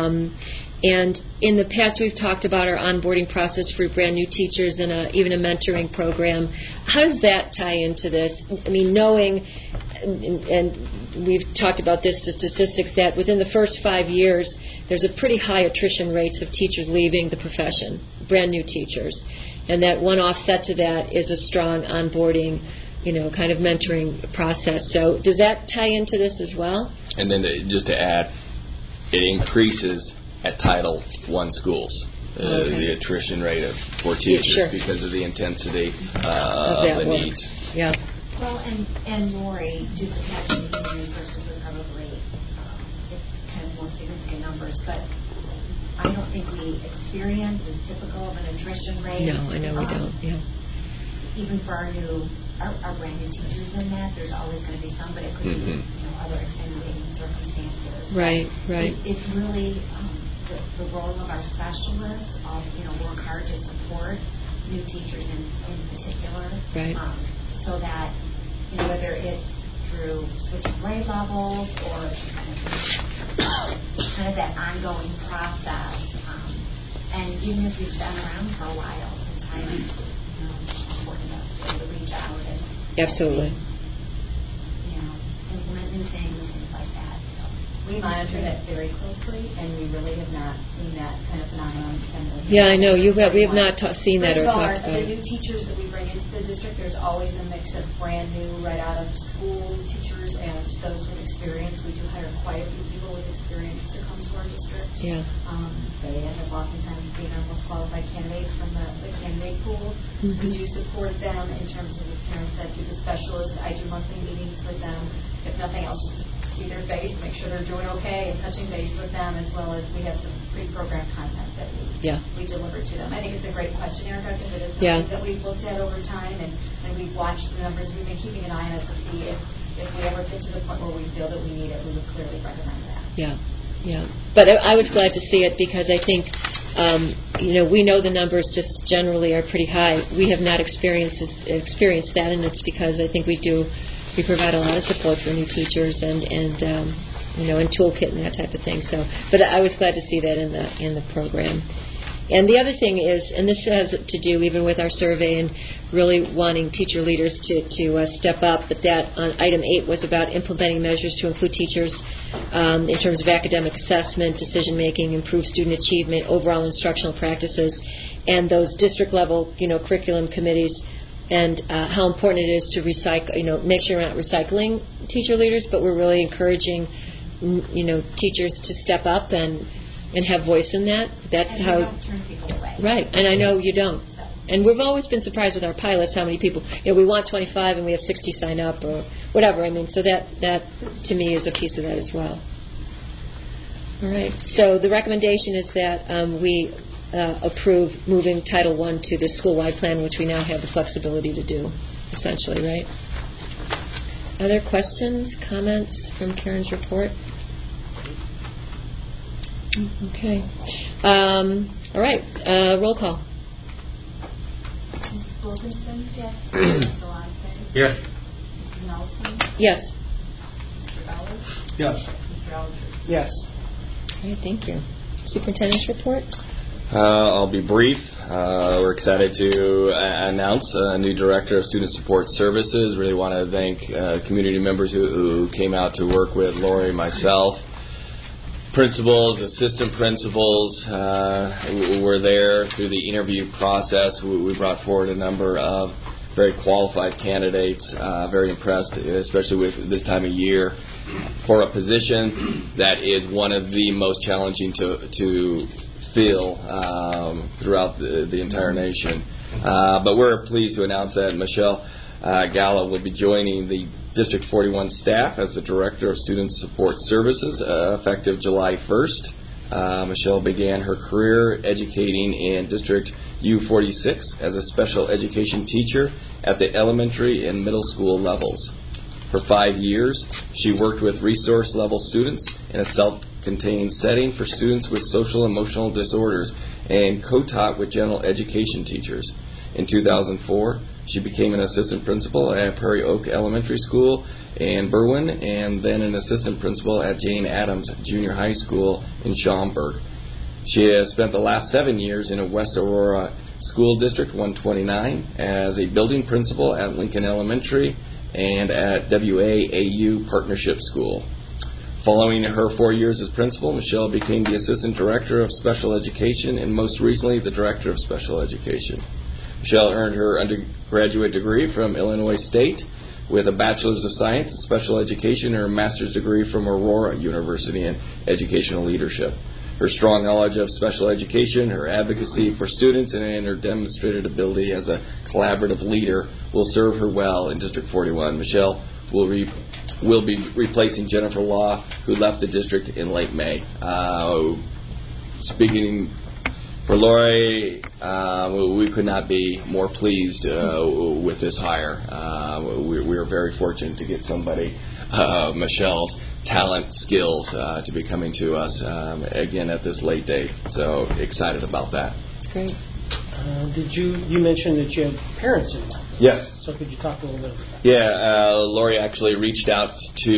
And in the past, we've talked about our onboarding process for brand new teachers and even a mentoring program. How does that tie into this? I mean, knowing, and we've talked about this, the statistics that within the first 5 years, there's a pretty high attrition rates of teachers leaving the profession, brand new teachers. And that one offset to that is a strong onboarding, kind of mentoring process. So does that tie into this as well? And then just to add, it increases at Title I schools. The attrition rate for teachers because of the intensity of the needs. Yeah. Well, and Lori, due to having human resources, would probably kind of more significant numbers, but I don't think we experience as typical of an attrition rate. No, I know we don't. Yeah. Even for our brand new teachers in that, there's always going to be some, but it could be other extenuating circumstances. Right. It's really the role of our specialists work hard to support new teachers in particular. Right. So that whether it's through switching grade levels or kind of that ongoing process, and even if you've been around for a while, sometimes it's important to reach out and absolutely implement new things like that. So we monitor that very closely, and we really have not seen that kind of phenomenon. Yeah, I know. We have not seen that or First of all, talked about the it. new teachers that we bring into the district, there's always a mix of brand new, right out of school teachers and those with experience. We do hire quite a few people with experience to come to our district. Yeah. They end up oftentimes being our most qualified candidates from the candidate pool. We do support them in terms of, as Karen said, through the specialist. I do monthly meetings with them. If nothing else, just see their face, make sure they're doing okay, and touching base with them, as well as we have some pre-programmed content that we we deliver to them. I think it's a great question, Erica, because it is something that we've looked at over time, and we've watched the numbers. We've been keeping an eye on it to see if we ever get to the point where we feel that we need it, we would clearly recommend that. Yeah. But I was glad to see it because I think, we know the numbers just generally are pretty high. We have not experienced that, and it's because I think we provide a lot of support for new teachers and toolkit and that type of thing. So, but I was glad to see that in the program. And the other thing is, and this has to do even with our survey and really wanting teacher leaders to step up, but that on item 8 was about implementing measures to include teachers in terms of academic assessment, decision making, improve student achievement, overall instructional practices, and those district level curriculum committees, and how important it is to recycle, make sure we're not recycling teacher leaders, but we're really encouraging teachers to step up and have voice in that. That's and how. You don't turn people away. Right, and I know you don't. And we've always been surprised with our pilots how many people. We want 25 and we have 60 sign up or whatever. I mean, so that to me is a piece of that as well. All right. So the recommendation is that we approve moving Title I to the school-wide plan, which we now have the flexibility to do, essentially, right? Other questions, comments from Karen's report? Okay. All right. Roll call. Mrs. Wilkinson? Yes. Mr. Galante? Yes. Mrs. Nelson? Yes. Mr. Ellis? Yes. Mr. Alger? Yes. All right, thank you. Superintendent's report? I'll be brief. We're excited to announce a new Director of Student Support Services. Really want to thank community members who came out to work with Lori, myself. Principals, assistant principals were there through the interview process. We brought forward a number of very qualified candidates, very impressed, especially with this time of year, for a position that is one of the most challenging to fill throughout the entire nation. But we're pleased to announce that Michelle Gallo will be joining the District 41 staff as the Director of Student Support Services effective July 1st. Michelle began her career educating in District U46 as a special education teacher at the elementary and middle school levels. For 5 years, she worked with resource level students in a self-contained setting for students with social and emotional disorders and co-taught with general education teachers. In 2004, she became an assistant principal at Prairie Oak Elementary School in Berwyn and then an assistant principal at Jane Addams Junior High School in Schaumburg. She has spent the last 7 years in a West Aurora School District 129 as a building principal at Lincoln Elementary and at WAAU Partnership School. Following her 4 years as principal, Michelle became the Assistant Director of Special Education and most recently the Director of Special Education. Michelle earned her undergraduate degree from Illinois State with a Bachelor's of Science in Special Education and her Master's degree from Aurora University in Educational Leadership. Her strong knowledge of special education, her advocacy for students, and her demonstrated ability as a collaborative leader will serve her well in District 41. Michelle will be replacing Jennifer Law, who left the district in late May. Speaking for Lori, we could not be more pleased with this hire. We are very fortunate to get somebody Michelle's talent, skills to be coming to us again at this late date. So excited about that. That's great. You mentioned that you have parents involved? Yes. So could you talk a little bit about that? Yeah, Lori actually reached out to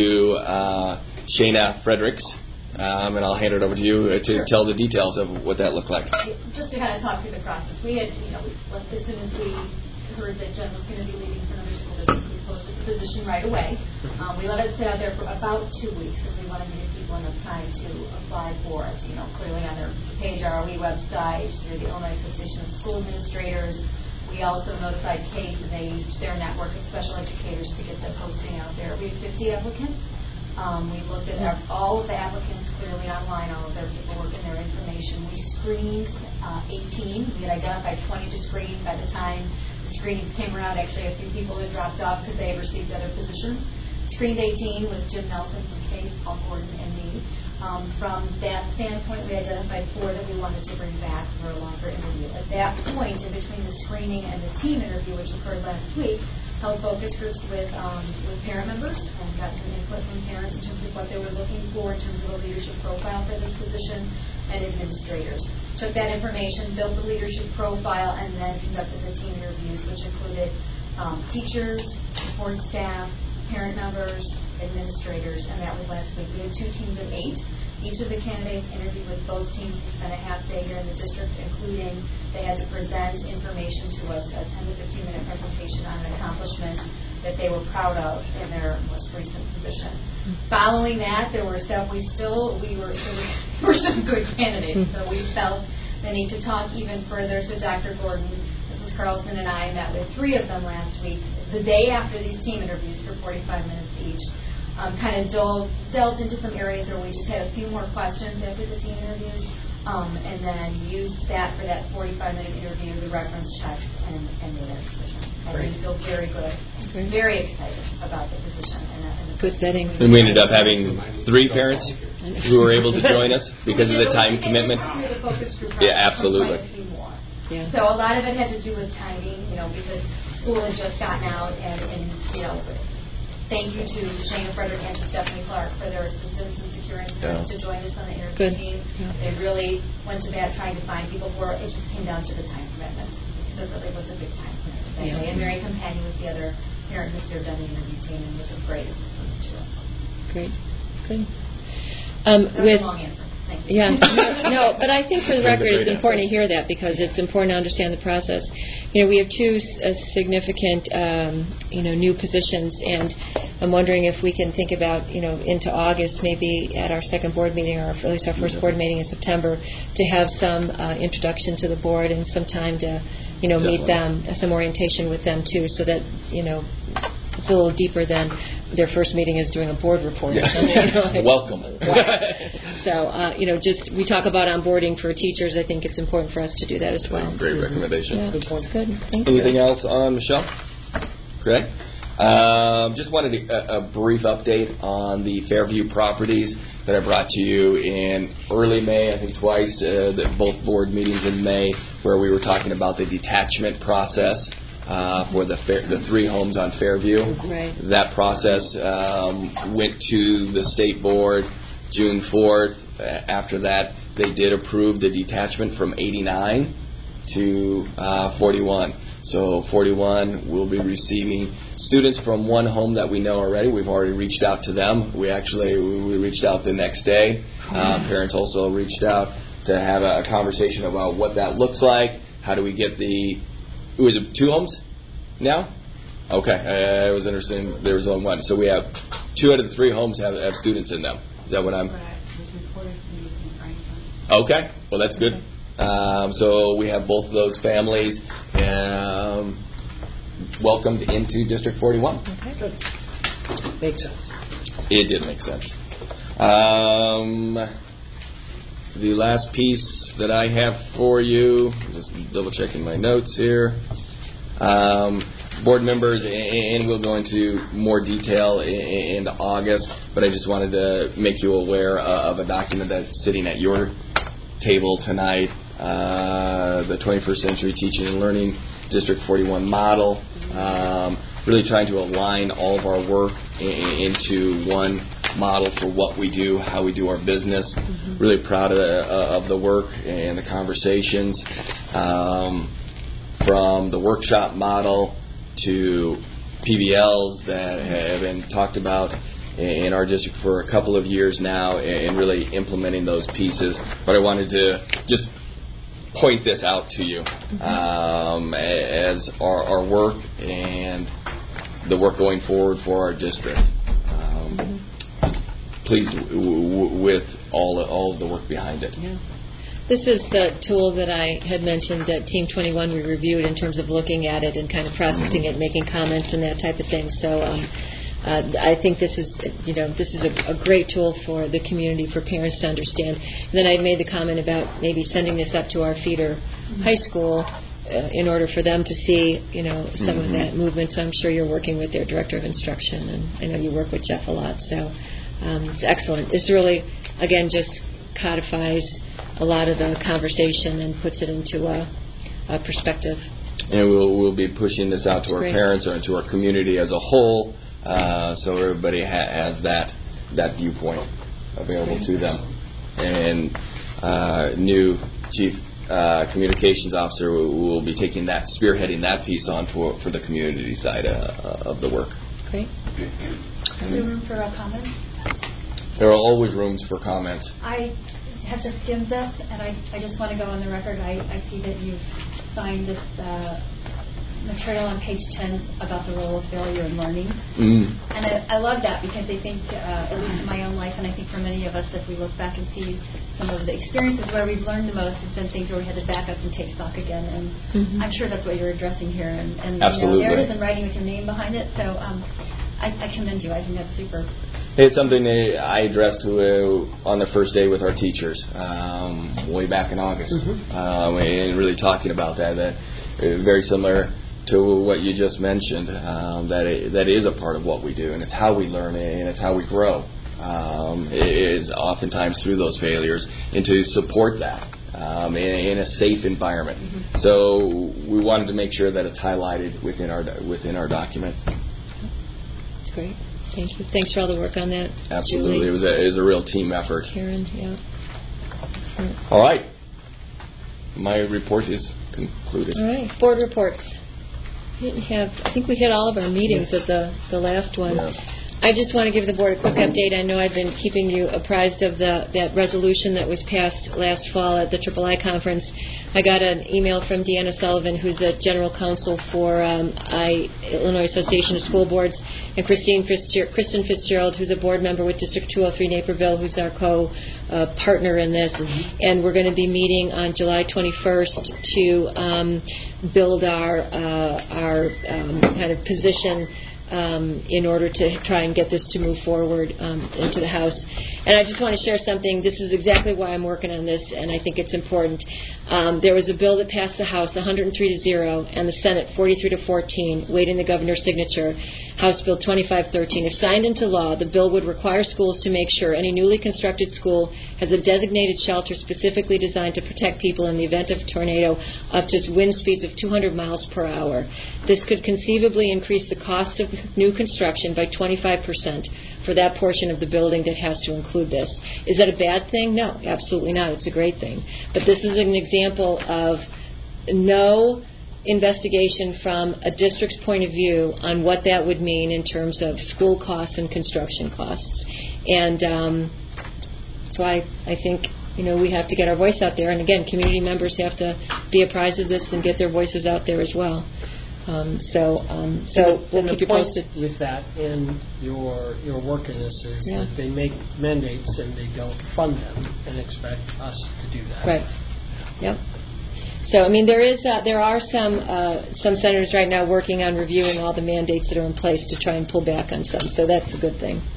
Shayna Fredericks, and I'll hand it over to you to tell the details of what that looked like. Just to kind of talk through the process, we had, as soon as we heard that Jen was going to be leaving for another school district, we posted the position right away. We let it sit out there for about 2 weeks because we wanted to give people enough time to apply for it. Clearly on their Page ROE website, through the Illinois Association of School Administrators. We also notified CASE, and they used their network of special educators to get the posting out there. We had 50 applicants. We looked at all of the applicants clearly online, all of their paperwork and their information. We screened 18. We had identified 20 to screen. By the time the screenings came around, actually a few people had dropped off because they had received other positions. Screened 18 with Jim Nelson from CASE, Paul Gordon, and me. From that standpoint, we identified 4 that we wanted to bring back for a longer interview. At that point, in between the screening and the team interview, which occurred last week, held focus groups with parent members and got some input from parents in terms of what they were looking for in terms of a leadership profile for this position, and administrators. Took that information, built the leadership profile, and then conducted the team interviews, which included teachers, support staff, parent members, administrators, and that was last week. We had 2 teams of 8. Each of the candidates interviewed with both teams. We spent a half day here in the district, including they had to present information to us, a 10 to 15 minute presentation on an accomplishment that they were proud of in their most recent position. Following that, there were some good candidates, so we felt the need to talk even further. So Dr. Gordon, Mrs. Carlson, and I met with 3 of them last week, the day after these team interviews for 45 minutes each. Kind of delved into some areas where we just had a few more questions after the team interviews, and then used that for that 45-minute interview, the reference checks, and made that decision. And we feel very good, very excited about the position. And good setting. And we ended up having 3 parents who were able to join us because of the time commitment. Yeah, absolutely. Yeah. So a lot of it had to do with timing, because school had just gotten out, and thank you to Shane Frederick and to Stephanie Clark for their assistance in securing parents to join us on the interview team. Yeah. They really went to bat trying to find people for it. It just came down to the time commitment. So it really was a big time commitment that day. And Mary Companion was the other parent who served on the interview team and was of great assistance to us. Great. Good. That was a long answer. Thank you. Yeah, no, but I think for the record it's important to hear that because it's important to understand the process. We have 2 significant, new positions, and I'm wondering if we can think about, into August, maybe at our second board meeting, or at least our first board meeting in September, to have some introduction to the board and some time to, meet them, some orientation with them too, so that, it's a little deeper than their first meeting is doing a board report. Yeah. Welcome. So, just we talk about onboarding for teachers. I think it's important for us to do that as well. Great recommendation. Yeah. Good point. Good. Thank Anything you. else on Michelle? Great. Just wanted a brief update on the Fairview properties that I brought to you in early May, I think twice, both board meetings in May, where we were talking about the detachment process. For the 3 homes on Fairview. Right. That process went to the state board June 4th. After that, they did approve the detachment from 89 to 41. So 41 will be receiving students from 1 home that we know already. We've already reached out to them. We reached out the next day. Parents also reached out to have a conversation about what that looks like. How do we get was it 2 homes now? Okay. I was interested. There was only 1. So we have 2 out of the 3 homes have students in them. Is that what I'm... Okay. Well, that's good. So we have both of those families welcomed into District 41. Okay. Good. Makes sense. It did make sense. The last piece that I have for you, just double checking my notes here. Board members, and we'll go into more detail in August, but I just wanted to make you aware of a document that's sitting at your table tonight, the 21st Century Teaching and Learning District 41 model, really trying to align all of our work into one model for what we do, how we do our business. Mm-hmm. Really proud of the work and the conversations, from the workshop model to PBLs that have been talked about in our district for a couple of years now, and really implementing those pieces. But I wanted to just point this out to you as our work and the work going forward for our district. Pleased with all of the work behind it. Yeah. This is the tool that I had mentioned that Team 21 we reviewed in terms of looking at it and kind of processing it, making comments and that type of thing. So I think this is a great tool for the community, for parents to understand. And then I made the comment about maybe sending this up to our feeder high school in order for them to see, some of that movement. So I'm sure you're working with their director of instruction, and I know you work with Jeff a lot. So It's excellent. This really, again, just codifies a lot of the conversation and puts it into a perspective. And we'll be pushing this out to our parents or to our community as a whole, so everybody has that viewpoint available to them. And new chief communications officer will be spearheading that piece on for the community side of the work. Great. Is there room for a comment? There are always rooms for comments. I have just skimmed this, and I just want to go on the record. I see that you've signed this material on page 10 about the role of failure in learning. And I love that because I think, at least in my own life, and I think for many of us, if we look back and see some of the experiences where we've learned the most, it's been things where we had to back up and take stock again. And I'm sure that's what you're addressing here. And Absolutely. There it is in writing with your name behind it. So I commend you. I think that's super. It's something that I addressed on the first day with our teachers way back in August, and really talking about that very similar to what you just mentioned, that is a part of what we do, and it's how we learn and it's how we grow. It is oftentimes through those failures, and to support that in a safe environment. So we wanted to make sure that it's highlighted within our document. That's great. Thank you. Thanks for all the work on that. Absolutely. Julie. It was a real team effort. Karen, yeah. Excellent. All right. My report is concluded. All right. Board reports. I think we hit all of our meetings at the last one. Yes. I just want to give the board a quick update. I know I've been keeping you apprised of that resolution that was passed last fall at the III conference. I got an email from Deanna Sullivan, who's a general counsel for Illinois Association of School Boards, and Kristen Fitzgerald, who's a board member with District 203 Naperville, who's our co-partner in this. And we're going to be meeting on July 21st to build our kind of position in order to try and get this to move forward into the House. And I just want to share something. This is exactly why I'm working on this, and I think it's important. There was a bill that passed the House 103-0 and the Senate 43-14, waiting the governor's signature, House Bill 2513. If signed into law, the bill would require schools to make sure any newly constructed school has a designated shelter specifically designed to protect people in the event of a tornado up to wind speeds of 200 miles per hour. This could conceivably increase the cost of new construction by 25% for that portion of the building that has to include this. Is that a bad thing? No, absolutely not. It's a great thing. But this is an example of no investigation from a district's point of view on what that would mean in terms of school costs and construction costs. And so I think we have to get our voice out there. And again, community members have to be apprised of this and get their voices out there as well. So we'll keep you posted. With that and your work in this is that they make mandates and they don't fund them and expect us to do that. Right. Yep. So there are some senators right now working on reviewing all the mandates that are in place to try and pull back on some. So that's a good thing.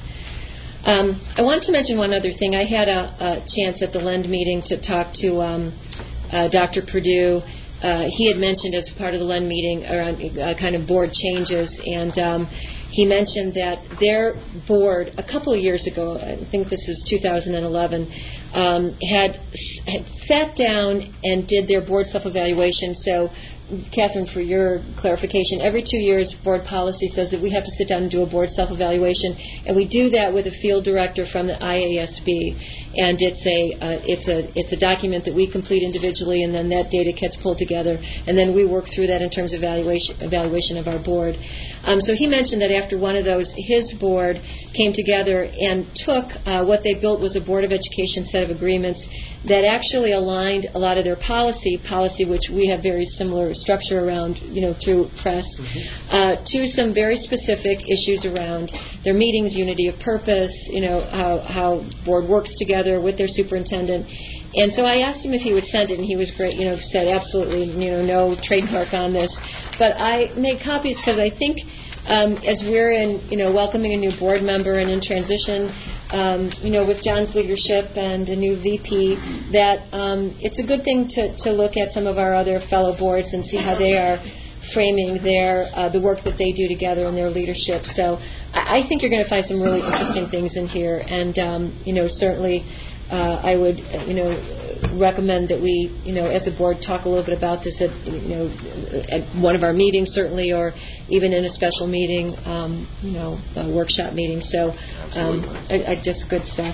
I wanted to mention one other thing. I had a chance at the LEND meeting to talk to Dr. Perdue. He had mentioned as part of the LEND meeting around kind of board changes, and he mentioned that their board a couple of years ago, I think this is 2011, had sat down and did their board self-evaluation. So, Catherine, for your clarification, every 2 years, board policy says that we have to sit down and do a board self-evaluation, and we do that with a field director from the IASB. And it's a document that we complete individually, and then that data gets pulled together, and then we work through that in terms of evaluation of our board. So he mentioned that after one of those, his board came together and took what they built was a Board of Education set of agreements that actually aligned a lot of their policy, which we have very similar structure around, through press, to some very specific issues around their meetings, unity of purpose, how board works together with their superintendent. And so I asked him if he would send it, and he was great, said absolutely, no trademark on this. But I made copies because I think as we're in, welcoming a new board member and in transition, with John's leadership and a new VP, that it's a good thing to look at some of our other fellow boards and see how they are framing the work that they do together and their leadership. So I think you're going to find some really interesting things in here, and certainly I would recommend that we as a board talk a little bit about this at one of our meetings, certainly, or even in a special meeting, a workshop meeting. So just good stuff.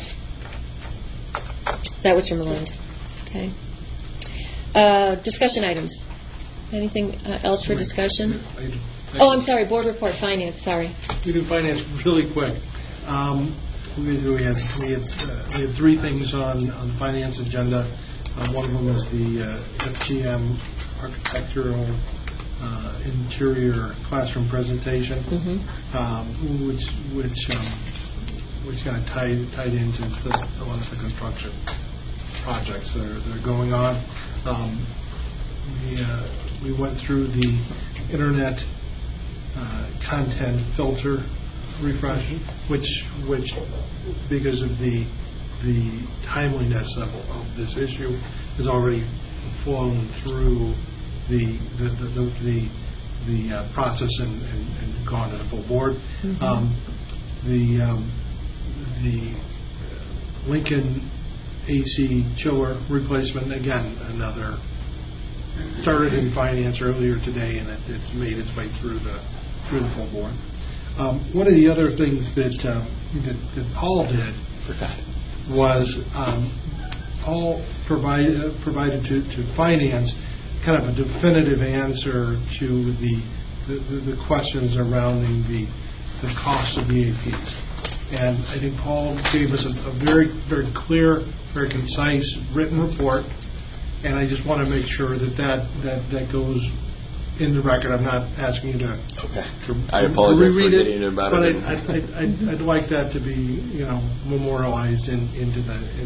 That was from Melinda. Okay. Discussion items. Anything else for discussion? I'm sorry. Board report, finance. Sorry. We do finance really quick. We had three things on the finance agenda. One of them is the FTM architectural interior classroom presentation, which kind of tied into a lot of the construction projects that are going on. We went through the internet content filter refresh, which because of the timeliness of this issue has already flown through the process and gone to the full board. The Lincoln AC chiller replacement, again, another started in finance earlier today, and it's made its way through the full board. One of the other things that Paul did was Paul provided to finance kind of a definitive answer to the questions surrounding the cost of the APs. And I think Paul gave us a very, very clear, very concise written report, and I just want to make sure that goes in the record. I'm not asking you to I apologize reread for it, getting about but it. I'd like that to be memorialized into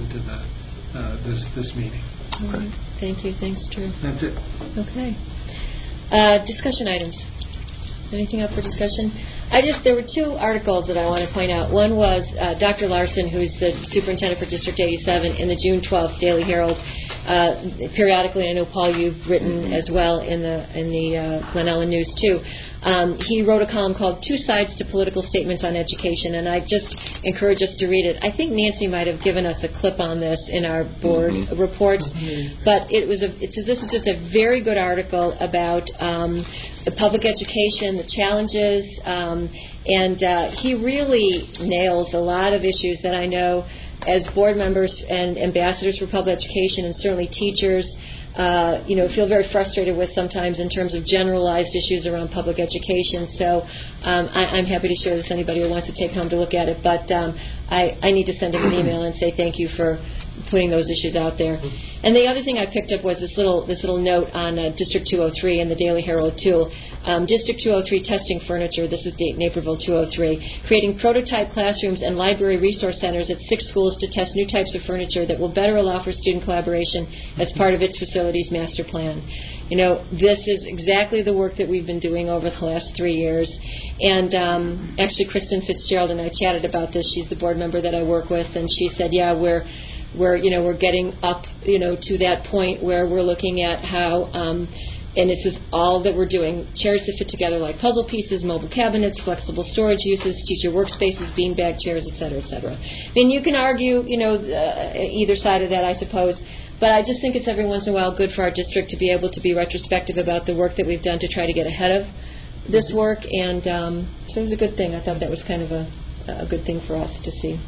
this meeting. Okay. Thank you. Thanks, Drew. That's it. Okay. Discussion items. Anything up for discussion? There were two articles that I want to point out. One was Dr. Larson, who's the superintendent for District 87, in the June 12th Daily Herald. Periodically, I know, Paul, you've written as well in the Glen Ellen News, too. He wrote a column called Two Sides to Political Statements on Education, and I just encourage us to read it. I think Nancy might have given us a clip on this in our board reports, but this is just a very good article about public education, the challenges, and he really nails a lot of issues that I know as board members and ambassadors for public education, and certainly teachers, feel very frustrated with sometimes in terms of generalized issues around public education. So I'm happy to share this with anybody who wants to take home to look at it. But I need to send him an email and say thank you for putting those issues out there. And the other thing I picked up was this little note on District 203 in the Daily Herald too. District 203 testing furniture. This is Naperville 203. Creating prototype classrooms and library resource centers at 6 schools to test new types of furniture that will better allow for student collaboration as part of its facilities master plan. This is exactly the work that we've been doing over the last 3 years. And actually, Kristen Fitzgerald and I chatted about this. She's the board member that I work with, and she said, yeah, we're getting up, to that point where we're looking at how, and this is all that we're doing, chairs that fit together like puzzle pieces, mobile cabinets, flexible storage uses, teacher workspaces, beanbag chairs, et cetera, et cetera. I mean, you can argue, either side of that, I suppose, but I just think it's every once in a while good for our district to be able to be retrospective about the work that we've done to try to get ahead of this work, and so it was a good thing. I thought that was kind of a good thing for us to see.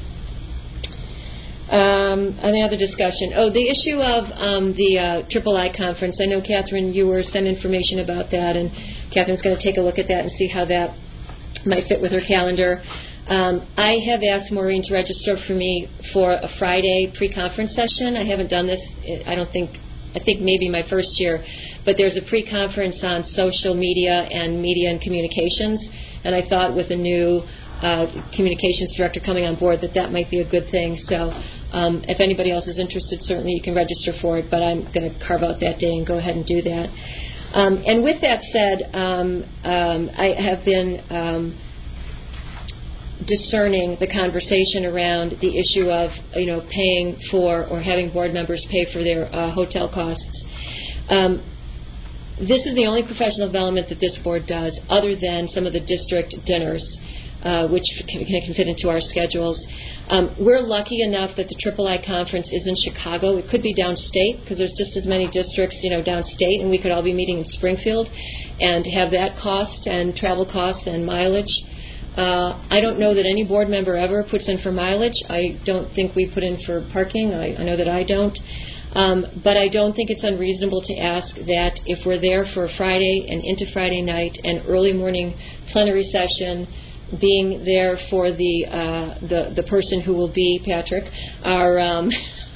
Any other discussion? The issue of the III conference. I know, Catherine, you were sent information about that, and Catherine's going to take a look at that and see how that might fit with her calendar. I have asked Maureen to register for me for a Friday pre-conference session. I haven't done this, I think maybe my first year, but there's a pre-conference on social media and communications, and I thought with a new communications director coming on board that might be a good thing. So if anybody else is interested, certainly you can register for it, but I'm going to carve out that day and go ahead and do that. And with that said, I have been discerning the conversation around the issue of paying for or having board members pay for their hotel costs. This is the only professional development that this board does, other than some of the district dinners, which can fit into our schedules. We're lucky enough that the III conference is in Chicago. It could be downstate, because there's just as many districts, downstate, and we could all be meeting in Springfield and have that cost and travel costs and mileage. I don't know that any board member ever puts in for mileage. I don't think we put in for parking. I know that I don't. But I don't think it's unreasonable to ask that if we're there for Friday and into Friday night and early morning plenary session, being there for the person who will be, Patrick, our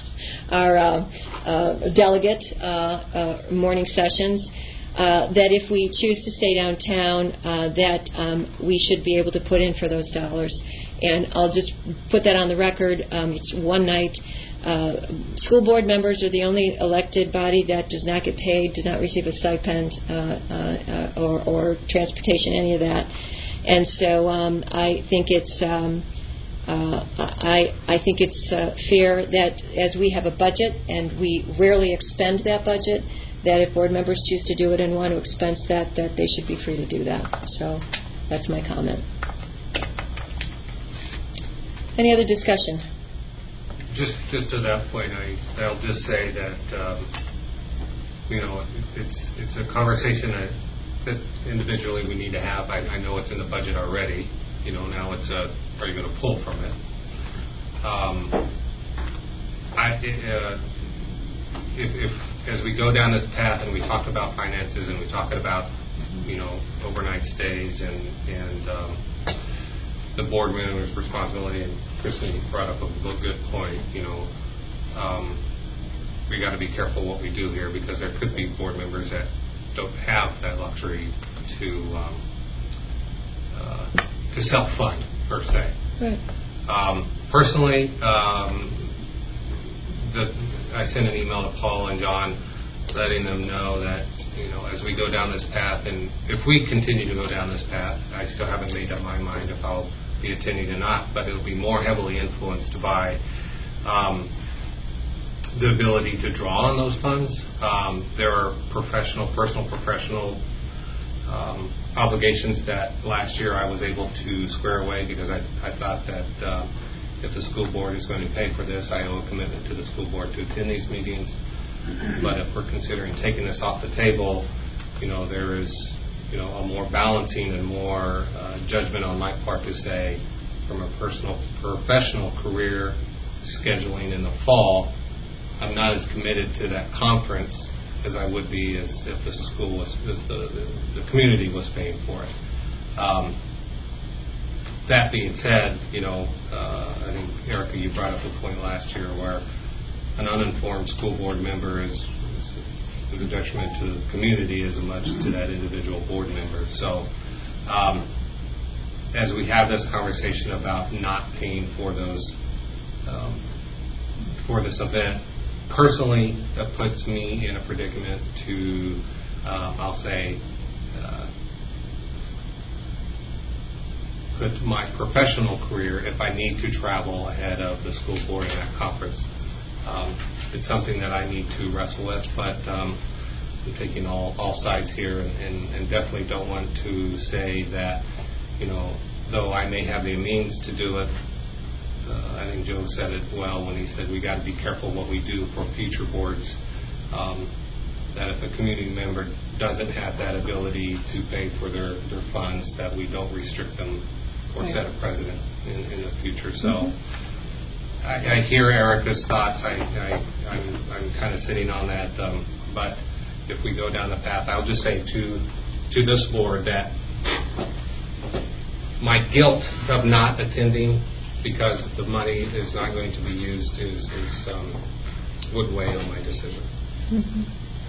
delegate morning sessions, that if we choose to stay downtown, that we should be able to put in for those dollars. And I'll just put that on the record. It's one night. School board members are the only elected body that does not get paid, does not receive a stipend or transportation, any of that. And so I think it's fair that as we have a budget and we rarely expend that budget, that if board members choose to do it and want to expense that they should be free to do that. So that's my comment. Any other discussion? Just to that point, I'll just say that it's a conversation that individually we need to have. I know it's in the budget already. Now it's are you going to pull from it? If as we go down this path and we talk about finances and we talk about overnight stays and the board member's responsibility, and Kristen brought up a good point. We got to be careful what we do here, because there could be board members that don't have that luxury to self-fund per se. Right. Personally, I sent an email to Paul and John, letting them know that as we go down this path, and if we continue to go down this path, I still haven't made up my mind if I'll be attending or not, but it'll be more heavily influenced by the ability to draw on those funds. There are personal obligations that last year I was able to square away, because I thought that if the school board is going to pay for this, I owe a commitment to the school board to attend these meetings. But if we're considering taking this off the table, there is a more balancing and more judgment on my part to say, from a professional career scheduling in the fall, I'm not as committed to that conference as I would be as if the school was, the community was paying for it. That being said, I think, Erica, you brought up a point last year where an uninformed school board member is a detriment to the community as much to that individual board member. So as we have this conversation about not paying for those for this event, personally, that puts me in a predicament to, I'll say, put my professional career, if I need to travel ahead of the school board in that conference. It's something that I need to wrestle with, but I'm taking all sides here, and definitely don't want to say that, though I may have the means to do it. I think Joe said it well when he said we got to be careful what we do for future boards. That if a community member doesn't have that ability to pay for their funds, that we don't restrict them or set a precedent in the future. So I hear Erica's thoughts. I'm kind of sitting on that. But if we go down the path, I'll just say to this board that my guilt of not attending because the money is not going to be used would weigh on my decision. Mm-hmm.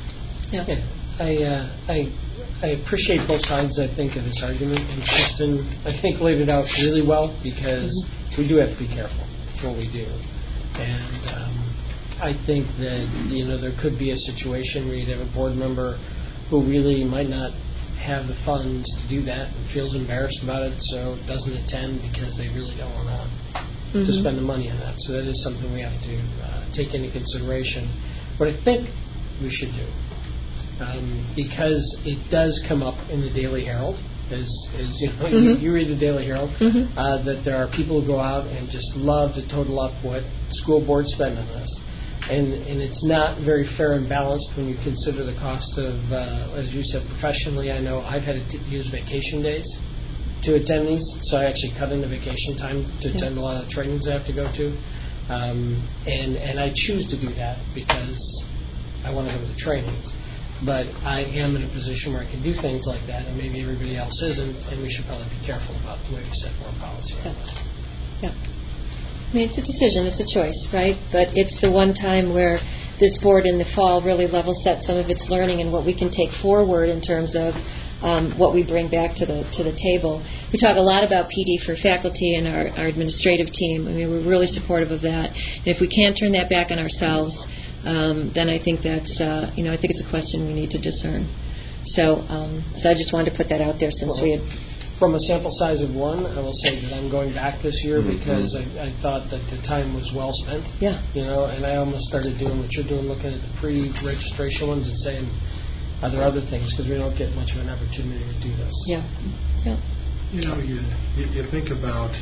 Yeah. I appreciate both sides, I think, of this argument, and Kristen, I think, laid it out really well, because we do have to be careful what we do. And I think that, there could be a situation where you'd have a board member who really might not have the funds to do that and feels embarrassed about it, so doesn't attend because they really don't want to spend the money on that. So that is something we have to take into consideration. What I think we should do because it does come up in the Daily Herald. As you know, you read the Daily Herald, that there are people who go out and just love to total up what school boards spend on this. And it's not very fair and balanced when you consider the cost of, as you said, professionally, I know I've had to use vacation days to attend these, so I actually cut into vacation time to attend a lot of the trainings I have to go to. And I choose to do that because I want to go to the trainings. But I am in a position where I can do things like that, and maybe everybody else isn't, and we should probably be careful about the way we set board policy on this. Yeah. I mean, it's a decision, it's a choice, right? But it's the one time where this board in the fall really level sets some of its learning and what we can take forward in terms of what we bring back to the table. We talk a lot about PD for faculty and our administrative team. I mean, we're really supportive of that. And if we can't turn that back on ourselves, then I think that's, I think it's a question we need to discern. So I just wanted to put that out there since we had... From a sample size of one, I will say that I'm going back this year because I thought that the time was well spent. Yeah. And I almost started doing what you're doing, looking at the pre-registration ones and saying, are there other things? Because we don't get much of an opportunity to do this. Yeah. Yeah. You think about,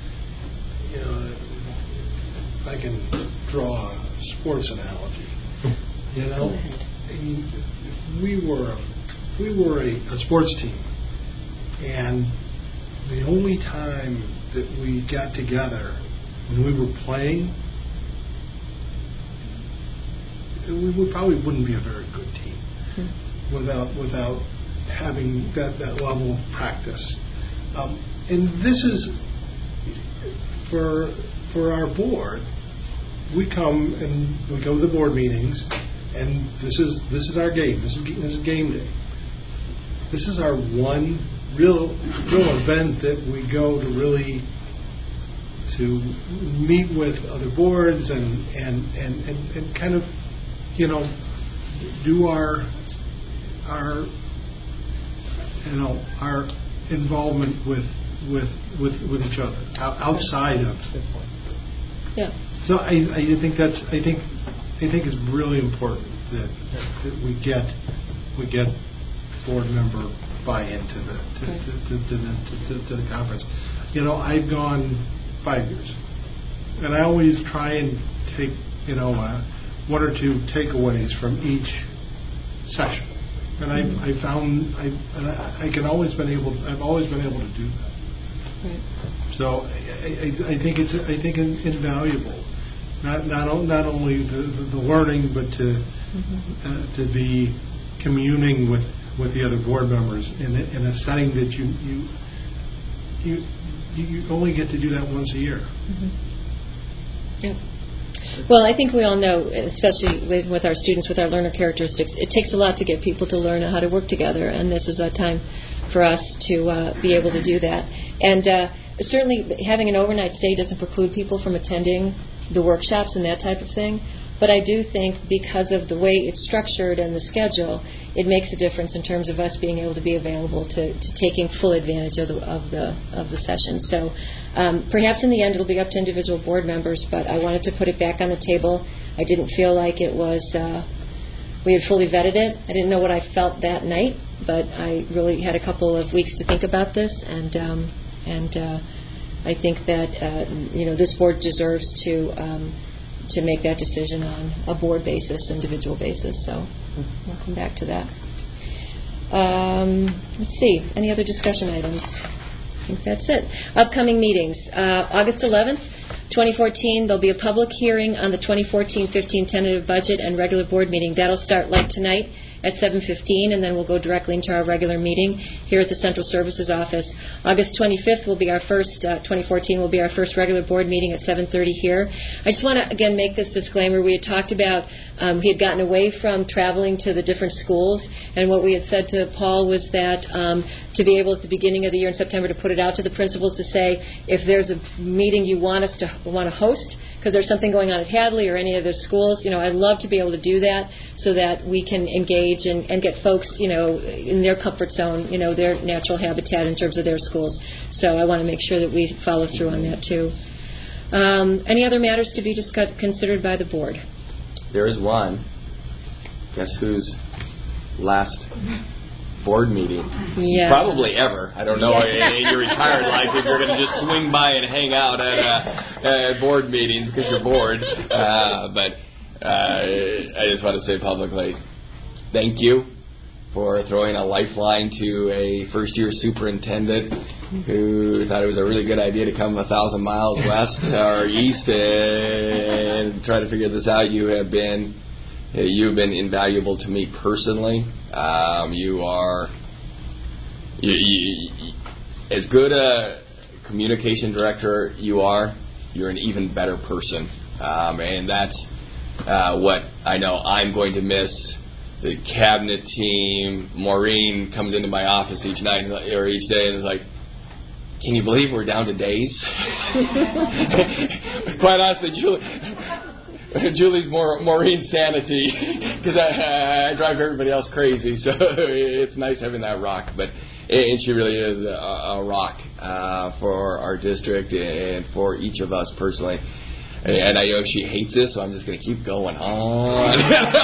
I can draw a sports analogy. I mean, we were a sports team, and the only time that we got together when we were playing, we probably wouldn't be a very good team without having that level of practice. And this is for our board. We come and we go to the board meetings, and this is our game. This is game day. This is our one real event that we go to really to meet with other boards and kind of do our involvement with each other outside of. Yeah. So I think it's really important that we get board member buy-in to the conference. I've gone 5 years, and I always try and take one or two takeaways from each session, and I've always been able to do that. Right. So I think it's invaluable. Not only the learning, but to be communing with the other board members in a setting that you only get to do that once a year. Yep. Well, I think we all know, especially with our students, with our learner characteristics, it takes a lot to get people to learn how to work together, and this is a time for us to be able to do that. And certainly having an overnight stay doesn't preclude people from attending the workshops and that type of thing. But I do think because of the way it's structured and the schedule, it makes a difference in terms of us being able to be available to taking full advantage of the session. So perhaps in the end it'll be up to individual board members, but I wanted to put it back on the table. I didn't feel like it was, we had fully vetted it. I didn't know what I felt that night, but I really had a couple of weeks to think about this, and I think that this board deserves to make that decision on a board basis, individual basis. So we'll come back to that. Let's see. Any other discussion items? I think that's it. Upcoming meetings. August 11th, 2014, there'll be a public hearing on the 2014-15 tentative budget and regular board meeting. That'll start like tonight at 7:15, and then we'll go directly into our regular meeting here at the Central Services Office. August 25th will be our first, 2014 will be our first regular board meeting at 7:30 here. I just want to, again, make this disclaimer. We had talked about, we had gotten away from traveling to the different schools, and what we had said to Paul was that to be able at the beginning of the year in September to put it out to the principals to say, if there's a meeting you want us to host, because there's something going on at Hadley or any of the schools, I'd love to be able to do that so that we can engage and get folks, in their comfort zone, their natural habitat in terms of their schools. So I want to make sure that we follow through on that too. Any other matters to be considered by the board? There is one. Guess who's last board meeting, probably ever. I don't know in your retired life if you're going to just swing by and hang out at board meetings because you're bored. But I just want to say publicly, thank you for throwing a lifeline to a first-year superintendent who thought it was a really good idea to come 1,000 miles west or east and try to figure this out. You've been invaluable to me personally. You are as good a communication director you're an even better person. And that's what I know I'm going to miss. The cabinet team. Maureen comes into my office each night or each day and is like, "Can you believe we're down to days?" Quite honestly, Julie's Maureen's sanity because I drive everybody else crazy. So it's nice having that rock. And she really is a rock for our district and for each of us personally. And I know she hates this, so I'm just going to keep going on.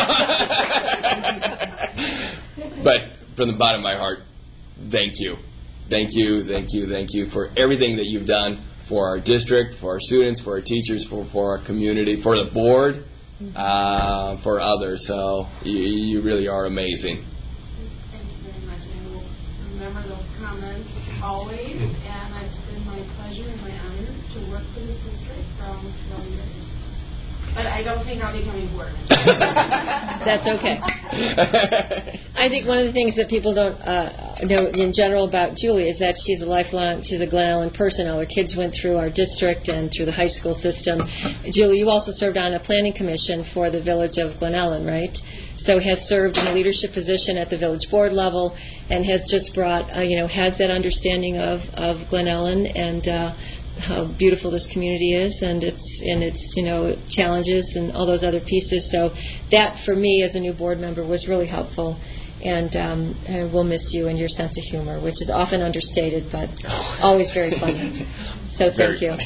But from the bottom of my heart, thank you. Thank you, thank you, thank you for everything that you've done for our district, for our students, for our teachers, for our community, for the board, for others. So you really are amazing. Thank you very much. I will remember those comments always, and it's been my pleasure and my honor to work for this district for almost 12 years. But I don't think I'll be coming board. That's okay. I think one of the things that people don't know in general about Julie is that she's a Glen Ellen person. All her kids went through our district and through the high school system. Julie, you also served on a planning commission for the village of Glen Ellen, right? So has served in a leadership position at the village board level and has just brought, has that understanding of Glen Ellen and how beautiful this community is and its challenges and all those other pieces. So that, for me, as a new board member, was really helpful. And we'll miss you and your sense of humor, which is often understated, but always very funny. So thank you.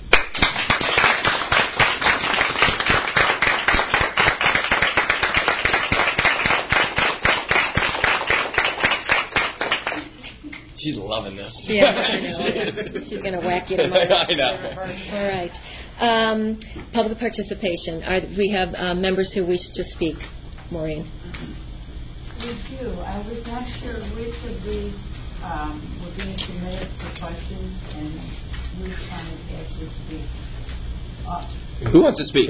She's loving this. Yeah, I know. She's going to whack you tomorrow. I know. All right. Public participation. We have members who wish to speak. Maureen. We do. I was not sure which of these were being submitted for questions and which one is actually speak. Who wants to speak?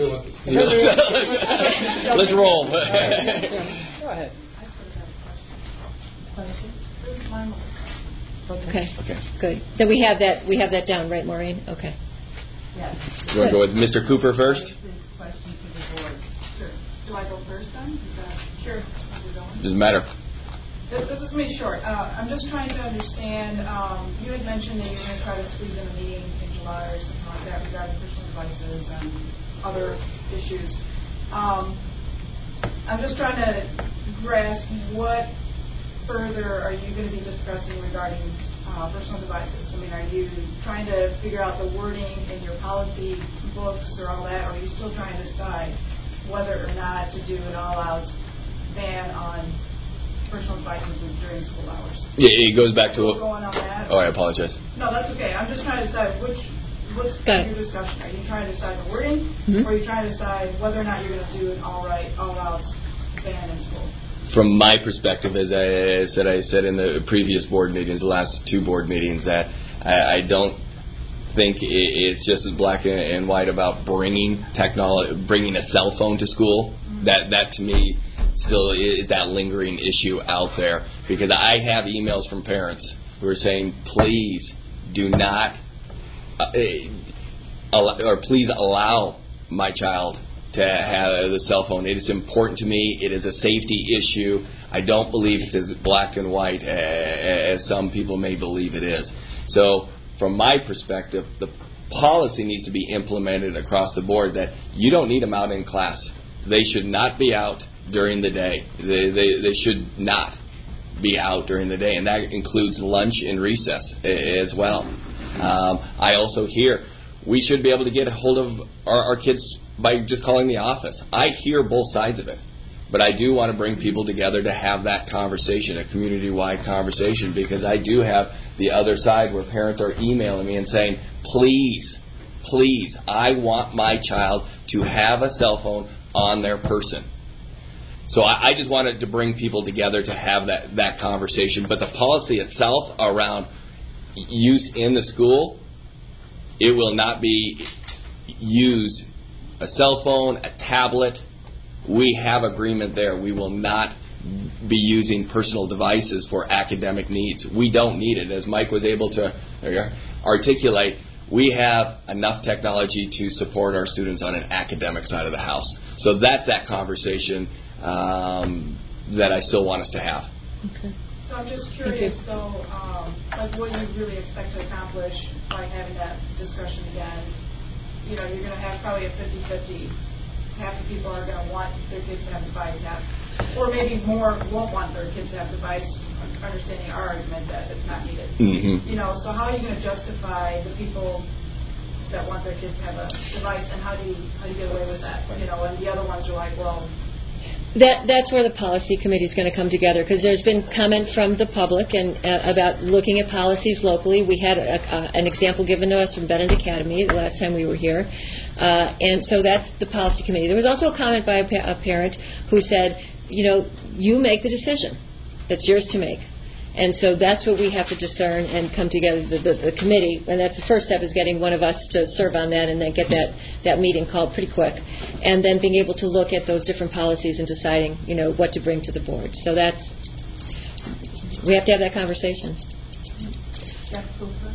Let's roll. Go ahead. Question? Mine was Okay. Good. Then we have that down, right, Maureen? Okay. Yes. You want to go with Mr. Cooper first? This question to the board. Sure. Do I go first then? Sure. Doesn't matter. This is me short. I'm just trying to understand. You had mentioned that you're going to try to squeeze in a meeting in July or something like that regarding personal devices and other issues. I'm just trying to grasp what further are you going to be discussing regarding personal devices? I mean, are you trying to figure out the wording in your policy books or all that, or are you still trying to decide whether or not to do an all-out ban on personal devices during school hours? It goes back to going on that? Oh, I apologize. No, that's okay. I'm just trying to decide what's your discussion. Are you trying to decide the wording, or are you trying to decide whether or not you're going to do an all-out ban in school? From my perspective, as I said in the previous board meetings, the last two board meetings, that I don't think it's just as black and white about bringing a cell phone to school. That to me still is that lingering issue out there, because I have emails from parents who are saying, please do not, please allow my child to have the cell phone. It is important to me. It is a safety issue. I don't believe it's as black and white as some people may believe it is. So from my perspective, the policy needs to be implemented across the board that you don't need them out in class. They should not be out during the day. They should not be out during the day, and that includes lunch and recess as well. I also hear we should be able to get a hold of our kids by just calling the office. I hear both sides of it. But I do want to bring people together to have that conversation, a community-wide conversation, because I do have the other side where parents are emailing me and saying, please, I want my child to have a cell phone on their person. So I just wanted to bring people together to have that conversation. But the policy itself around use in the school, it will not be used, a cell phone, a tablet. We have agreement there. We will not be using personal devices for academic needs. We don't need it. As Mike was able to articulate, we have enough technology to support our students on an academic side of the house. So that's that conversation that I still want us to have. Okay. So I'm just curious, though, like what you really expect to accomplish by having that discussion again. You know, you're going to have probably a 50-50. Half the people are going to want their kids to have a device, or maybe more won't want their kids to have a device, understanding our argument that it's not needed. Mm-hmm. You know, so how are you going to justify the people that want their kids to have a device, and how do you get away with that? You know, and the other ones are like, well. That's where the policy committee is going to come together, because there's been comment from the public and about looking at policies locally. We had an example given to us from Bennett Academy the last time we were here, and so that's the policy committee. There was also a comment by a parent who said, you know, you make the decision. It's yours to make. And so that's what we have to discern and come together, the committee, and that's the first step, is getting one of us to serve on that and then get that meeting called pretty quick, and then being able to look at those different policies and deciding, you know, what to bring to the board. So we have to have that conversation. Jeff Cooper.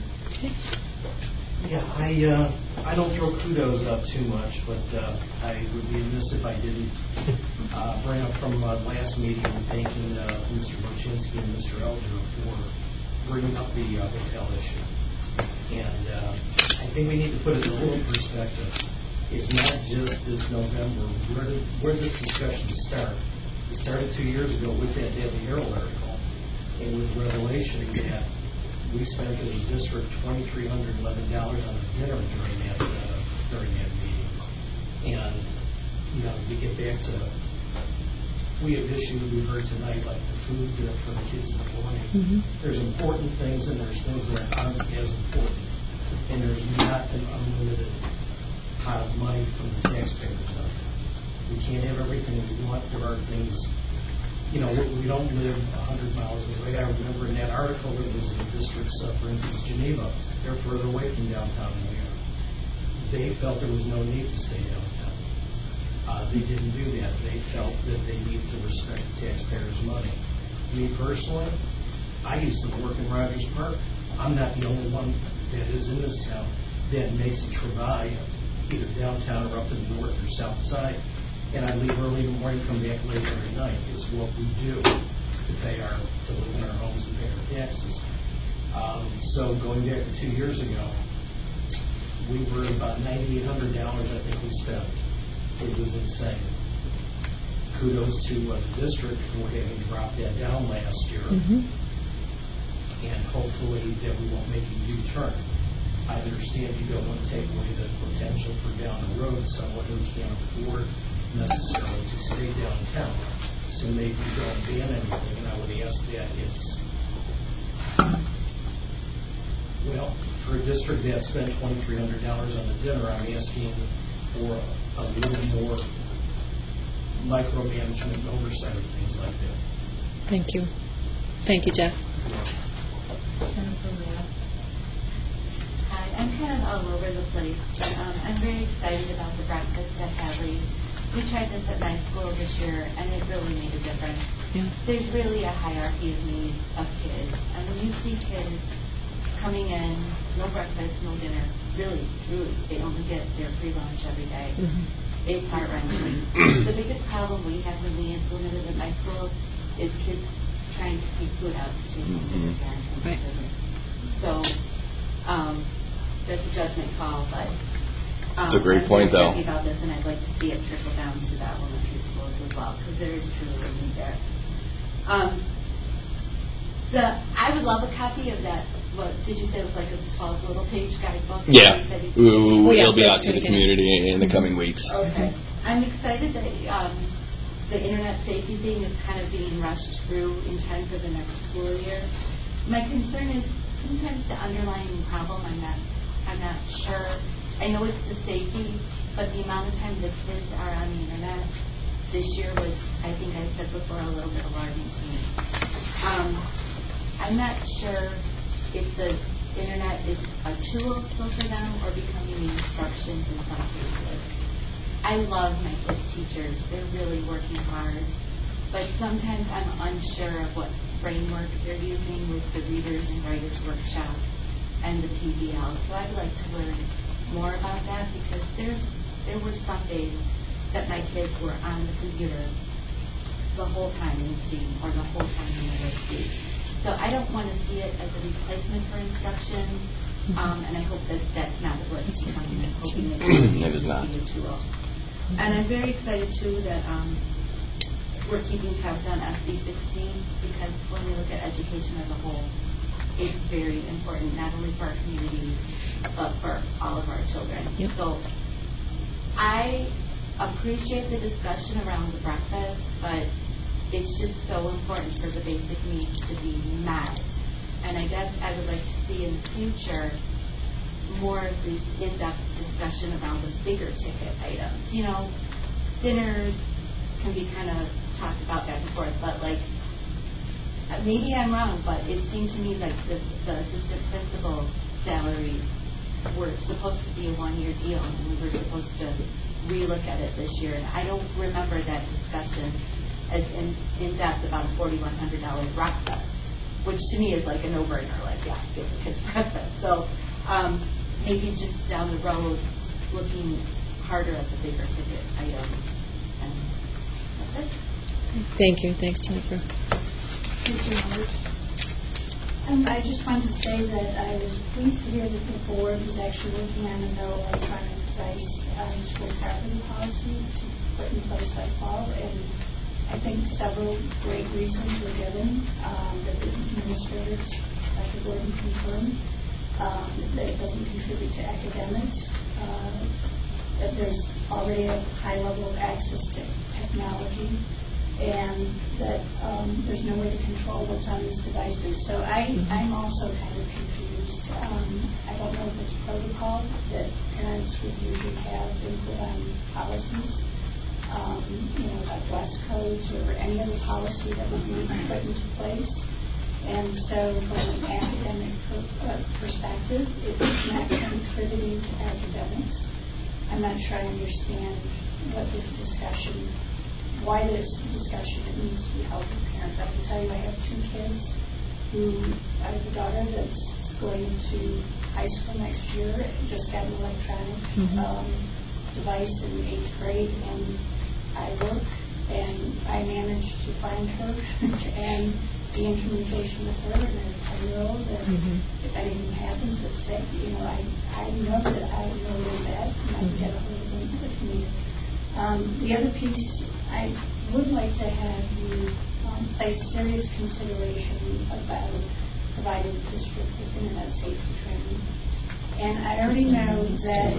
Yeah, I don't throw kudos up too much, but I would be remiss if I didn't bring up from last meeting thanking Mr. Bochinsky and Mr. Elder for bringing up the hotel issue. And I think we need to put it in a little perspective. It's not just this November. Where did this discussion start? It started 2 years ago with that Daily Herald article and with the revelation that we spent as a district $2,311 on a dinner during that meeting. And, you know, we get back to, we have issues we heard tonight, like the food for the kids in the morning. Mm-hmm. There's important things and there's things that aren't as important. And there's not an unlimited pot of money from the taxpayers out there. We can't have everything we want. There are things, you know, we don't live 100 miles away. I remember in that article it was the districts, for instance, Geneva. They're further away from downtown than we are. They felt there was no need to stay downtown. They didn't do that. They felt that they need to respect taxpayers' money. Me personally, I used to work in Rogers Park. I'm not the only one that is in this town that makes a trip by either downtown or up to the north or south side. And I leave early in the morning, come back late every night. It's what we do to live in our homes and pay our taxes. So going back to 2 years ago, we were about $9,800 I think we spent. It was insane. Kudos to the district for having dropped that down last year. Mm-hmm. And hopefully that we won't make a U-turn. I understand you don't want to take away the potential for down the road someone who can't afford necessarily to stay downtown. So maybe you don't ban anything, and I would ask that it's, well, for a district that spent $2,300 on the dinner, I'm asking for a little more micromanagement and oversight of things like that. Thank you. Thank you, Jeff. Hi, I'm kind of all over the place, but I'm very excited about the breakfast at Hadley. We tried this at my school this year, and it really made a difference. Yeah. There's really a hierarchy of needs of kids. And when you see kids coming in, no breakfast, no dinner, really, truly, they only get their free lunch every day. Mm-hmm. It's heart-wrenching. The biggest problem we had when we implemented at my school is kids trying to sneak food out to take to their parents and siblings. So that's a judgment call, but it's a great point, though. I'm talking about this, and I'd like to see it trickle down to the elementary schools as well, because there is truly a need there. I would love a copy of that. What did you say it was like a 12 little page guidebook? Yeah, it'll be out to the community in the coming weeks. Okay, I'm excited that the internet safety thing is kind of being rushed through in time for the next school year. My concern is sometimes the underlying problem, I'm not sure. I know it's the safety, but the amount of time the kids are on the internet this year was, I think I said before, a little bit alarming to me. I'm not sure if the internet is a tool still for them or becoming instructions in some cases. I love my kids' teachers. They're really working hard. But sometimes I'm unsure of what framework they're using with the Readers and Writers Workshop and the PBL. So I'd like to learn more about that because there were some days that my kids were on the computer the whole time in STEAM or the whole time in literacy. So I don't want to see it as a replacement for instruction, and I hope that that's not what it's becoming. I'm hoping it is not a tool. And I'm very excited too that we're keeping tabs on SB 16 because when we look at education as a whole, it's very important not only for our community but for all of our children. Yep. So I appreciate the discussion around the breakfast, but it's just so important for the basic needs to be met. And I guess I would like to see in the future more of this in-depth discussion around the bigger ticket items. You know, dinners can be kind of talked about back and forth, but like, maybe I'm wrong, but it seemed to me like the assistant principal salaries were supposed to be a one-year deal, and we were supposed to relook at it this year. And I don't remember that discussion as in depth about a $4,100 breakfast, which to me is like a no-brainer. Like, yeah, give the kids breakfast. So maybe just down the road, looking harder at the bigger ticket items. And that's it. Thank you. Thanks, Jennifer. I just wanted to say that I was pleased to hear that the board was actually working on a no electronic device school property policy to put in place by fall, and I think several great reasons were given that the administrators, Dr. Gordon, confirmed that it doesn't contribute to academics, that there's already a high level of access to technology, and that there's no way to control what's on these devices. So I'm also kind of confused. I don't know if it's protocol that parents would usually have input on policies, like West codes or any other policy that would be put into place. And so from an academic perspective, it's not contributing to academics. I'm not sure I understand what this discussion, why there's discussion that needs to be held with parents. I can tell you I have two kids I have a daughter that's going to high school next year, just got an electronic device in 8th grade, and I work and I manage to find her and be in communication with her and a 10-year-old, and if anything happens that's sick, I know that I know where it's at, and I can get a hold of them if needed. The other piece, I would like to have you place serious consideration about providing the district with internet safety training. And I already know that,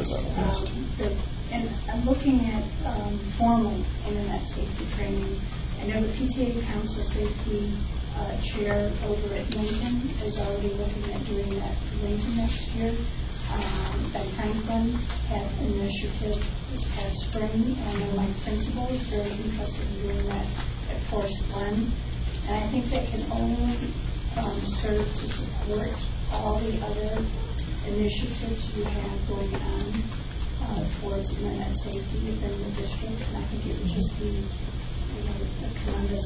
and I'm looking at formal internet safety training. I know the PTA Council Safety Chair over at Lincoln is already looking at doing that for Lincoln next year. Ben Franklin had an initiative this past spring, and I know my principal is very interested in doing that at Forest Glen. And I think that can only serve to support all the other initiatives you have going on towards internet safety within the district. And I think it would just be a tremendous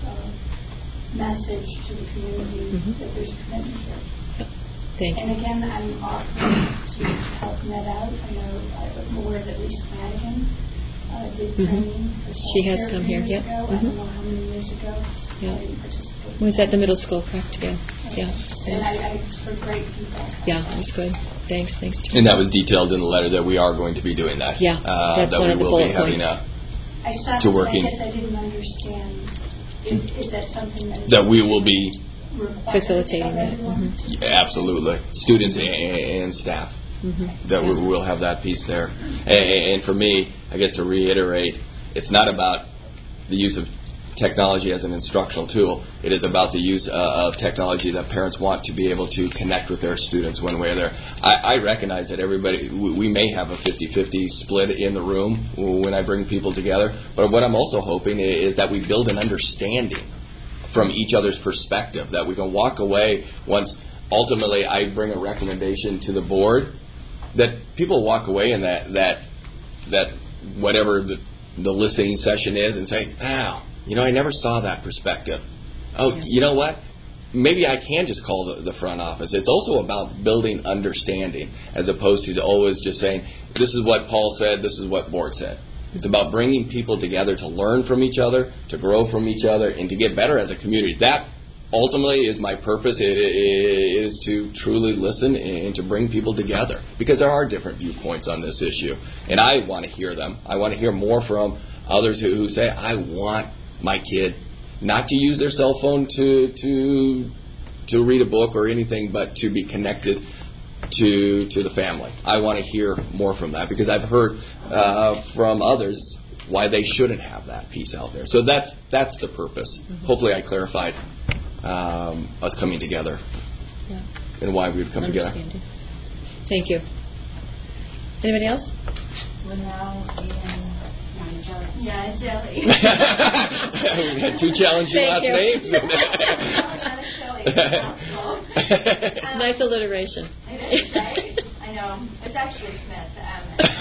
message to the community that there's a commitment here. Thank you. And again, I'm offering to help net out. I know I'm aware that Lisa Madigan did training for she has come here, years ago. I don't know how many years ago. I didn't participate. Was at the middle school, correct? Yeah. Yeah. And I heard great feedback. Yeah, it was good. Thanks. And that was detailed in the letter that we are going to be doing that. Yeah, that's that one we of the will be bullet having points. to working. I guess I didn't understand. Is that something that we will be facilitating that? Absolutely, students and staff. That we will have that piece there. And for me, I guess to reiterate, it's not about the use of technology as an instructional tool. It is about the use of technology that parents want to be able to connect with their students one way or the other. I recognize that we may have a 50-50 split in the room when I bring people together, but what I'm also hoping is that we build an understanding from each other's perspective, that we can walk away once ultimately I bring a recommendation to the board, that people walk away in that whatever the listening session is and say, I never saw that perspective. You know what? Maybe I can just call the front office. It's also about building understanding as opposed to always just saying, this is what Paul said, this is what board said. It's about bringing people together to learn from each other, to grow from each other, and to get better as a community. That ultimately is my purpose. It is to truly listen and to bring people together, because there are different viewpoints on this issue, and I want to hear them. I want to hear more from others who say, I want my kid not to use their cell phone to read a book or anything, but to be connected to the family. I want to hear more from that, because I've heard from others why they shouldn't have that piece out there. So that's the purpose. Mm-hmm. Hopefully I clarified us coming together and why we would come together. Thank you. Anybody else? We're now in Yeah, jelly. We had two challenging last names. Nice alliteration. It is, right? I know. It's actually Smith. I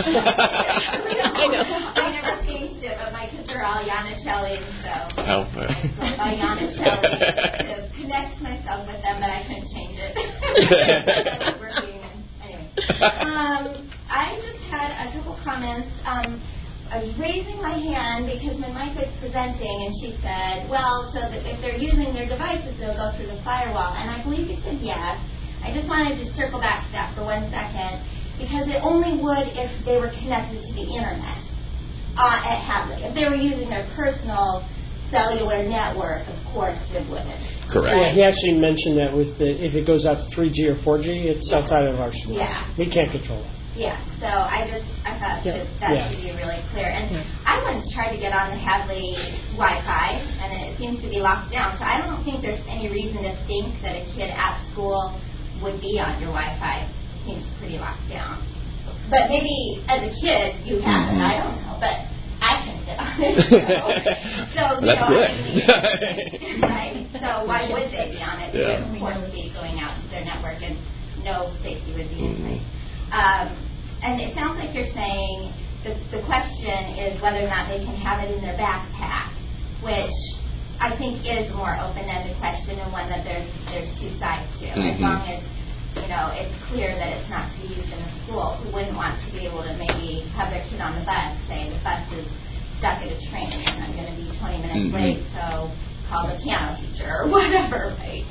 know. I never changed it, but my kids are all Iannicelli, so I called by Iannicelli to connect myself with them, but I couldn't change it. That was working. Anyway, I just had a couple comments. I was raising my hand because my mic was presenting, and she said, well, so that if they're using their devices, they'll go through the firewall. And I believe you said yes. I just wanted to circle back to that for 1 second, because it only would if they were connected to the Internet at Hadley. If they were using their personal cellular network, of course it wouldn't. Correct. Yeah, he actually mentioned that if it goes out to 3G or 4G, it's outside of our school. Yeah. We can't control it. Yeah, so I thought that should be really clear. And I once tried to get on the Hadley Wi-Fi, and it seems to be locked down. So I don't think there's any reason to think that a kid at school would be on your Wi-Fi. It seems pretty locked down. But maybe as a kid you have it, I don't know. But I can get on it. So that's good. Right? So why would they be on it? They would, of course, be going out to their network, and no safety would be in place. And it sounds like you're saying the question is whether or not they can have it in their backpack, which I think is a more open-ended question, and one that there's two sides to. As long as it's clear that it's not to be used in a school, who wouldn't want to be able to maybe have their kid on the bus, say the bus is stuck at a train and I'm going to be 20 minutes late, so call the piano teacher or whatever, right?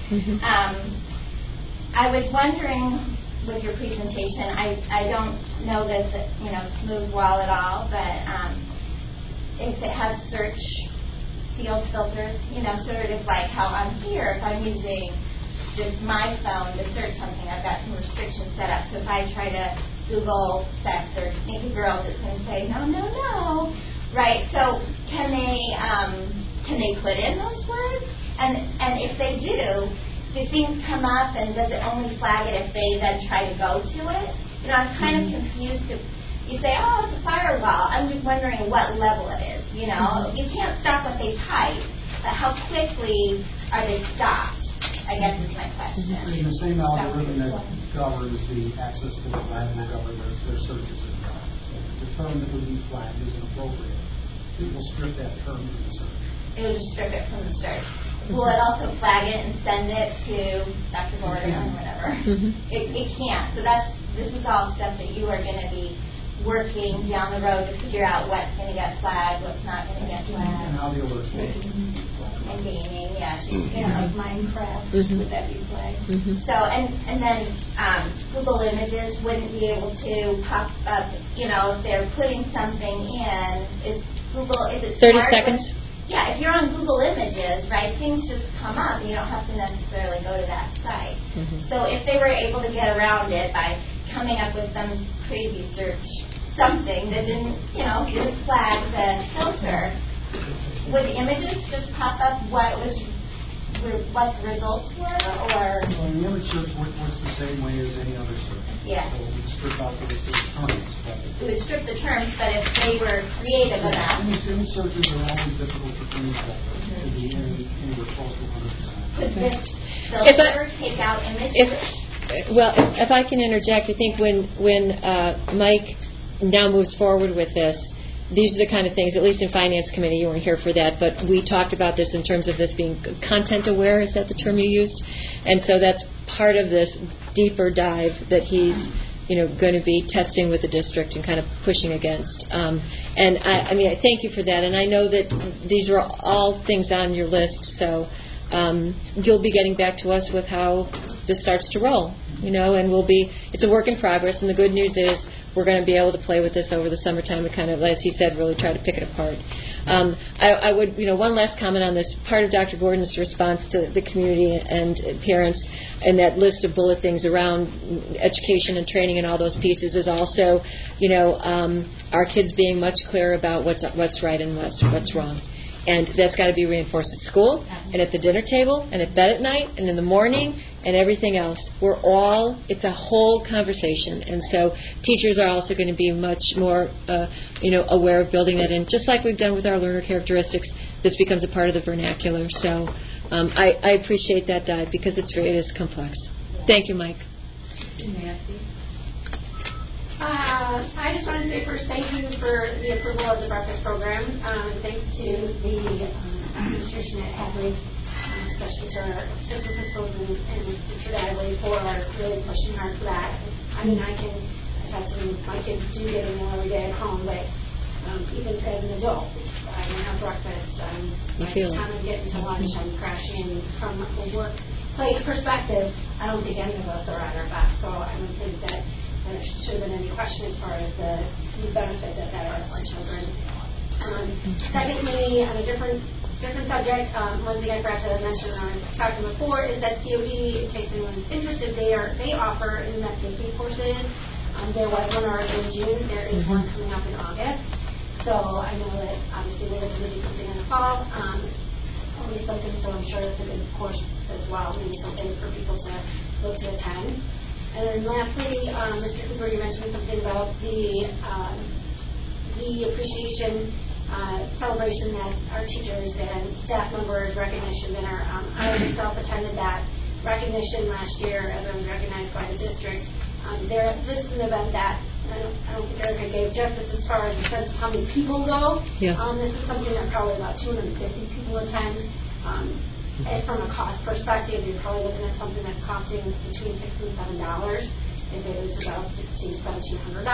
I was wondering, with your presentation, I don't know this, smooth wall at all, but if it has search field filters, sort of like how I'm here, if I'm using just my phone to search something, I've got some restrictions set up. So if I try to Google sex or naked girls, it's going to say no, right? So can they put in those words? And if they do things come up, and does it only flag it if they then try to go to it? I'm kind of confused. You say, oh, it's a firewall. I'm just wondering what level it is. You can't stop what they type, but how quickly are they stopped? I guess is my question. In the same algorithm that governs the access to the web and governs their searches as well. So if it's a term that would be flagged as inappropriate, it will strip that term from the search. It will just strip it from the search. Will it also flag it and send it to Dr. Gordon or whatever? It can't. So this is all stuff that you are going to be working down the road to figure out what's going to get flagged, what's not going to get flagged. And how the alerts work. And gaming, like Minecraft, would that be flagged? So, and then Google Images wouldn't be able to pop up, if they're putting something in, is it 30 seconds? Yeah, if you're on Google Images, right, things just come up, and you don't have to necessarily go to that site. So if they were able to get around it by coming up with some crazy search, something that didn't flag the filter, would images just pop up what the results were, or? Well, the image search works the same way as any other search. Yeah. So we strip out the terms. It would strip the terms, but if they were creative enough. Image searches are always difficult to bring to be anywhere close to 100%. Could this filter take out images? If I can interject, I think when Mike now moves forward with this, these are the kind of things, at least in Finance Committee, you weren't here for that, but we talked about this in terms of this being content aware, is that the term you used? And so that's part of this deeper dive that he's going to be testing with the district and kind of pushing against. And I thank you for that. And I know that these are all things on your list, so you'll be getting back to us with how this starts to roll, and it's a work in progress. And the good news is we're going to be able to play with this over the summertime and kind of, as he said, really try to pick it apart. I would, one last comment on this. Part of Dr. Gordon's response to the community and parents and that list of bullet things around education and training and all those pieces is also, our kids being much clearer about what's right and what's wrong. And that's got to be reinforced at school and at the dinner table and at bed at night and in the morning and everything else. It's a whole conversation. And so teachers are also going to be much more, aware of building that in. Just like we've done with our learner characteristics, this becomes a part of the vernacular. So I appreciate that dive because it is complex. Thank you, Mike. Nancy. I just want to say first thank you for the approval of the breakfast program. Thanks to the administration at Hadley, especially to our assistant principals and Mr. Hadley for really pushing hard for that. I can attest to my kids do get a meal every day at home, but even as an adult, I don't have breakfast. By the time I'm getting to lunch, I'm crashing. From a workplace perspective, I don't think any of us are at our best, so I don't think that there should have been any question as far as the benefit that has to children. Secondly, on a different subject, one thing I forgot to mention when I was talking before is that COD, in case anyone's interested, they offer internet safety courses. There was one already in June. There is one coming up in August. So I know that obviously we're looking to do something in the fall. Always something, so I'm sure it's a good course as well. Maybe something for people to look to attend. And then lastly, Mr. Cooper, you mentioned something about the appreciation celebration that our teachers and staff members recognition that I myself attended that recognition last year as I was recognized by the district. This is an event that I don't think Erica gave justice as far as the sense of how many people go. Yeah. This is something that probably about 250 people attend. From a cost perspective, you're probably looking at something that's costing between $6 and $7. If it is about $1,600 to $1,700,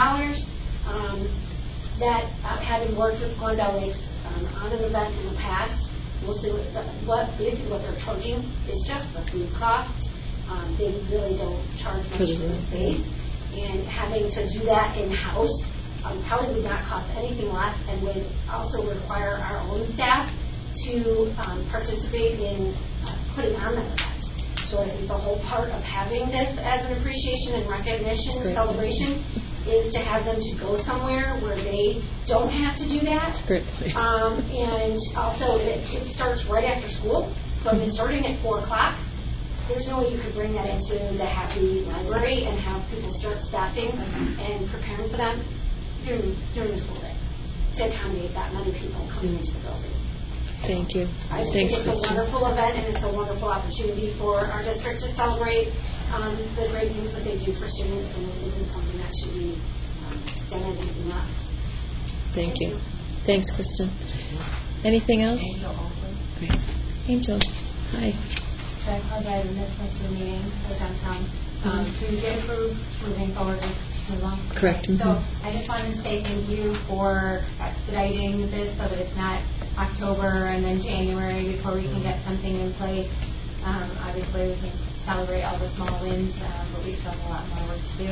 that having worked with Glendale Lakes on an event in the past, we'll see what they're charging is just the food cost. They really don't charge much for the space, and having to do that in house probably would not cost anything less, and would also require our own staff to participate in putting on that event. So I think the whole part of having this as an appreciation and recognition and celebration is to have them to go somewhere where they don't have to do that. And also it starts right after school. So if it's starting at 4 o'clock, there's no way you could bring that into the Happy Library and have people start staffing and preparing for them during the school day to accommodate that many people coming into the building. Thank you. I just think it's a wonderful event, and it's a wonderful opportunity for our district to celebrate the great things that they do for students, and it isn't something that should be done anything less. Thank you. Thanks, Kristen. Anything else? Angel Oakley. Great. Angel, hi. I apologize, I missed most of the meeting for downtown. So you did approve moving forward with Mulan? Correct. So I just wanted to say thank you for expediting this so that it's not October and then January before we can get something in place. Obviously, we can celebrate all the small wins, but we still have a lot more work to do.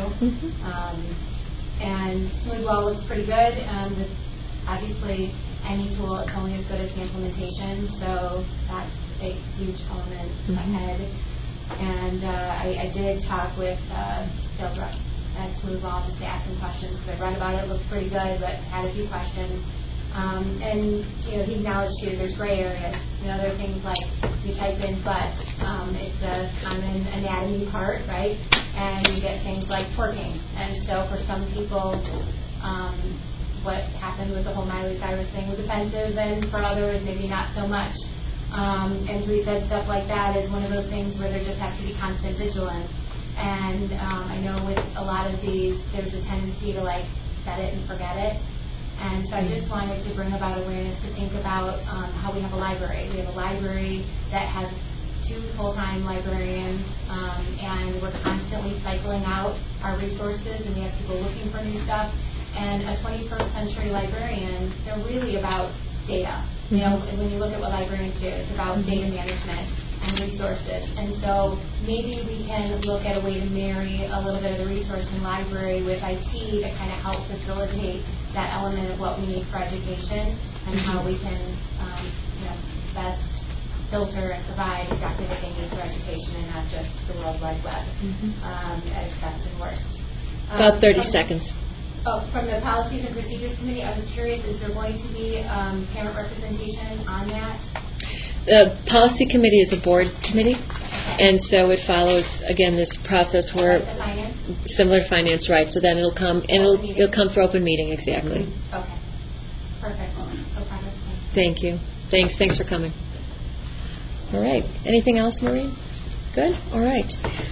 And Smoothwell looks pretty good. Obviously, any tool, it's only as good as the implementation, so that's a huge element ahead. And I did talk with sales rep at Smoothwell just to ask some questions because I read about it, looked pretty good, but had a few questions. And he acknowledged too, there's gray areas. There are things like you type in butt, it's a common anatomy part, right? And you get things like twerking. And so for some people, what happened with the whole Miley Cyrus thing was offensive, and for others, maybe not so much. And so we said stuff like that is one of those things where there just has to be constant vigilance. And I know with a lot of these, there's a tendency to set it and forget it. And so I just wanted to bring about awareness to think about how we have a library. We have a library that has 2 full-time librarians, and we're constantly cycling out our resources, and we have people looking for new stuff. And a 21st century librarian, they're really about data. When you look at what librarians do, it's about data management and resources. And so maybe we can look at a way to marry a little bit of the resource in library with IT to kind of help facilitate that element of what we need for education and how we can best filter and provide exactly what they need for education and not just the World Wide Web at its best and worst. About 30 seconds. From the Policies and Procedures Committee, I was curious, is there going to be parent representation on that? The Policy Committee is a board committee, and so it follows, again, this process where... Like the finance? Similar to finance, right. So then it'll come, and it'll come for open meeting, exactly. Okay. Perfect. No progress. Thank you. Thanks for coming. All right. Anything else, Maureen? Good? All right.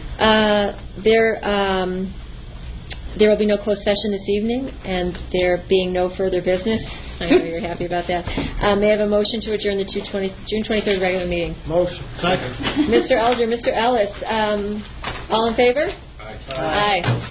There will be no closed session this evening, and there being no further business. I know you're happy about that. May I have a motion to adjourn the June 23rd regular meeting? Motion. Second. Mr. Elder, Mr. Ellis, all in favor? Aye. Aye.